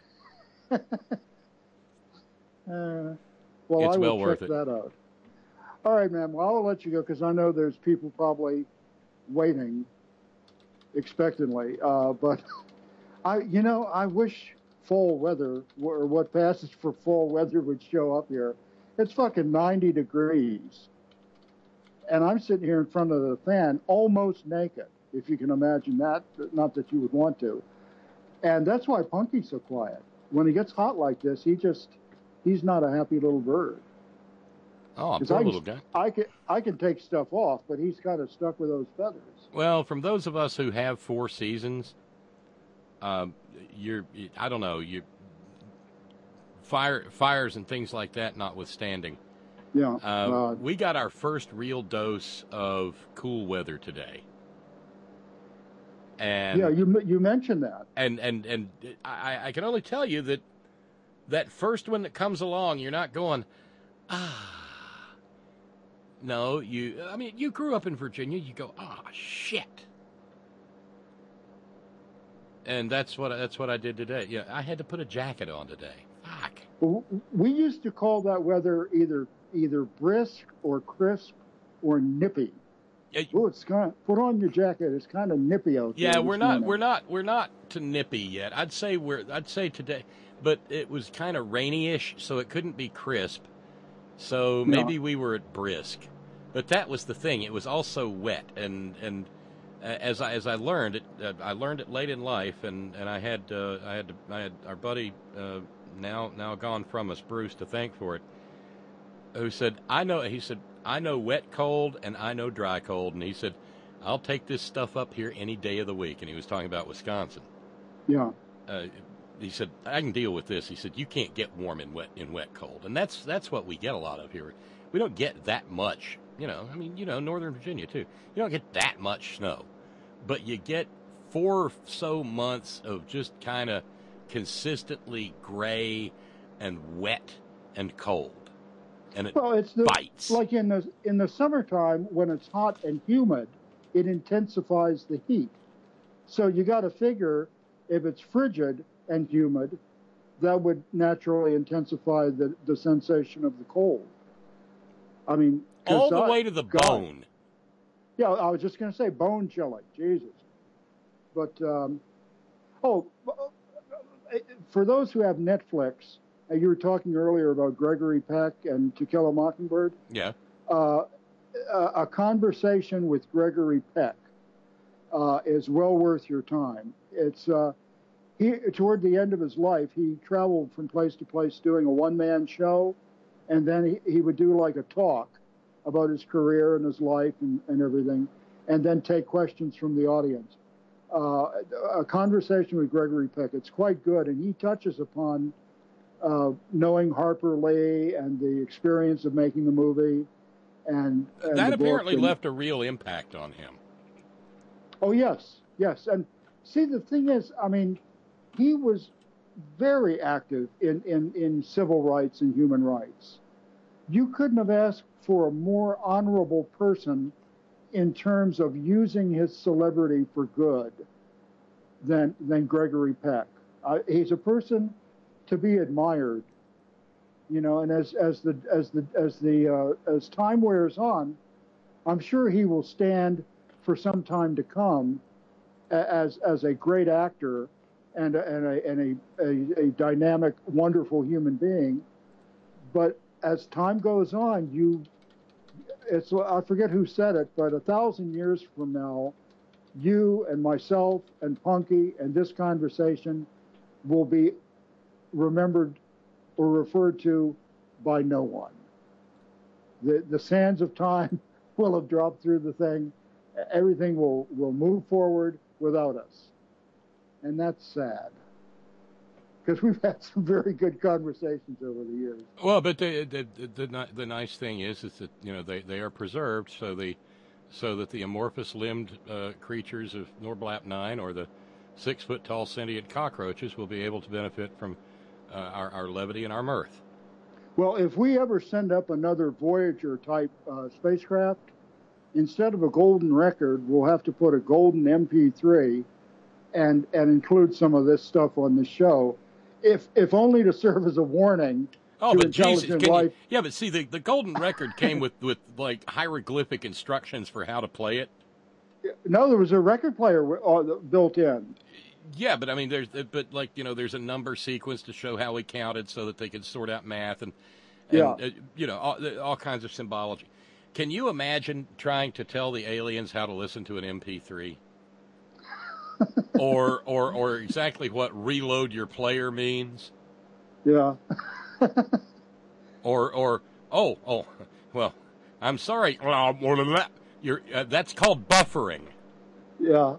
Speaker 6: Uh, well,
Speaker 4: It's
Speaker 6: I will
Speaker 4: well
Speaker 6: check
Speaker 4: worth it.
Speaker 6: that out. All right, man. Well, I'll let you go because I know there's people probably waiting expectantly. Uh, but I, you know, I wish fall weather or what passes for fall weather would show up here. It's fucking ninety degrees, and I'm sitting here in front of the fan, almost naked. If you can imagine that, not that you would want to. And that's why Punky's so quiet. When he gets hot like this, he just, he's not a happy little bird.
Speaker 4: Oh,
Speaker 6: 'Cause
Speaker 4: poor
Speaker 6: I,
Speaker 4: little guy.
Speaker 6: I can I can take stuff off, but he's kind of stuck with those feathers.
Speaker 4: Well, from those of us who have four seasons, um, you're, I don't know, you fire fires and things like that notwithstanding.
Speaker 6: Yeah.
Speaker 4: Uh,
Speaker 6: uh,
Speaker 4: we got our first real dose of cool weather today. And
Speaker 6: yeah. You you mentioned that.
Speaker 4: and and and I, I can only tell you that that first one that comes along, you're not going, ah. No, you. I mean, you grew up in Virginia. You go, ah, shit. And that's what that's what I did today. Yeah, I had to put a jacket on today. Fuck.
Speaker 6: W- We used to call that weather either either brisk or crisp or nippy.
Speaker 4: Yeah,
Speaker 6: Oh, it's kind of, put on your jacket. It's kind of nippy out there.
Speaker 4: yeah,
Speaker 6: this
Speaker 4: we're not
Speaker 6: morning.
Speaker 4: we're not we're not to nippy yet. I'd say we're I'd say today, but it was kind of rainy-ish, so it couldn't be crisp. So maybe we were at brisk. But that was the thing. It was also wet, and and uh, as I as I learned it, uh, I learned it late in life, and and I had uh, I had to, I had our buddy uh, now now gone from us, Bruce, to thank for it, who said I know he said I know wet cold and I know dry cold, and he said I'll take this stuff up here any day of the week, and he was talking about Wisconsin.
Speaker 6: Yeah.
Speaker 4: Uh, he said I can deal with this. He said you can't get warm in wet in wet cold, and that's that's what we get a lot of here. We don't get that much. You know, I mean, you know, Northern Virginia, too. You don't get that much snow, but you get four or so months of just kind of consistently gray and wet and cold, and it
Speaker 6: Well, it's the,
Speaker 4: bites.
Speaker 6: like in the in the summertime when it's hot and humid, it intensifies the heat. So you got to figure if it's frigid and humid, that would naturally intensify the, the sensation of the cold. I mean, 'cause
Speaker 4: All the
Speaker 6: I-
Speaker 4: way to the
Speaker 6: God.
Speaker 4: bone.
Speaker 6: Yeah, I was just going to say bone chilling. Jesus. But, um, oh, for those who have Netflix, uh, you were talking earlier about Gregory Peck and To Kill a Mockingbird.
Speaker 4: Yeah.
Speaker 6: Uh, a, a conversation with Gregory Peck uh, is well worth your time. It's uh, he toward the end of his life, he traveled from place to place doing a one-man show, and then he, he would do like a talk about his career and his life and, and everything, and then take questions from the audience. Uh, a conversation with Gregory Peck, it's quite good, and he touches upon uh, knowing Harper Lee and the experience of making the movie. And, and
Speaker 4: That
Speaker 6: the book
Speaker 4: apparently
Speaker 6: and-
Speaker 4: left a real impact on him.
Speaker 6: Oh, yes, yes. And see, the thing is, I mean, he was very active in, in, in civil rights and human rights. You couldn't have asked for a more honorable person in terms of using his celebrity for good than, than Gregory Peck. Uh, he's a person to be admired, you know, and as, as the, as the, as the, uh, as time wears on, I'm sure he will stand for some time to come as as a great actor and a, and a and a, a, a dynamic, wonderful human being. But as time goes on, you it's I forget who said it, but a thousand years from now, you and myself and Punky and this conversation will be remembered or referred to by no one. The the sands of time will have dropped through the thing. Everything will, will move forward without us. And that's sad. Because we've had some very good conversations over the years.
Speaker 4: Well, but the the, the the the nice thing is is that you know they, they are preserved so the so that the amorphous limbed uh, creatures of Norblap nine or the six foot tall sentient cockroaches will be able to benefit from uh, our our levity and our mirth.
Speaker 6: Well, if we ever send up another Voyager type uh, spacecraft, instead of a golden record, we'll have to put a golden M P three and and include some of this stuff on the show, if if only to serve as a warning
Speaker 4: Oh,
Speaker 6: to
Speaker 4: but Jesus,
Speaker 6: intelligent
Speaker 4: can
Speaker 6: life.
Speaker 4: you, yeah, but see, the, the golden record came with, with like hieroglyphic instructions for how to play it.
Speaker 6: No, there was a record player uh, built in.
Speaker 4: Yeah, but I mean, there's but like you know, there's a number sequence to show how we counted so that they could sort out math and, and
Speaker 6: Yeah.
Speaker 4: uh, you know, all, all kinds of symbology. Can you imagine trying to tell the aliens how to listen to an M P three? or or or exactly what reload your player means?
Speaker 6: Yeah.
Speaker 4: Or or oh oh well, I'm sorry. You're uh, that's called buffering.
Speaker 6: Yeah.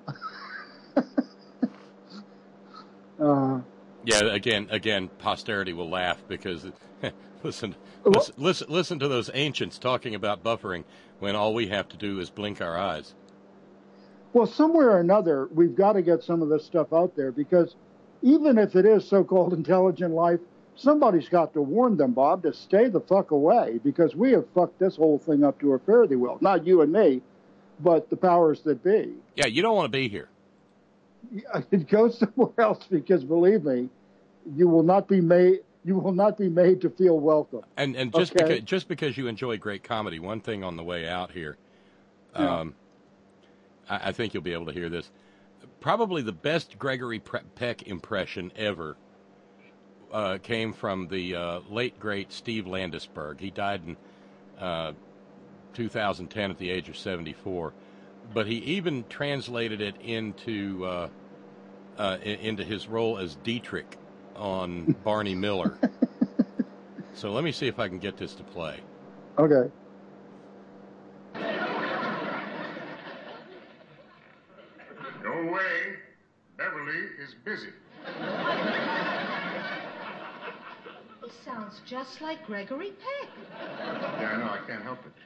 Speaker 6: uh,
Speaker 4: Yeah, again, again, posterity will laugh because listen,
Speaker 6: Well-
Speaker 4: listen, listen, listen to those ancients talking about buffering when all we have to do is blink our eyes.
Speaker 6: well, somewhere or another, we've got to get some of this stuff out there because even if it is so-called intelligent life, somebody's got to warn them, Bob, to stay the fuck away because we have fucked this whole thing up to a fare thee well. Not you and me, but the powers that be.
Speaker 4: Yeah, you don't want to be here.
Speaker 6: go somewhere else because believe me, you will not be made. You will not be made to feel welcome.
Speaker 4: And and just
Speaker 6: okay?
Speaker 4: because just because you enjoy great comedy, one thing on the way out here,
Speaker 6: Yeah.
Speaker 4: um, I, I think you'll be able to hear this. Probably the best Gregory Peck impression ever uh, came from the uh, late great Steve Landesberg. He died in uh, two thousand ten at the age of seventy-four, but he even translated it into uh, uh, into his role as Dietrich on Barney Miller. So let me see if I can get this to play.
Speaker 6: Okay.
Speaker 7: Go away. Beverly is busy.
Speaker 8: He sounds just like Gregory Peck.
Speaker 7: Yeah, I know. I can't help it.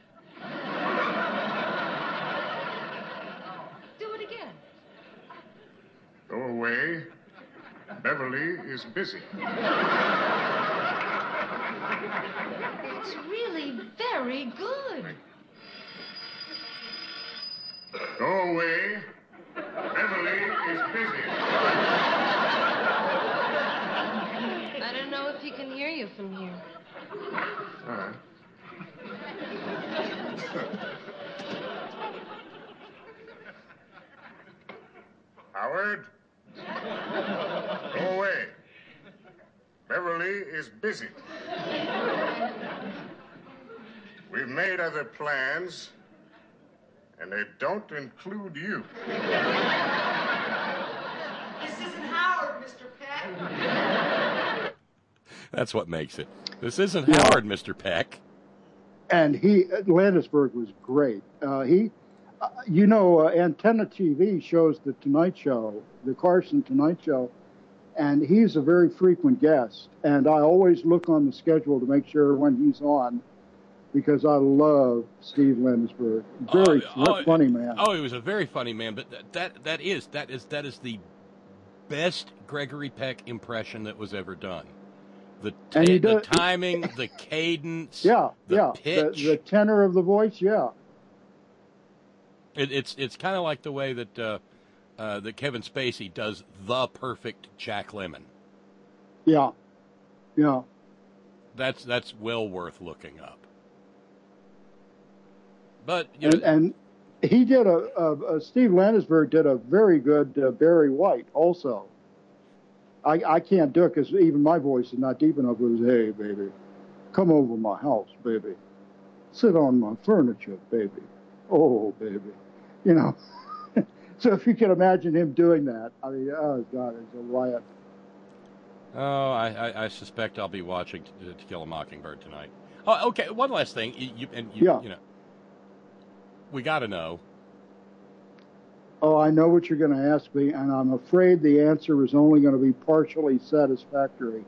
Speaker 8: Do it again.
Speaker 7: Go away. Beverly is busy.
Speaker 8: It's really very good.
Speaker 7: Go away. Beverly is busy.
Speaker 9: I don't know if he can hear you from here.
Speaker 7: All right. Howard. Go away. Beverly is busy. We've made other plans, and they don't include you.
Speaker 2: This isn't Howard, Mister Peck.
Speaker 4: That's what makes it. This isn't Howard, Mister Peck.
Speaker 6: And he, Landesberg was great. Uh, he, uh, you know, uh, Antenna T V shows the Tonight Show, the Carson Tonight Show, and he's a very frequent guest. And I always look on the schedule to make sure when he's on, because I love Steve Landesberg. Very
Speaker 4: oh, oh,
Speaker 6: funny man.
Speaker 4: Oh, he was a very funny man. But that, that that is that is that is the best Gregory Peck impression that was ever done. The, ta-
Speaker 6: And he
Speaker 4: the
Speaker 6: does-
Speaker 4: timing, the cadence,
Speaker 6: Yeah,
Speaker 4: the
Speaker 6: yeah.
Speaker 4: pitch.
Speaker 6: The, the tenor of the voice, yeah.
Speaker 4: It, it's it's kind of like the way that uh, uh, that Kevin Spacey does the perfect Jack Lemmon.
Speaker 6: Yeah, yeah.
Speaker 4: That's that's well worth looking up. But you know,
Speaker 6: And, and he did a, a, a Steve Landesberg did a very good uh, Barry White also. I, I can't do it because even my voice is not deep enough. It was, hey, baby, come over my house, baby. Sit on my furniture, baby. Oh, baby. You know. So if you can imagine him doing that, I mean, oh, God, it's a riot.
Speaker 4: oh, I, I, I suspect I'll be watching To, to Kill a Mockingbird tonight. Oh, okay. One last thing. You, you, and you,
Speaker 6: Yeah.
Speaker 4: you know, we got to know.
Speaker 6: Oh, I know what you're going to ask me, and I'm afraid the answer is only going to be partially satisfactory.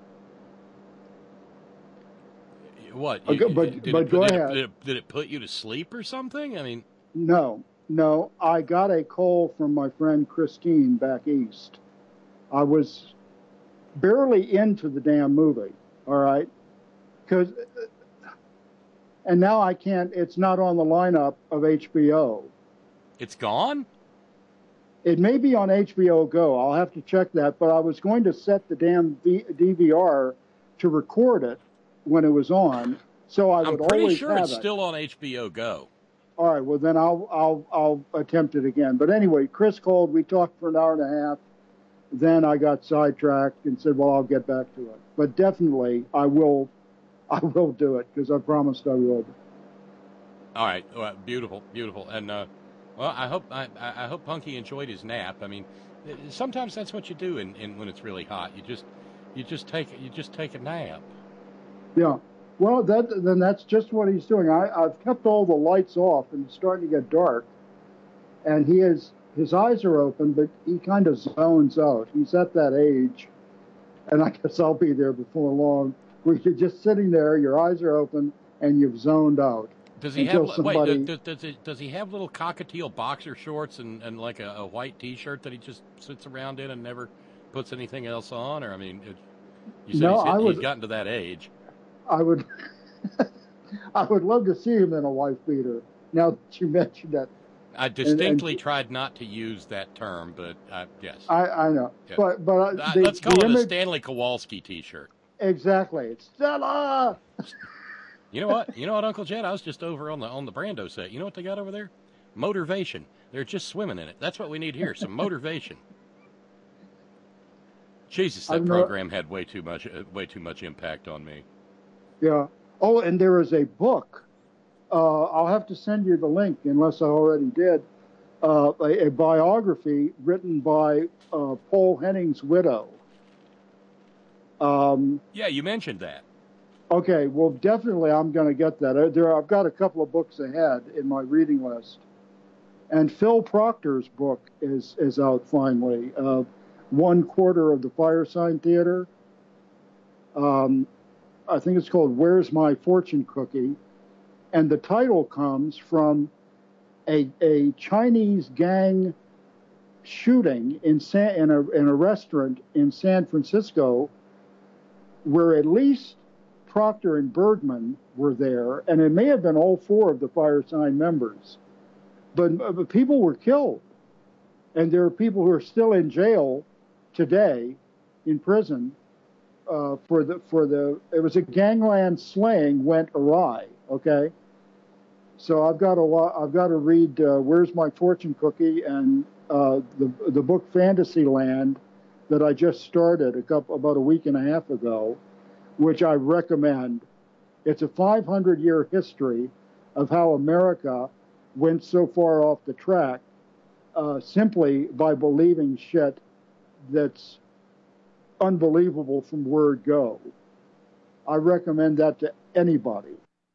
Speaker 4: What?
Speaker 6: Okay,
Speaker 4: You-
Speaker 6: but-
Speaker 4: did
Speaker 6: but
Speaker 4: it,
Speaker 6: go
Speaker 4: did
Speaker 6: ahead.
Speaker 4: It, did, it, did it put you to sleep or something? I mean,
Speaker 6: No, no. I got a call from my friend Christine back east. I was barely into the damn movie, all right? Because, and now I can't, it's not on the lineup of H B O.
Speaker 4: it's gone?
Speaker 6: It may be on H B O Go. I'll have to check that, but I was going to set the damn v- D V R to record it when it was on, so I
Speaker 4: I'm
Speaker 6: would
Speaker 4: pretty
Speaker 6: always
Speaker 4: sure
Speaker 6: have
Speaker 4: it's
Speaker 6: it.
Speaker 4: still on H B O Go.
Speaker 6: All right, well then I'll I'll I'll attempt it again. But anyway, Chris called. We talked for an hour and a half. Then I got sidetracked and said, "Well, I'll get back to it." But definitely, I will, I will do it because I promised I would.
Speaker 4: All right, well, beautiful, beautiful, and uh, well, I hope I, I hope Punky enjoyed his nap. I mean, sometimes that's what you do in, in when it's really hot. You just you just take you just take a nap.
Speaker 6: Yeah. Well, that then that's just what he's doing. I, I've kept all the lights off, and it's starting to get dark. And he is his eyes are open, but he kind of zones out. He's at that age, and I guess I'll be there before long, where you're just sitting there, your eyes are open, and you've zoned out.
Speaker 4: Does he
Speaker 6: Until
Speaker 4: have
Speaker 6: somebody-
Speaker 4: wait? Does, does, he, does he have little cockatiel boxer shorts and, and like a, a white T-shirt that he just sits around in and never puts anything else on? Or I mean, it, you said
Speaker 6: No,
Speaker 4: he's, hit,
Speaker 6: I was-
Speaker 4: he's gotten to that age.
Speaker 6: I would, I would love to see him in a wife beater. Now that you mentioned that,
Speaker 4: I distinctly
Speaker 6: and, and,
Speaker 4: tried not to use that term, but uh, yes.
Speaker 6: I, I know.
Speaker 4: Yeah.
Speaker 6: But, but
Speaker 4: uh,
Speaker 6: the,
Speaker 4: let's call
Speaker 6: the
Speaker 4: it
Speaker 6: image,
Speaker 4: a Stanley Kowalski T-shirt.
Speaker 6: Exactly. It's Stella!
Speaker 4: You know what? You know what, Uncle Jed? I was just over on the on the Brando set. You know what they got over there? Motivation. They're just swimming in it. That's what we need here, some motivation. Jesus, that program had way too much uh, way too much impact on me.
Speaker 6: Yeah. Oh, and there is a book. Uh, I'll have to send you the link, unless I already did. Uh, a, a biography written by uh, Paul Henning's widow. Um,
Speaker 4: yeah, you mentioned that.
Speaker 6: Okay, well, definitely I'm going to get that. There, I've got a couple of books ahead in my reading list. And Phil Proctor's book is, is out finally. Uh, One Quarter of the Firesign Theater. Um, I think it's called Where's My Fortune Cookie? And the title comes from a, a Chinese gang shooting in, San, in, a, in a restaurant in San Francisco where at least Proctor and Bergman were there, and it may have been all four of the Firesign members. But, but people were killed. And there are people who are still in jail today, in prison, uh, for the, for the, it was a gangland slaying went awry, okay? So I've got a lot, I've got to read uh, Where's My Fortune Cookie and uh, the, the book Fantasyland that I just started a couple, about a week and a half ago, which I recommend. It's a five hundred year history of how America went so far off the track uh, simply by believing shit that's unbelievable from word go. I recommend that to anybody.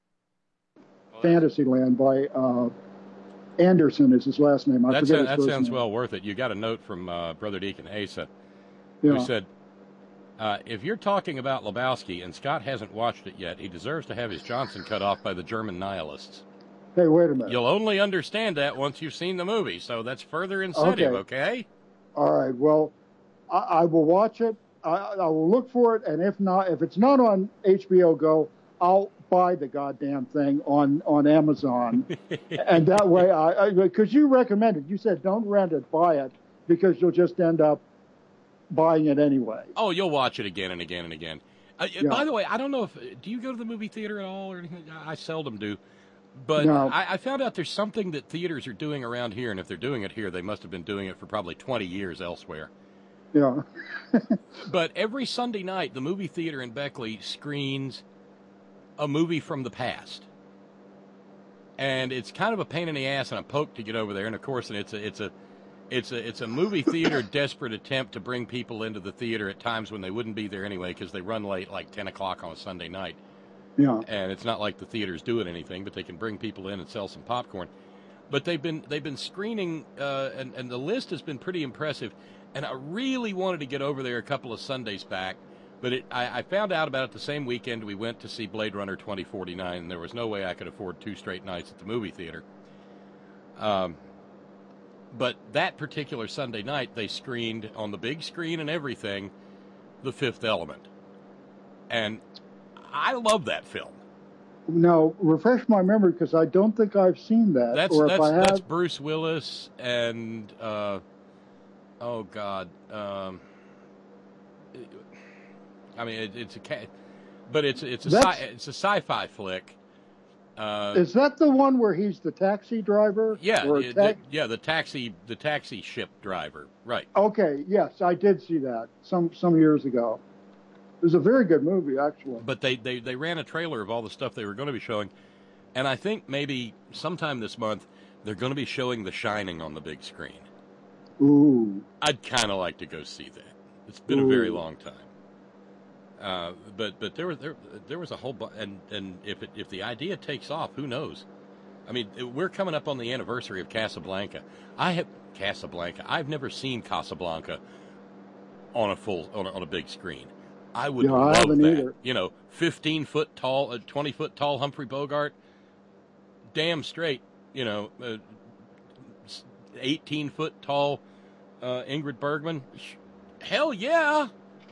Speaker 6: Well, Fantasyland by uh, Anderson is his last name. I
Speaker 4: That's
Speaker 6: forget
Speaker 4: a,
Speaker 6: his
Speaker 4: that
Speaker 6: first
Speaker 4: sounds
Speaker 6: name.
Speaker 4: well worth it. You got a note from uh, Brother Deacon Asa,
Speaker 6: yeah.
Speaker 4: who said, uh, if you're talking about Lebowski and Scott hasn't watched it yet, he deserves to have his Johnson cut off by the German nihilists.
Speaker 6: Hey, wait a minute.
Speaker 4: You'll only understand that once you've seen the movie, so that's further incentive, okay? okay?
Speaker 6: All right, well, I, I will watch it. I, I will look for it, and if not, if it's not on H B O Go, I'll buy the goddamn thing on, on Amazon. And that way, I because you recommended, you said don't rent it, buy it, because you'll just end up buying it anyway.
Speaker 4: Oh, you'll watch it again and again and again. Uh,
Speaker 6: yeah.
Speaker 4: By the way, I don't know if, do you go to the movie theater at all or anything? I seldom do. But
Speaker 6: no.
Speaker 4: I, I found out there's something that theaters are doing around here, and if they're doing it here, they must have been doing it for probably twenty years elsewhere.
Speaker 6: Yeah.
Speaker 4: But every Sunday night, the movie theater in Beckley screens a movie from the past. And it's kind of a pain in the ass and a poke to get over there. And of course, and it's a it's a it's a it's a movie theater desperate attempt to bring people into the theater at times when they wouldn't be there anyway, because they run late, like ten o'clock on a Sunday night.
Speaker 6: Yeah.
Speaker 4: And it's not like the theater's doing anything, but they can bring people in and sell some popcorn. But they've been they've been screening, uh, and and the list has been pretty impressive. And I really wanted to get over there a couple of Sundays back, but it, I, I found out about it the same weekend we went to see Blade Runner twenty forty-nine, and there was no way I could afford two straight nights at the movie theater. Um, but that particular Sunday night, they screened on the big screen and everything, The Fifth Element. And I love that film.
Speaker 6: Now, refresh my memory, because I don't think I've seen that.
Speaker 4: That's,
Speaker 6: or
Speaker 4: that's,
Speaker 6: if I have...
Speaker 4: that's Bruce Willis and... Uh, Oh God! Um, I mean, it, it's a, but it's it's a sci, it's a sci-fi flick. Uh,
Speaker 6: is that the one where he's the taxi driver?
Speaker 4: Yeah,
Speaker 6: or
Speaker 4: the,
Speaker 6: ta-
Speaker 4: the, yeah, the taxi the taxi ship driver, right?
Speaker 6: Okay, yes, I did see that some some years ago. It was a very good movie, actually.
Speaker 4: But they they they ran a trailer of all the stuff they were going to be showing, and I think maybe sometime this month they're going to be showing The Shining on the big screen.
Speaker 6: Ooh.
Speaker 4: I'd kind of like to go see that. It's been Ooh. a very long time. Uh, but but there was there there was a whole bu- and and if it, if the idea takes off, who knows? I mean, it, we're coming up on the anniversary of Casablanca. I have Casablanca. I've never seen Casablanca on a full on a, on a big screen. I would
Speaker 6: no,
Speaker 4: love
Speaker 6: I haven't
Speaker 4: that.
Speaker 6: Either.
Speaker 4: You know, fifteen foot tall, uh, twenty foot tall Humphrey Bogart, damn straight. You know, uh, eighteen foot tall. Uh, Ingrid Bergman, hell yeah!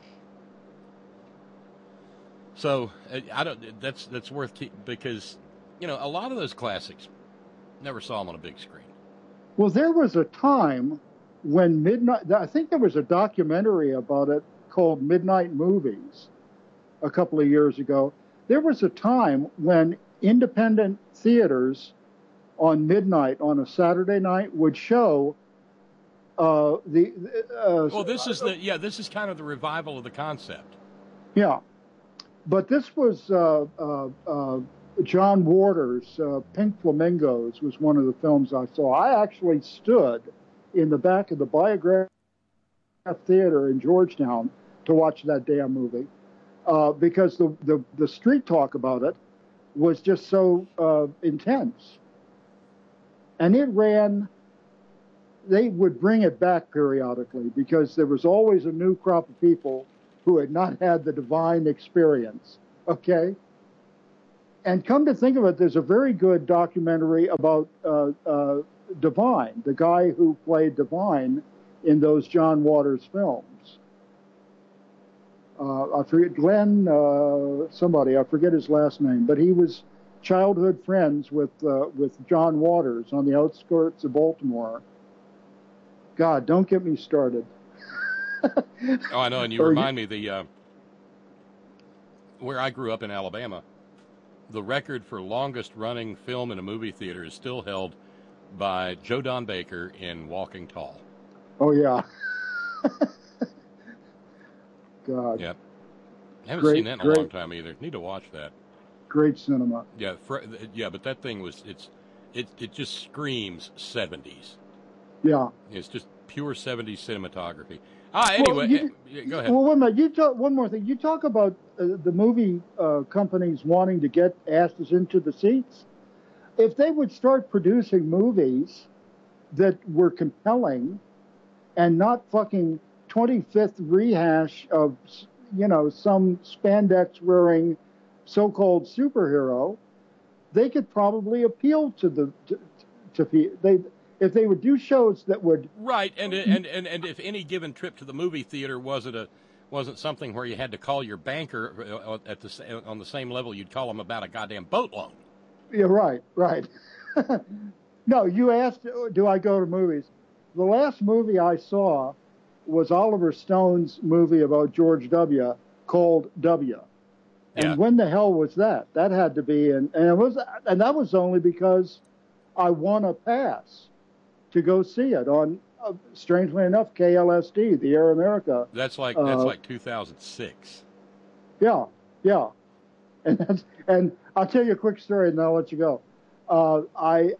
Speaker 4: So I don't. That's that's worth keep, because you know a lot of those classics never saw them on a big screen.
Speaker 6: Well, there was a time when Midnight, I think there was a documentary about it called Midnight Movies a couple of years ago. There was a time when independent theaters on midnight on a Saturday night would show uh, the. Uh,
Speaker 4: well, this is the yeah. This is kind of the revival of the concept.
Speaker 6: Yeah, but this was uh, uh, uh, John Waters' uh, Pink Flamingos was one of the films I saw. I actually stood in the back of the Biograph Theater in Georgetown to watch that damn movie uh, because the, the the street talk about it was just so uh, intense. And it ran, they would bring it back periodically because there was always a new crop of people who had not had the divine experience, okay? And come to think of it, there's a very good documentary about uh, uh, Divine, the guy who played Divine in those John Waters films. Uh, I forget, Glenn, uh, somebody, I forget his last name, but he was childhood friends with uh, with John Waters on the outskirts of Baltimore. God, don't get me started.
Speaker 4: Oh, I know, and you
Speaker 6: Or
Speaker 4: remind
Speaker 6: you-
Speaker 4: me the uh, where I grew up in Alabama, the record for longest running film in a movie theater is still held by Joe Don Baker in Walking Tall.
Speaker 6: Oh, yeah. God,
Speaker 4: Yep. I haven't
Speaker 6: Great,
Speaker 4: seen that in a
Speaker 6: great.
Speaker 4: long time either. Need to watch that.
Speaker 6: great cinema.
Speaker 4: Yeah, fr- yeah, but that thing was it's it it just screams seventies.
Speaker 6: Yeah.
Speaker 4: It's just pure seventies cinematography. Ah,
Speaker 6: Well,
Speaker 4: anyway,
Speaker 6: you-
Speaker 4: eh, go ahead.
Speaker 6: Well, wait a minute. You talk, one more thing. You talk about uh, the movie uh, companies wanting to get asses into the seats. If they would start producing movies that were compelling and not fucking twenty-fifth rehash of, you know, some spandex wearing so-called superhero, they could probably appeal to the to, to pe- they if they would do shows that would
Speaker 4: Right, and and and and if any given trip to the movie theater wasn't a wasn't something where you had to call your banker uh, at the sa- on the same level you'd call them about a goddamn boat loan.
Speaker 6: Yeah, right, right. No, you asked, do I go to movies? The last movie I saw was Oliver Stone's movie about George W. called W. And
Speaker 4: Yeah.
Speaker 6: when the hell was that? That had to be in, and it was, and that was only because I won a pass to go see it on, uh, strangely enough, K L S D, the Air America.
Speaker 4: That's like
Speaker 6: Uh,
Speaker 4: that's like two thousand six.
Speaker 6: Yeah, yeah. And that's, and I'll tell you a quick story, and then I'll let you go. Uh, I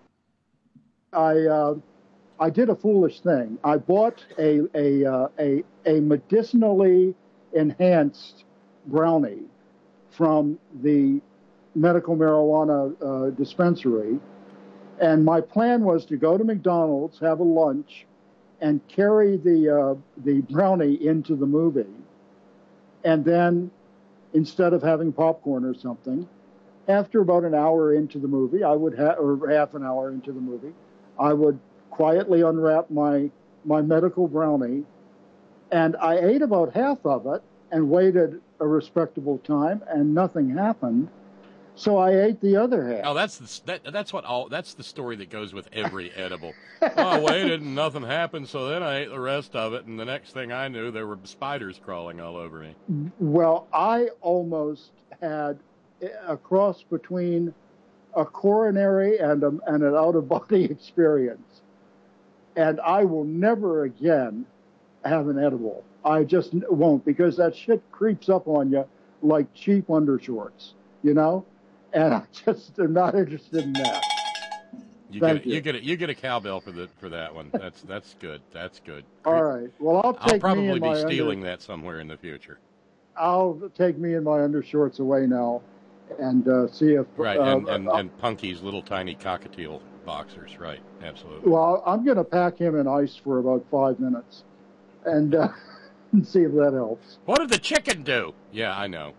Speaker 6: I uh, I did a foolish thing. I bought a a uh, a a medicinally enhanced brownie from the medical marijuana uh, dispensary, and my plan was to go to McDonald's, have a lunch, and carry the uh, the brownie into the movie, and then instead of having popcorn or something, after about an hour into the movie, I would have, or half an hour into the movie, I would quietly unwrap my my medical brownie, and I ate about half of it and waited a respectable time, and nothing happened. So I ate the other half.
Speaker 4: Oh, that's the, that, that's what all that's the story that goes with every edible. Oh, I waited and nothing happened, so then I ate the rest of it, and the next thing I knew, there were spiders crawling all over me.
Speaker 6: Well, I almost had a cross between a coronary and, a, and an out-of-body experience. And I will never again have an edible. I just won't, because that shit creeps up on you like cheap undershorts, you know? And I just am not interested in that.
Speaker 4: You
Speaker 6: Thank
Speaker 4: get
Speaker 6: you.
Speaker 4: you get a, you get a cowbell for the for that one. That's that's good. That's good.
Speaker 6: All right. Well, I'll take
Speaker 4: I'll probably
Speaker 6: me and
Speaker 4: be
Speaker 6: my
Speaker 4: stealing
Speaker 6: under,
Speaker 4: that somewhere in the future.
Speaker 6: I'll take me and my undershorts away now, and uh, see if
Speaker 4: Right,
Speaker 6: uh,
Speaker 4: and, and,
Speaker 6: uh,
Speaker 4: and Punky's little tiny cockatiel boxers. Right, absolutely.
Speaker 6: Well, I'm going to pack him in ice for about five minutes, and, uh, and see if that helps.
Speaker 4: What did the chicken do? Yeah, I know.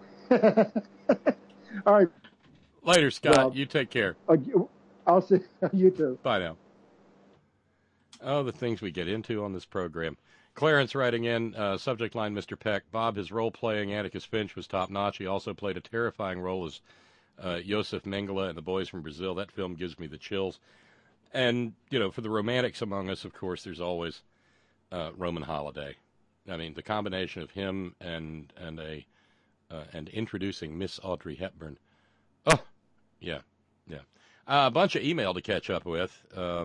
Speaker 6: All right.
Speaker 4: Later, Scott.
Speaker 6: Well,
Speaker 4: you take care.
Speaker 6: Uh, I'll see you too.
Speaker 4: Bye now. Oh, the things we get into on this program. Clarence writing in, uh, subject line, Mister Peck. Bob, his role playing Atticus Finch was top-notch. He also played a terrifying role as uh, Josef Mengele in The Boys from Brazil. That film gives me the chills. And, you know, for the romantics among us, of course, there's always uh, Roman Holiday. I mean, the combination of him and and a uh, and introducing Miss Audrey Hepburn. Oh, yeah, yeah. Uh, a bunch of email to catch up with. Uh,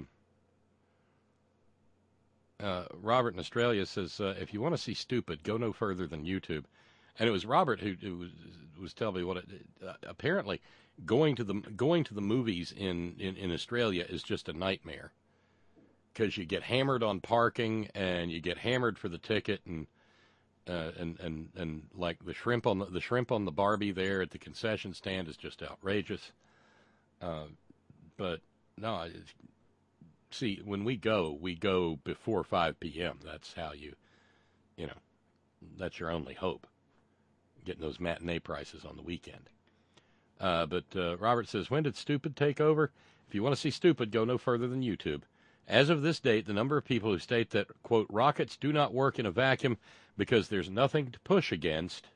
Speaker 4: uh, Robert in Australia says, uh, if you want to see stupid, go no further than YouTube. And it was Robert who, who was, was telling me what it, uh, apparently going to the going to the movies in, in, in Australia is just a nightmare, because you get hammered on parking and you get hammered for the ticket, and uh, and and and like the shrimp on the, the shrimp on the Barbie there at the concession stand is just outrageous. Uh, but no, I, see, when we go, we go before five p.m. That's how you, you know, that's your only hope, getting those matinee prices on the weekend. Uh, but uh, Robert says, when did stupid take over? If you want to see stupid, go no further than YouTube. As of this date, the number of people who state that, quote, rockets do not work in a vacuum because there's nothing to push against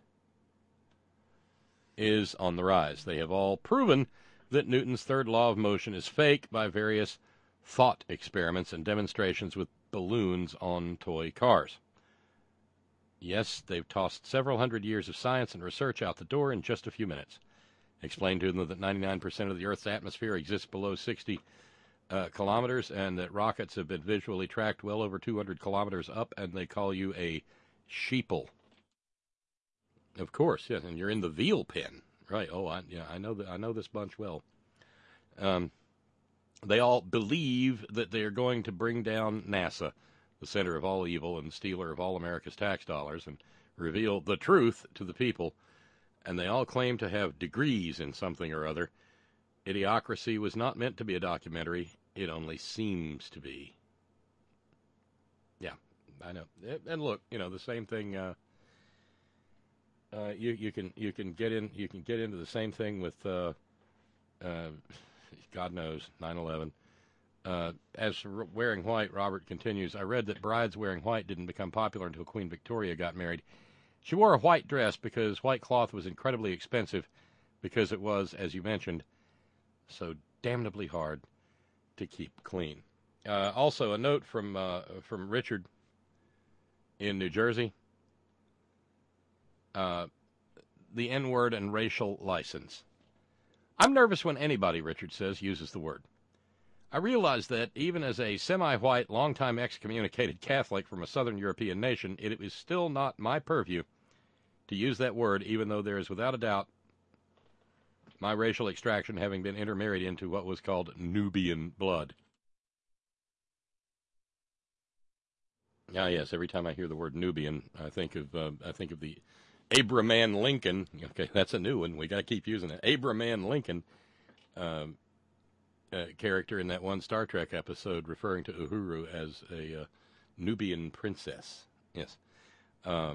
Speaker 4: is on the rise. They have all proven that Newton's third law of motion is fake by various thought experiments and demonstrations with balloons on toy cars. Yes, they've tossed several hundred years of science and research out the door in just a few minutes. Explain to them that ninety-nine percent of the Earth's atmosphere exists below sixty uh, kilometers, and that rockets have been visually tracked well over two hundred kilometers up, and they call you a sheeple. Of course, yes, and you're in the veal pen, right? Oh, I, yeah, I know that. I know this bunch well. Um, they all believe that they are going to bring down NASA, the center of all evil and stealer of all America's tax dollars, and reveal the truth to the people. And they all claim to have degrees in something or other. Idiocracy was not meant to be a documentary. It only seems to be. Yeah, I know. And look, you know, the same thing. Uh, uh, you you can you can get in you can get into the same thing with. Uh, uh, God knows, nine eleven. Uh, as for wearing white, Robert continues, I read that brides wearing white didn't become popular until Queen Victoria got married. She wore a white dress because white cloth was incredibly expensive, because it was, as you mentioned, so damnably hard to keep clean. Uh, also, a note from uh, from Richard in New Jersey. Uh, the N-word and racial license. I'm nervous when anybody, Richard says, uses the word. I realize that even as a semi-white, long-time excommunicated Catholic from a southern European nation, it is still not my purview to use that word, even though there is without a doubt my racial extraction having been intermarried into what was called Nubian blood. Ah, yes, every time I hear the word Nubian, I think of uh, I think of the Abraham Lincoln. Okay, that's a new one. We got to keep using it. Abraham Lincoln. Um, Uh, character in that one Star Trek episode referring to Uhuru as a uh, Nubian princess. Yes. Uh,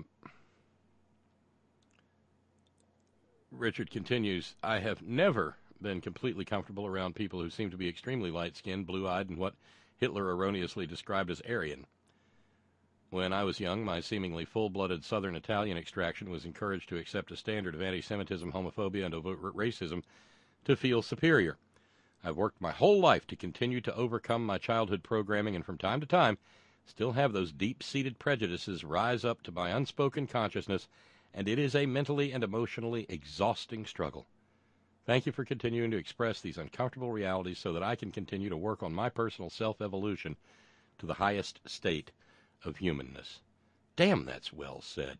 Speaker 4: Richard continues, I have never been completely comfortable around people who seem to be extremely light-skinned, blue-eyed, and what Hitler erroneously described as Aryan. When I was young, my seemingly full-blooded Southern Italian extraction was encouraged to accept a standard of anti-Semitism, homophobia, and overt racism to feel superior. I've worked my whole life to continue to overcome my childhood programming, and from time to time still have those deep-seated prejudices rise up to my unspoken consciousness, and it is a mentally and emotionally exhausting struggle. Thank you for continuing to express these uncomfortable realities so that I can continue to work on my personal self-evolution to the highest state of humanness. Damn, that's well said.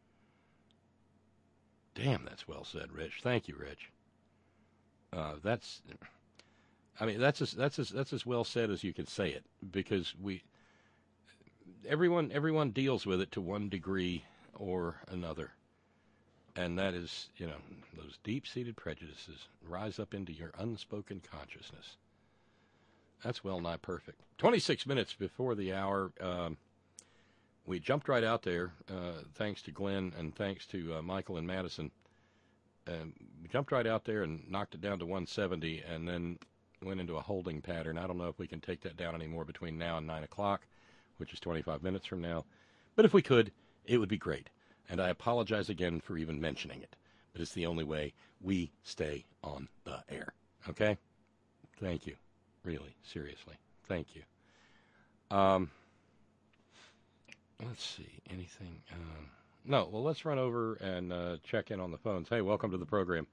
Speaker 4: Damn, that's well said, Rich. Thank you, Rich. Uh, that's... I mean, that's as, that's as, that's as well said as you can say it, because we, everyone, everyone deals with it to one degree or another. And that is, you know, those deep-seated prejudices rise up into your unspoken consciousness. That's well nigh perfect. twenty-six minutes before the hour, um, we jumped right out there, uh, thanks to Glenn and thanks to uh, Michael and Madison. Um, we jumped right out there and knocked it down to one seventy, and then went into a holding pattern. I don't know if we can take that down anymore between now and nine o'clock, which is twenty-five minutes from now. But if we could, it would be great. And I apologize again for even mentioning it. But it's the only way we stay on the air. Okay? Thank you. Really, seriously. Thank you. Um, let's see. Anything? Um, no. Well, let's run over and uh, check in on the phones. Hey, welcome to the program.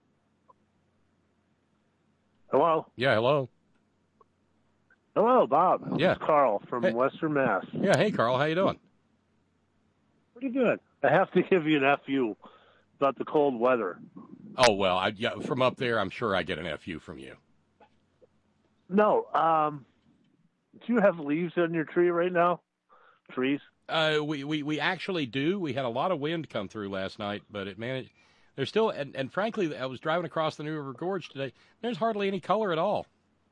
Speaker 10: Hello.
Speaker 4: Yeah, hello.
Speaker 10: Hello, Bob.
Speaker 4: Yeah.
Speaker 10: It's Carl from
Speaker 4: Hey.
Speaker 10: Western Mass.
Speaker 4: Yeah, hey, Carl. How you doing?
Speaker 10: Pretty good. I have to give you an F U about the cold weather.
Speaker 4: Oh, well, I, yeah, from up there, I'm sure I get an F U from you.
Speaker 10: No, um, do you have leaves on your tree right now? Trees?
Speaker 4: Uh, we, we, we actually do. We had a lot of wind come through last night, but it managed. There's still, and, and frankly, I was driving across the New River Gorge today. There's hardly any color at all.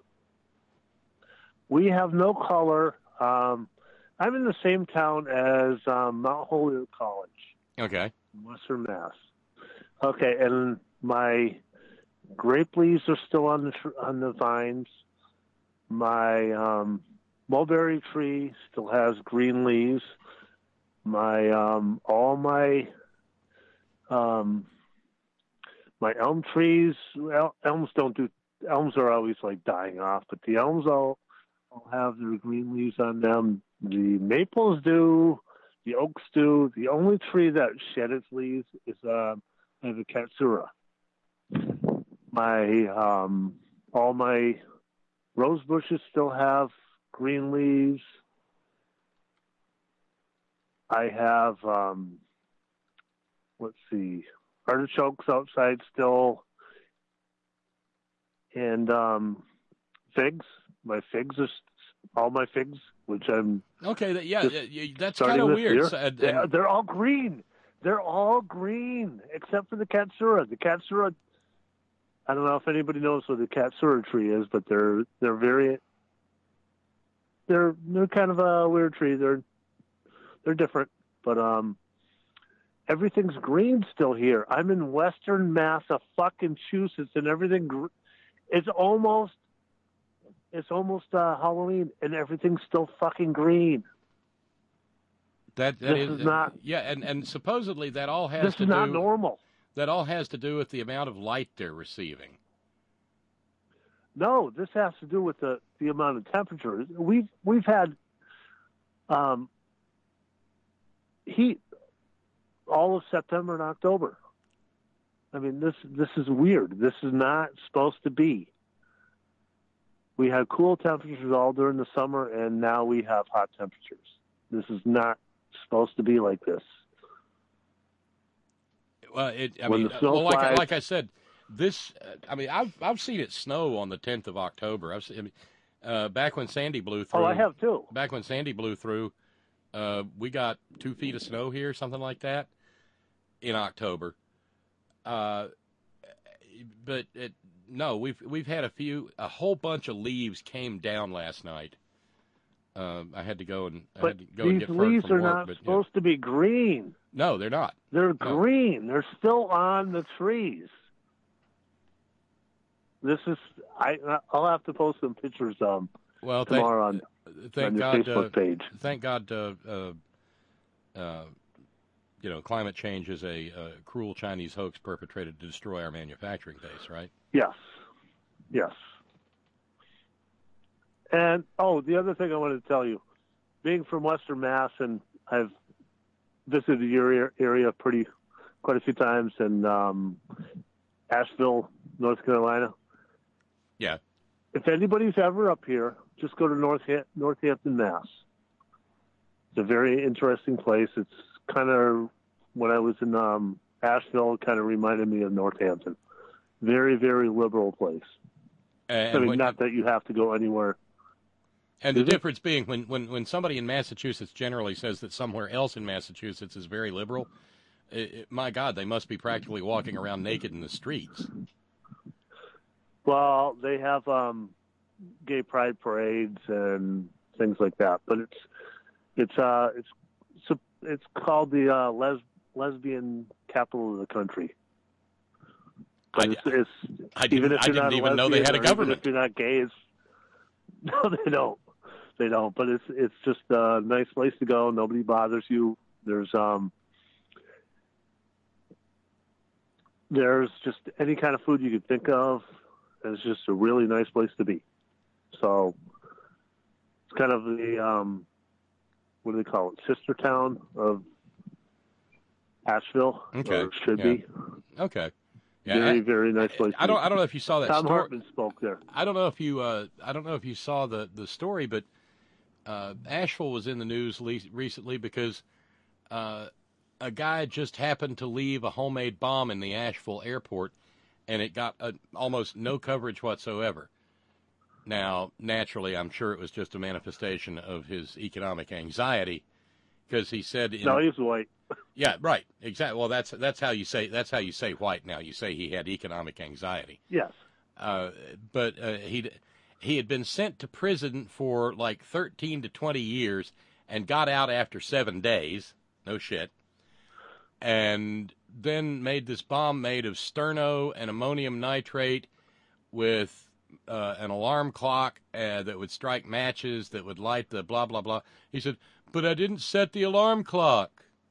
Speaker 10: We have no color. Um, I'm in the same town as um, Mount Holyoke College.
Speaker 4: Okay.
Speaker 10: Western Mass. Okay, and my grape leaves are still on the tr- on the vines. My um, mulberry tree still has green leaves. My um, all my um, my elm trees. Well, elms don't do. Elms are always like dying off, but the elms all, all have their green leaves on them. The maples do. The oaks do. The only tree that shed its leaves is uh, the katsura. My um, all my rose bushes still have green leaves. I have um, let's see, artichokes outside still, and um, figs. My figs are all my figs, which I'm
Speaker 4: okay. That, yeah, yeah, that's kind
Speaker 10: starting
Speaker 4: of
Speaker 10: this
Speaker 4: weird.
Speaker 10: year.
Speaker 4: So, and,
Speaker 10: They're,
Speaker 4: and,
Speaker 10: they're all green. They're all green except for the katsura. The katsura. I don't know if anybody knows what the katsura tree is, but they're they're very they're they're kind of a weird tree. They're they're different, but um, everything's green still here. I'm in Western Massachusetts, and everything gr- it's almost it's almost uh, Halloween, and everything's still fucking green.
Speaker 4: that that
Speaker 10: this
Speaker 4: is,
Speaker 10: is not
Speaker 4: yeah, and, and supposedly that all has
Speaker 10: this
Speaker 4: to
Speaker 10: is not
Speaker 4: do
Speaker 10: normal.
Speaker 4: that all has to do with the amount of light they're receiving.
Speaker 10: No, this has to do with the, the amount of temperature. We've we've had um, heat all of September and October. I mean, this this is weird. This is not supposed to be. We had cool temperatures all during the summer, and now we have hot temperatures. This is not supposed to be like this.
Speaker 4: Well, it. I
Speaker 10: When
Speaker 4: mean,
Speaker 10: the snow
Speaker 4: well, like I,
Speaker 10: flies-
Speaker 4: like I said, this. Uh, I mean, I've I've seen it snow on the tenth of October. I've seen. I mean, uh, back when Sandy blew through.
Speaker 10: Oh, I have too.
Speaker 4: Back when Sandy blew through, uh, we got two feet of snow here, something like that, in October. Uh, but it, no, we've we've had a few. A whole bunch of leaves came down last night. Uh, I had to go and I
Speaker 10: But
Speaker 4: had to go and
Speaker 10: these
Speaker 4: get fur
Speaker 10: leaves
Speaker 4: from
Speaker 10: are
Speaker 4: work,
Speaker 10: not
Speaker 4: but,
Speaker 10: supposed to be green.
Speaker 4: No, they're not.
Speaker 10: They're
Speaker 4: No.
Speaker 10: green. They're still on the trees. This is I. I'll have to post some pictures um
Speaker 4: Well, thank,
Speaker 10: tomorrow on,
Speaker 4: thank
Speaker 10: on your
Speaker 4: God,
Speaker 10: Facebook
Speaker 4: uh,
Speaker 10: page.
Speaker 4: Thank God, uh, uh, uh, you know, climate change is a uh, cruel Chinese hoax perpetrated to destroy our manufacturing base, right?
Speaker 10: Yes, yes. And oh, the other thing I wanted to tell you, being from Western Mass, and I've visited your area pretty quite a few times in um, Asheville, North Carolina.
Speaker 4: Yeah.
Speaker 10: If anybody's ever up here, just go to North Northampton, Mass. It's a very interesting place. It's kind of, when I was in um, Asheville, it kind of reminded me of Northampton. Very, very liberal place.
Speaker 4: And
Speaker 10: I mean,
Speaker 4: when,
Speaker 10: not that you have to go anywhere.
Speaker 4: and the
Speaker 10: Is it?
Speaker 4: difference being when, when, when somebody in Massachusetts generally says that somewhere else in Massachusetts is very liberal, it, it, my God, they must be practically walking around naked in the streets.
Speaker 10: Well, they have um, gay pride parades and things like that, but it's it's uh it's it's, it's called the uh, les- lesbian capital of the country. But
Speaker 4: I,
Speaker 10: it's, it's
Speaker 4: I
Speaker 10: even
Speaker 4: didn't,
Speaker 10: if
Speaker 4: I
Speaker 10: you're
Speaker 4: didn't
Speaker 10: not a
Speaker 4: even know they
Speaker 10: lesbian
Speaker 4: had a
Speaker 10: or even
Speaker 4: government.
Speaker 10: if you're not gay, it's, no, they don't. They don't. But it's it's just a nice place to go. Nobody bothers you. There's um there's just any kind of food you could think of. And it's just a really nice place to be. So it's kind of the, um, what do they call it, sister town of Asheville.
Speaker 4: Okay.
Speaker 10: Or should
Speaker 4: yeah.
Speaker 10: be.
Speaker 4: Okay. Yeah,
Speaker 10: very,
Speaker 4: I,
Speaker 10: very nice place.
Speaker 4: I don't. I don't know if you saw that.
Speaker 10: Tom
Speaker 4: story.
Speaker 10: Hartman spoke there.
Speaker 4: I don't know if you. Uh, I don't know if you saw the, the story, but uh, Asheville was in the news le- recently because uh, a guy just happened to leave a homemade bomb in the Asheville airport, and it got uh, almost no coverage whatsoever. Now, naturally, I'm sure it was just a manifestation of his economic anxiety, because he said, in,
Speaker 10: "No, he's white."
Speaker 4: Yeah, right. Exactly. Well, that's that's how you say that's how you say white now. You say he had economic anxiety.
Speaker 10: Yes.
Speaker 4: Uh, but uh, he he had been sent to prison for like thirteen to twenty years and got out after seven days. No shit. And then made this bomb made of sterno and ammonium nitrate with uh, an alarm clock uh, that would strike matches that would light the blah, blah, blah. He said, but I didn't set the alarm clock.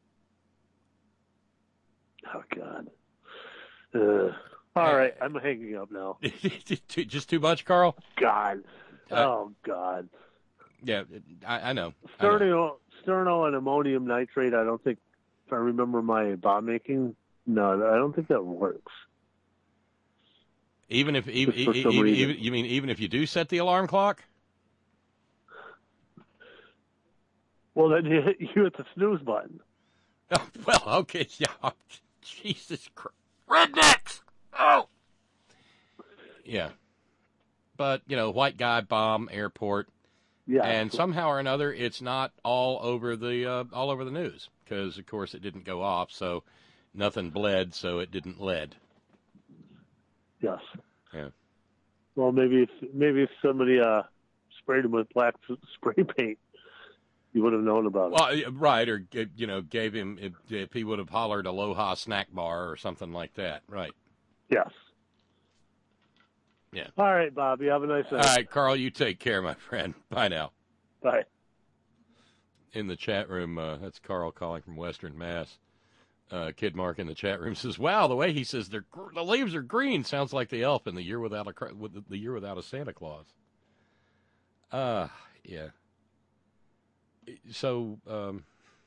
Speaker 10: Oh, God. Uh, all right, I'm hanging up now.
Speaker 4: Just too much, Carl?
Speaker 10: God.
Speaker 4: Uh,
Speaker 10: oh, God.
Speaker 4: Yeah, I, I know.
Speaker 10: Sterno,
Speaker 4: I know.
Speaker 10: sterno and ammonium nitrate, I don't think, if I remember my bomb making, no, I don't think that works.
Speaker 4: Even if, even,
Speaker 10: Just for some
Speaker 4: even,
Speaker 10: reason.
Speaker 4: even, you mean even if you do set the alarm clock?
Speaker 10: Well, then you hit, you hit the snooze button.
Speaker 4: Oh, well, okay, yeah. Jesus Christ. Rednecks! Oh! Yeah. But, you know, white guy, bomb, airport.
Speaker 10: Yeah.
Speaker 4: And somehow or another, it's not all over the uh, all over the news. Because, of course, it didn't go off, so nothing bled, so it didn't lead.
Speaker 10: Yes.
Speaker 4: Yeah.
Speaker 10: Well, maybe if maybe if somebody uh, sprayed him with black spray paint, you would have known about it.
Speaker 4: Well, right, or, you know, gave him, if, if he would have hollered Aloha snack bar or something like that. Right.
Speaker 10: Yes.
Speaker 4: Yeah.
Speaker 10: All right, Bob. You have a nice night.
Speaker 4: All right, Carl, you take care, my friend. Bye now.
Speaker 10: Bye.
Speaker 4: In the chat room, uh, that's Carl calling from Western Mass. Uh, Kid Mark in the chat room says, "Wow, the way he says they're gr- the leaves are green sounds like the elf in the year without a with the, the year without a Santa Claus." Uh yeah. So, um,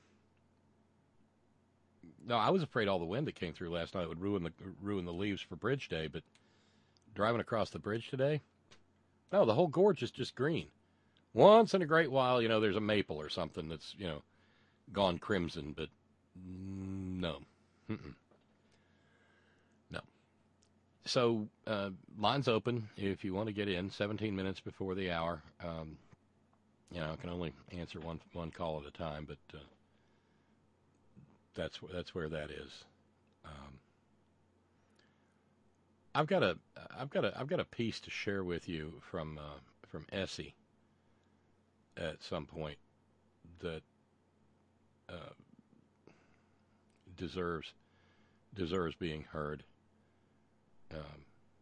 Speaker 4: no, I was afraid all the wind that came through last night would ruin the ruin the leaves for Bridge Day. But driving across the bridge today, no, the whole gorge is just green. Once in a great while, you know, there's a maple or something that's, you know, gone crimson, but no. Mm-mm. No. So, uh, line's open if you want to get in, seventeen minutes before the hour. Um, you know, I can only answer one one call at a time, but uh, that's, that's where that is. Um, I've got a I've got a I've got a piece to share with you from uh, from Essie at some point that uh, deserves deserves being heard. Um,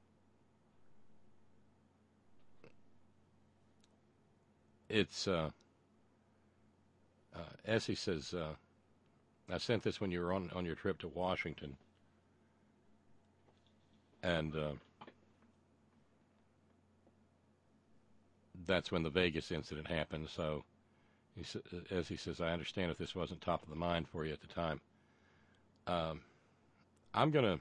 Speaker 4: it's uh, uh, Essie says, uh, I sent this when you were on, on your trip to Washington, and uh, that's when the Vegas incident happened. So, he, as he says, I understand if this wasn't top of the mind for you at the time. Um, I'm gonna,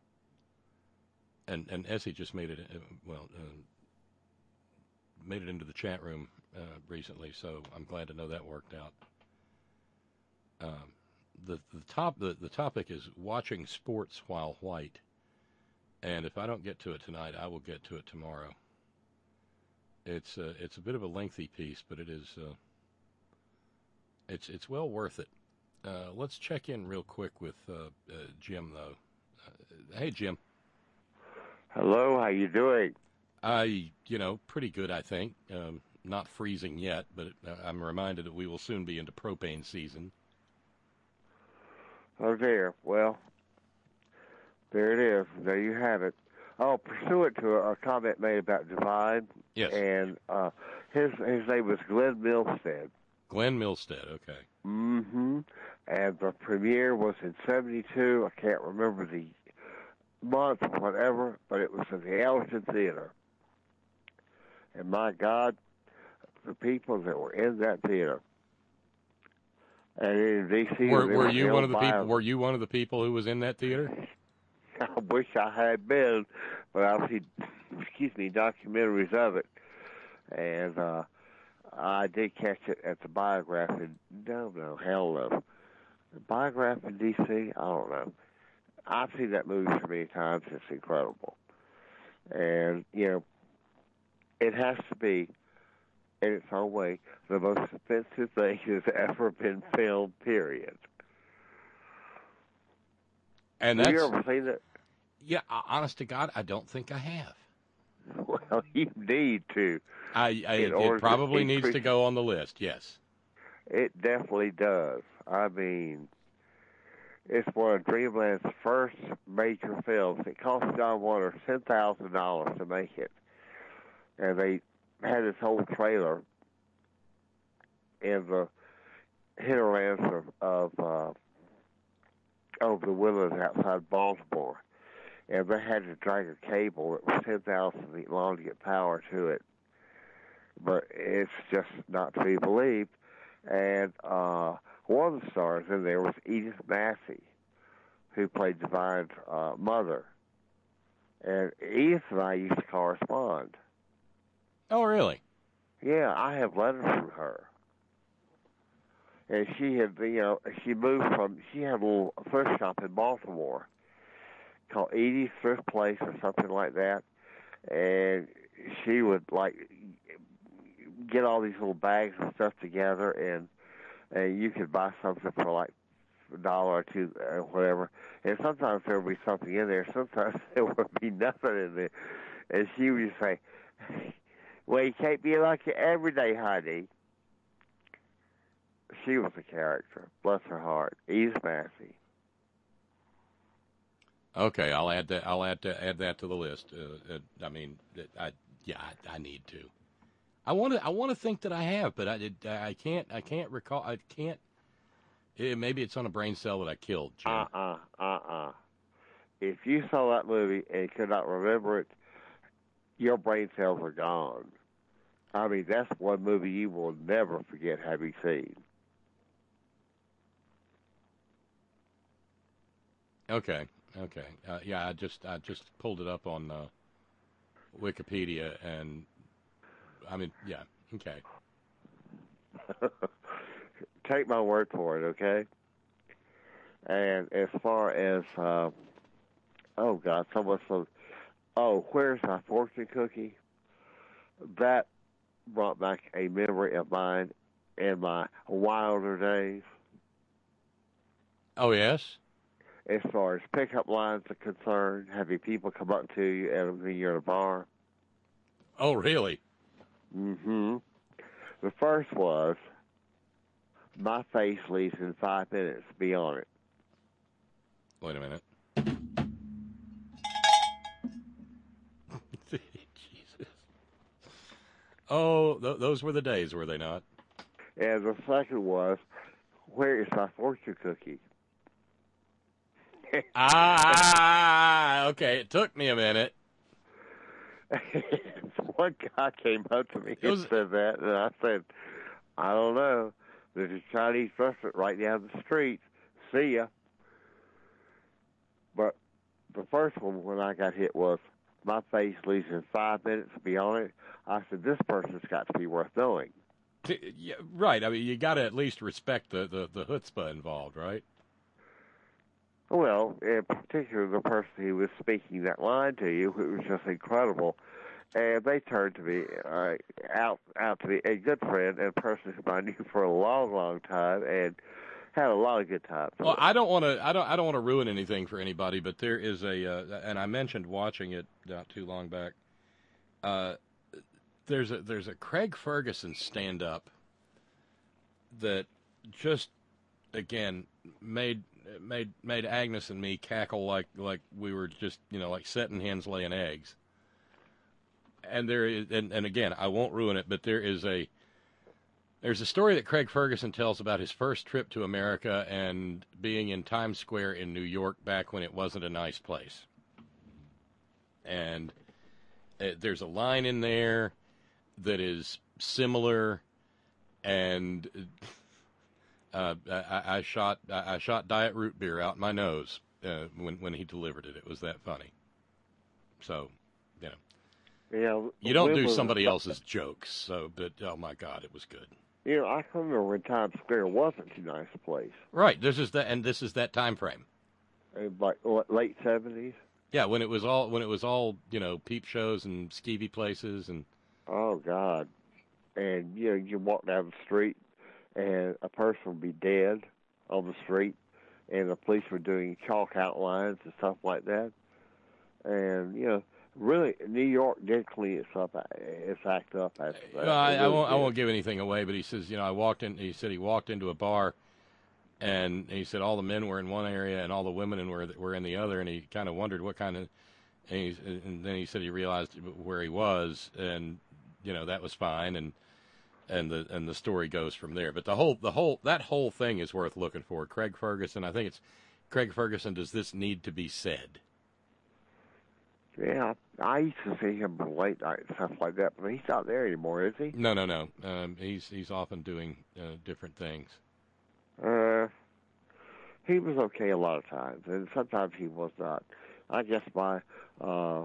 Speaker 4: and and Essie just made it, uh, well, uh, made it into the chat room uh, recently, so I'm glad to know that worked out. Um, the the top the, the topic is watching sports while white, and if I don't get to it tonight, I will get to it tomorrow. It's uh, it's a bit of a lengthy piece, but it is uh, it's it's well worth it. Uh, let's check in real quick with uh, uh, Jim, though. Uh, hey, Jim.
Speaker 11: Hello, how you doing?
Speaker 4: I, you know, pretty good, I think. Um, not freezing yet, but uh, I'm reminded that we will soon be into propane season.
Speaker 11: Oh, dear. Well, there it is. There you have it. Oh, pursuant to a, a comment made about Divine.
Speaker 4: Yes.
Speaker 11: And uh, his his name was Glenn Milstead.
Speaker 4: Glenn Milstead, okay.
Speaker 11: Mm-hmm. And the premiere was in seventy-two. I can't remember the month or whatever, but it was in the Allerton Theater. And my God, the people that were in that theater. And in D C,
Speaker 4: were, were you one of the people? Were you one of the people who was in that theater?
Speaker 11: I wish I had been, but I've seen, excuse me, documentaries of it, and uh, I did catch it at the Biograph in no, no, hell no, the Biograph in D C. I don't know. I've seen that movie so many times; it's incredible, and you know, it has to be, in its own way, the most offensive thing that's ever been filmed. Period.
Speaker 4: And
Speaker 11: have
Speaker 4: that's,
Speaker 11: you ever seen it?
Speaker 4: Yeah, honest to God, I don't think I have.
Speaker 11: Well, you need to.
Speaker 4: I, I it probably to needs to go on the list. Yes,
Speaker 11: it definitely does. I mean, it's one of Dreamland's first major films. It cost John Waters ten thousand dollars to make it, and they had this whole trailer in the hinterlands of of, uh, of the Willows outside Baltimore. And they had to drag a cable that was ten thousand feet long to get power to it. But it's just not to be believed. And uh, one of the stars in there was Edith Massey, who played Divine's uh, mother. And Edith and I used to correspond.
Speaker 4: Oh, really?
Speaker 11: Yeah, I have letters from her. And she had, you know, she moved from, she had a little thrift shop in Baltimore called Edie's Thrift Place or something like that, and she would like get all these little bags and stuff together, and and you could buy something for like a dollar or two, or whatever. And sometimes there would be something in there. Sometimes there would be nothing in there, and she would just say, "Well, you can't be like you every day, honey." She was a character. Bless her heart, Edith Massey.
Speaker 4: Okay, I'll add that. I'll add to, add that to the list. Uh, uh, I mean, I yeah, I, I need to. I want to. I want to think that I have, but I I can't. I can't recall. I can't. It, maybe it's on a brain cell that I killed. Jim.
Speaker 11: Uh uh uh uh. If you saw that movie and could not remember it, your brain cells are gone. I mean, that's one movie you will never forget having seen.
Speaker 4: Okay. Okay. Uh, yeah, I just I just pulled it up on uh, Wikipedia, and I mean, yeah. Okay.
Speaker 11: Take my word for it, okay? And as far as uh, oh God, someone said, "Oh, where's my fortune cookie?" That brought back a memory of mine in my wilder days.
Speaker 4: Oh yes.
Speaker 11: As far as pickup lines are concerned, having people come up to you and when you're at a bar.
Speaker 4: Oh, really?
Speaker 11: Mm-hmm. The first was, "My face leaves in five minutes. Be on it."
Speaker 4: Wait a minute. Jesus. Oh, th- those were the days, were they not?
Speaker 11: And the second was, "Where is my fortune cookie?"
Speaker 4: ah, okay. It took me a minute.
Speaker 11: One guy came up to me
Speaker 4: was...
Speaker 11: and said that, and I said, "I don't know. There's a Chinese restaurant right down the street. See ya." But the first one, when I got hit, was, "My face leaves in five minutes. Be on it." I said, this person's got to be worth knowing.
Speaker 4: Yeah, right. I mean, you got to at least respect the, the, the chutzpah involved, right?
Speaker 11: Well, in particular, the person who was speaking that line to you, it was just incredible. And they turned to me, uh, out out to be a good friend and a person who I knew for a long, long time, and had a lot of good times.
Speaker 4: Well, I don't want to, I don't, I don't want to ruin anything for anybody, but there is a, uh, and I mentioned watching it not too long back. Uh, there's a, there's a Craig Ferguson stand-up that just, again, made. Made made Agnes and me cackle like like we were just, you know, like setting hens laying eggs. And there is, and, and again, I won't ruin it, but there is a there's a story that Craig Ferguson tells about his first trip to America and being in Times Square in New York back when it wasn't a nice place. And it, there's a line in there that is similar, and uh, I, I shot I shot Diet Root beer out my nose uh, when when he delivered it. It was that funny. So, you know,
Speaker 11: yeah,
Speaker 4: you don't do
Speaker 11: was,
Speaker 4: somebody else's jokes. So, but oh my God, it was good.
Speaker 11: You know, I can remember when Times Square wasn't a nice place.
Speaker 4: Right. This is that, and this is that time frame.
Speaker 11: Like what, late seventies.
Speaker 4: Yeah, when it was all when it was all you know peep shows and skeevy places and.
Speaker 11: Oh God. And you know, you walk down the street, and a person would be dead on the street, and the police were doing chalk outlines and stuff like that. And you know, really, New York did clean itself, its act up after that.
Speaker 4: Well, I,
Speaker 11: really
Speaker 4: I won't.
Speaker 11: did.
Speaker 4: I won't give anything away, but he says, you know, I walked in. He said he walked into a bar, and he said all the men were in one area and all the women were were in the other, and he kind of wondered what kind of. And, he, and then he said he realized where he was, and you know that was fine, and. And the and the story goes from there. But the whole the whole that whole thing is worth looking for. Craig Ferguson, I think it's Craig Ferguson. Does this need to be said?
Speaker 11: Yeah, I used to see him late night and stuff like that, but he's not there anymore, is he?
Speaker 4: No, no, no. Um, he's he's often doing uh, different things.
Speaker 11: Uh, he was okay a lot of times, and sometimes he was not. I guess my uh,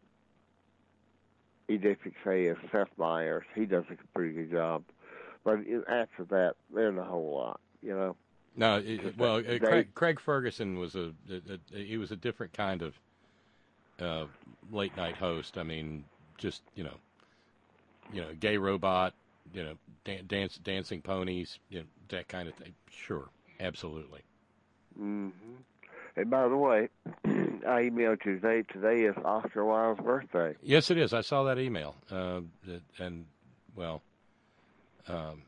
Speaker 11: Edith McFay is Seth Meyers. He does a pretty good job. But after that, there's a whole lot, you know.
Speaker 4: No, it, well, uh, Craig, Craig Ferguson was a, a, a he was a different kind of uh, late night host. I mean, just you know, you know, gay robot, you know, dan- dance dancing ponies, you know, that kind of thing. Sure, absolutely.
Speaker 11: Mm-hmm. And by the way, I emailed you today. Today is Oscar Wilde's birthday.
Speaker 4: Yes, it is. I saw that email, uh, and well, um,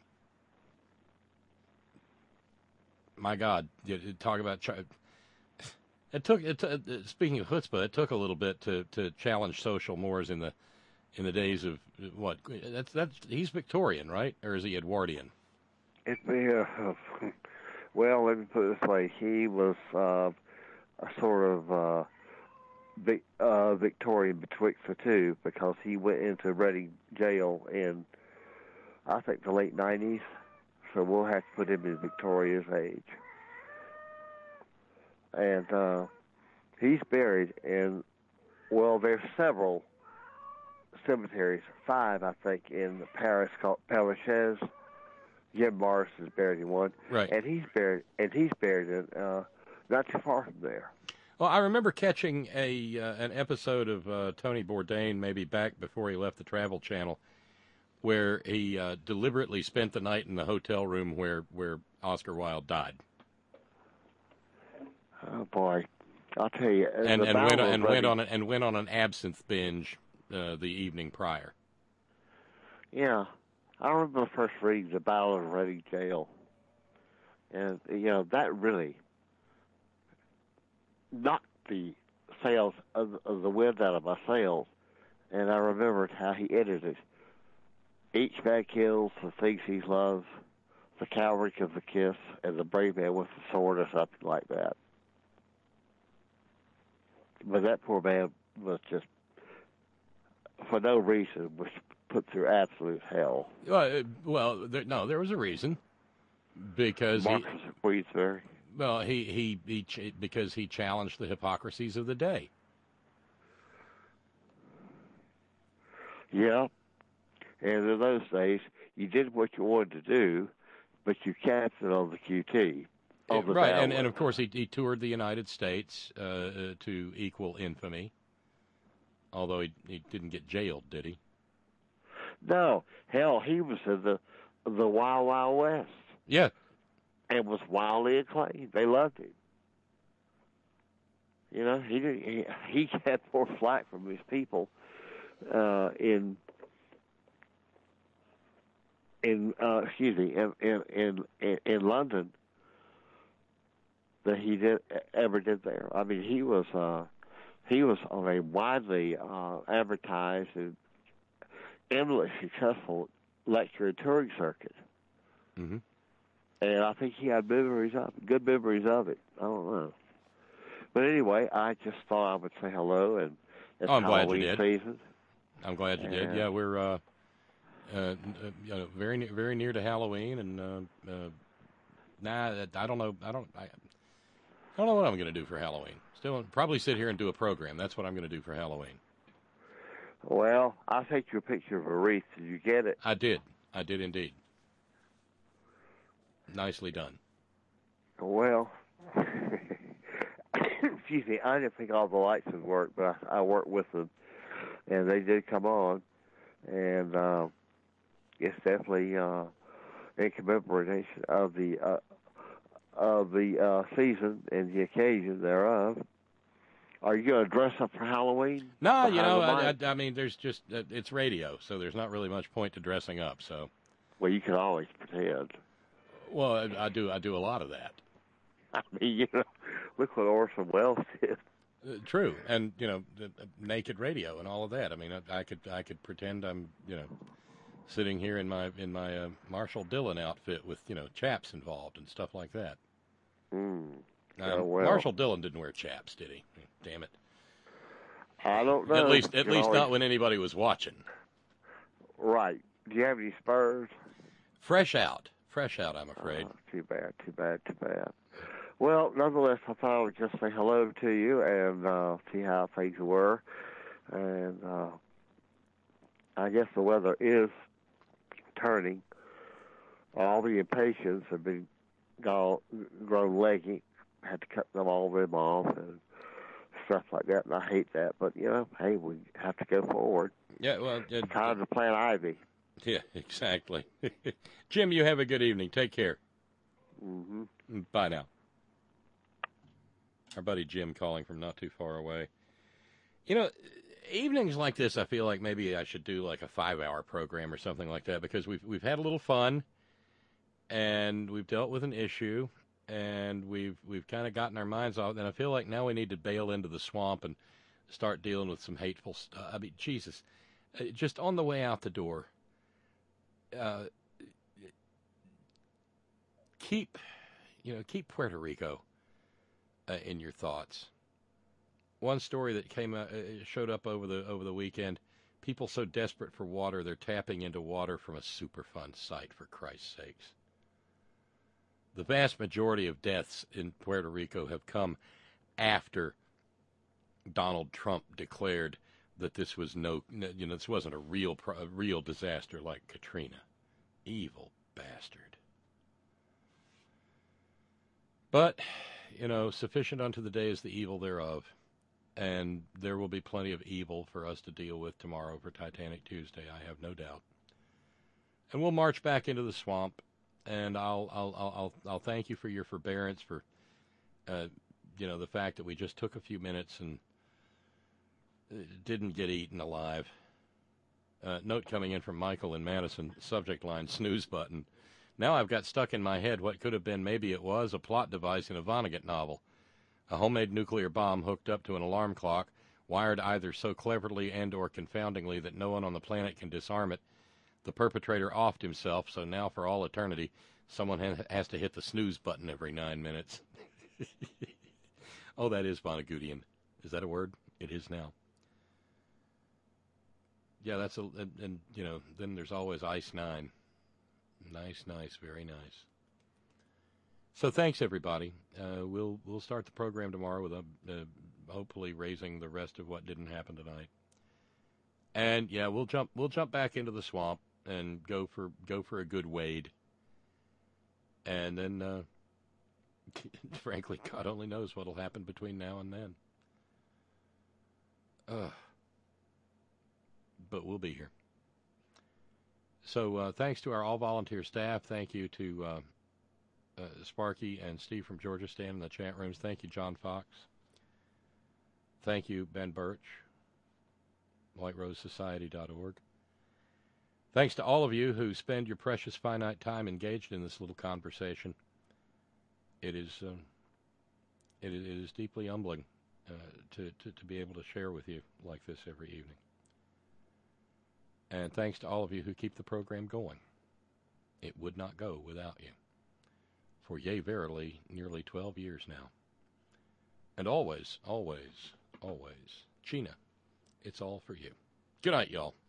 Speaker 4: my God, you, you talk about it took it. Uh, speaking of chutzpah, it took a little bit to, to challenge social mores in the in the days of what? That's that's he's Victorian, right, or is he Edwardian?
Speaker 11: It's uh, well, let me put it this way: he was. Uh, a sort of uh, Vic, uh, Victorian betwixt the two, because he went into Reading jail in, I think, the late nineties. So we'll have to put him in Victoria's age. And uh, he's buried in, well, there's several cemeteries, five, I think, in Paris called Père Lachaise. Jim Morris is buried in one,
Speaker 4: right?
Speaker 11: And he's buried, and he's buried in. Uh, Not too far from there.
Speaker 4: Well, I remember catching a uh, an episode of uh, Tony Bourdain, maybe back before he left the Travel Channel, where he uh, deliberately spent the night in the hotel room where, where Oscar Wilde died.
Speaker 11: Oh boy, I'll tell you.
Speaker 4: And and went on, and went on a, and went on an absinthe binge uh, the evening prior.
Speaker 11: Yeah, I remember the first reading the Battle of Reading Jail, and you know that really knocked the sails of, of the wind out of my sails, and I remembered how he ended it. Each man kills the things he loves, the coward gives a kiss, and the brave man with the sword, or something like that. But that poor man was just, for no reason, was put through absolute hell.
Speaker 4: Well, uh, well, there, no, there was a reason, because
Speaker 11: Marcus
Speaker 4: he,
Speaker 11: of Queensberry.
Speaker 4: Well, he, he, he ch- because he challenged the hypocrisies of the day.
Speaker 11: Yeah. And in those days, you did what you wanted to do, but you kept it on the Q T. On the
Speaker 4: right, and, and of course he, he toured the United States uh, uh, to equal infamy, although he, he didn't get jailed, did he?
Speaker 11: No. Hell, he was in the, the Wild Wild West.
Speaker 4: Yeah.
Speaker 11: And was wildly acclaimed. They loved him. You know, he did, he, he had more flack from his people uh, in in uh, excuse me in in in, in London than he did ever did there. I mean, he was uh, he was on a widely uh, advertised and eminently successful lecture and touring circuit.
Speaker 4: Mm-hmm.
Speaker 11: And I think he had memories of it, good memories of it. I don't know. But anyway, I just thought I would say hello, and it's
Speaker 4: oh, I'm glad
Speaker 11: Halloween
Speaker 4: you did.
Speaker 11: season.
Speaker 4: I'm glad you
Speaker 11: and
Speaker 4: did. Yeah, we're uh, uh, uh, you know, very ne- very near to Halloween, and uh, uh, nah, I don't know. I don't. I, I don't know what I'm going to do for Halloween. Still, probably sit here and do a program. That's what I'm going to do for Halloween.
Speaker 11: Well, I sent you a picture of a wreath. Did you get it?
Speaker 4: I did. I did indeed. Nicely done.
Speaker 11: Well, excuse me, I didn't think all the lights would work, but I, I worked with them, and they did come on, and uh, it's definitely uh, in commemoration of the uh, of the uh, season and the occasion thereof. Are you going to dress up for Halloween?
Speaker 4: No, you know, I, I, I mean, there's just uh, it's radio, so there's not really much point to dressing up. So,
Speaker 11: well, you can always pretend.
Speaker 4: Well, I, I do. I do a lot of that.
Speaker 11: I mean, you know, look what Orson Welles did.
Speaker 4: Uh, true, and you know, the, the naked radio and all of that. I mean, I, I could I could pretend I'm you know sitting here in my in my uh, Marshall Dillon outfit with you know chaps involved and stuff like that.
Speaker 11: Mm.
Speaker 4: Um,
Speaker 11: oh, well.
Speaker 4: Marshall Dillon didn't wear chaps, did he? Damn it!
Speaker 11: I don't know.
Speaker 4: At least, at
Speaker 11: you
Speaker 4: least
Speaker 11: always...
Speaker 4: not when anybody was watching.
Speaker 11: Right. Do you have any spurs?
Speaker 4: Fresh out, fresh out. I'm afraid.
Speaker 11: Oh, too bad. Too bad. Too bad. Well, nonetheless, I thought I would just say hello to you and uh, see how things were. And uh, I guess the weather is turning. All the impatiens have been gone, grown leggy. Had to cut them all of them off and stuff like that, and I hate that. But, you know, hey, we have to go forward.
Speaker 4: Yeah, well... Uh,
Speaker 11: time to plant ivy.
Speaker 4: Yeah, exactly. Jim, you have a good evening. Take care.
Speaker 11: Mm-hmm.
Speaker 4: Bye now. Our buddy Jim calling from not too far away. You know, evenings like this, I feel like maybe I should do like a five-hour program or something like that, because we've we've had a little fun, and we've dealt with an issue, and we've we've kind of gotten our minds off, and I feel like now we need to bail into the swamp and start dealing with some hateful stuff. I mean, Jesus, just on the way out the door, uh, keep, you know, keep Puerto Rico Uh, in your thoughts. One story that came uh, showed up over the over the weekend: people so desperate for water they're tapping into water from a Superfund site. For Christ's sakes! The vast majority of deaths in Puerto Rico have come after Donald Trump declared that this was no, you know, this wasn't a real a real disaster like Katrina. Evil bastard. But you know, sufficient unto the day is the evil thereof, and there will be plenty of evil for us to deal with tomorrow for Titanic Tuesday, I have no doubt. And we'll march back into the swamp, and I'll I'll I'll I'll, I'll thank you for your forbearance, for uh, you know, the fact that we just took a few minutes and didn't get eaten alive. Uh, note coming in from Michael in Madison, subject line, snooze button. Now I've got stuck in my head what could have been, maybe it was, a plot device in a Vonnegut novel. A homemade nuclear bomb hooked up to an alarm clock, wired either so cleverly and or confoundingly that no one on the planet can disarm it. The perpetrator offed himself, so now for all eternity, someone ha- has to hit the snooze button every nine minutes. Oh, that is Vonnegutian. Is that a word? It is now. Yeah, that's a, and, and you know, then there's always Ice Nine. Nice, nice, very nice. So thanks, everybody. Uh, we'll we'll start the program tomorrow with a, uh, hopefully raising the rest of what didn't happen tonight. And yeah, we'll jump we'll jump back into the swamp and go for go for a good wade. And then, uh, frankly, God only knows what'll happen between now and then. Ugh. But we'll be here. So uh, thanks to our all-volunteer staff. Thank you to uh, uh, Sparky and Steve from Georgia Stan in the chat rooms. Thank you, John Fox. Thank you, Ben Birch, white rose society dot org. Thanks to all of you who spend your precious finite time engaged in this little conversation. It is um, it, it is deeply humbling uh, to, to, to be able to share with you like this every evening. And thanks to all of you who keep the program going. It would not go without you. For yea, verily, nearly twelve years now. And always, always, always, Gina, it's all for you. Good night, y'all.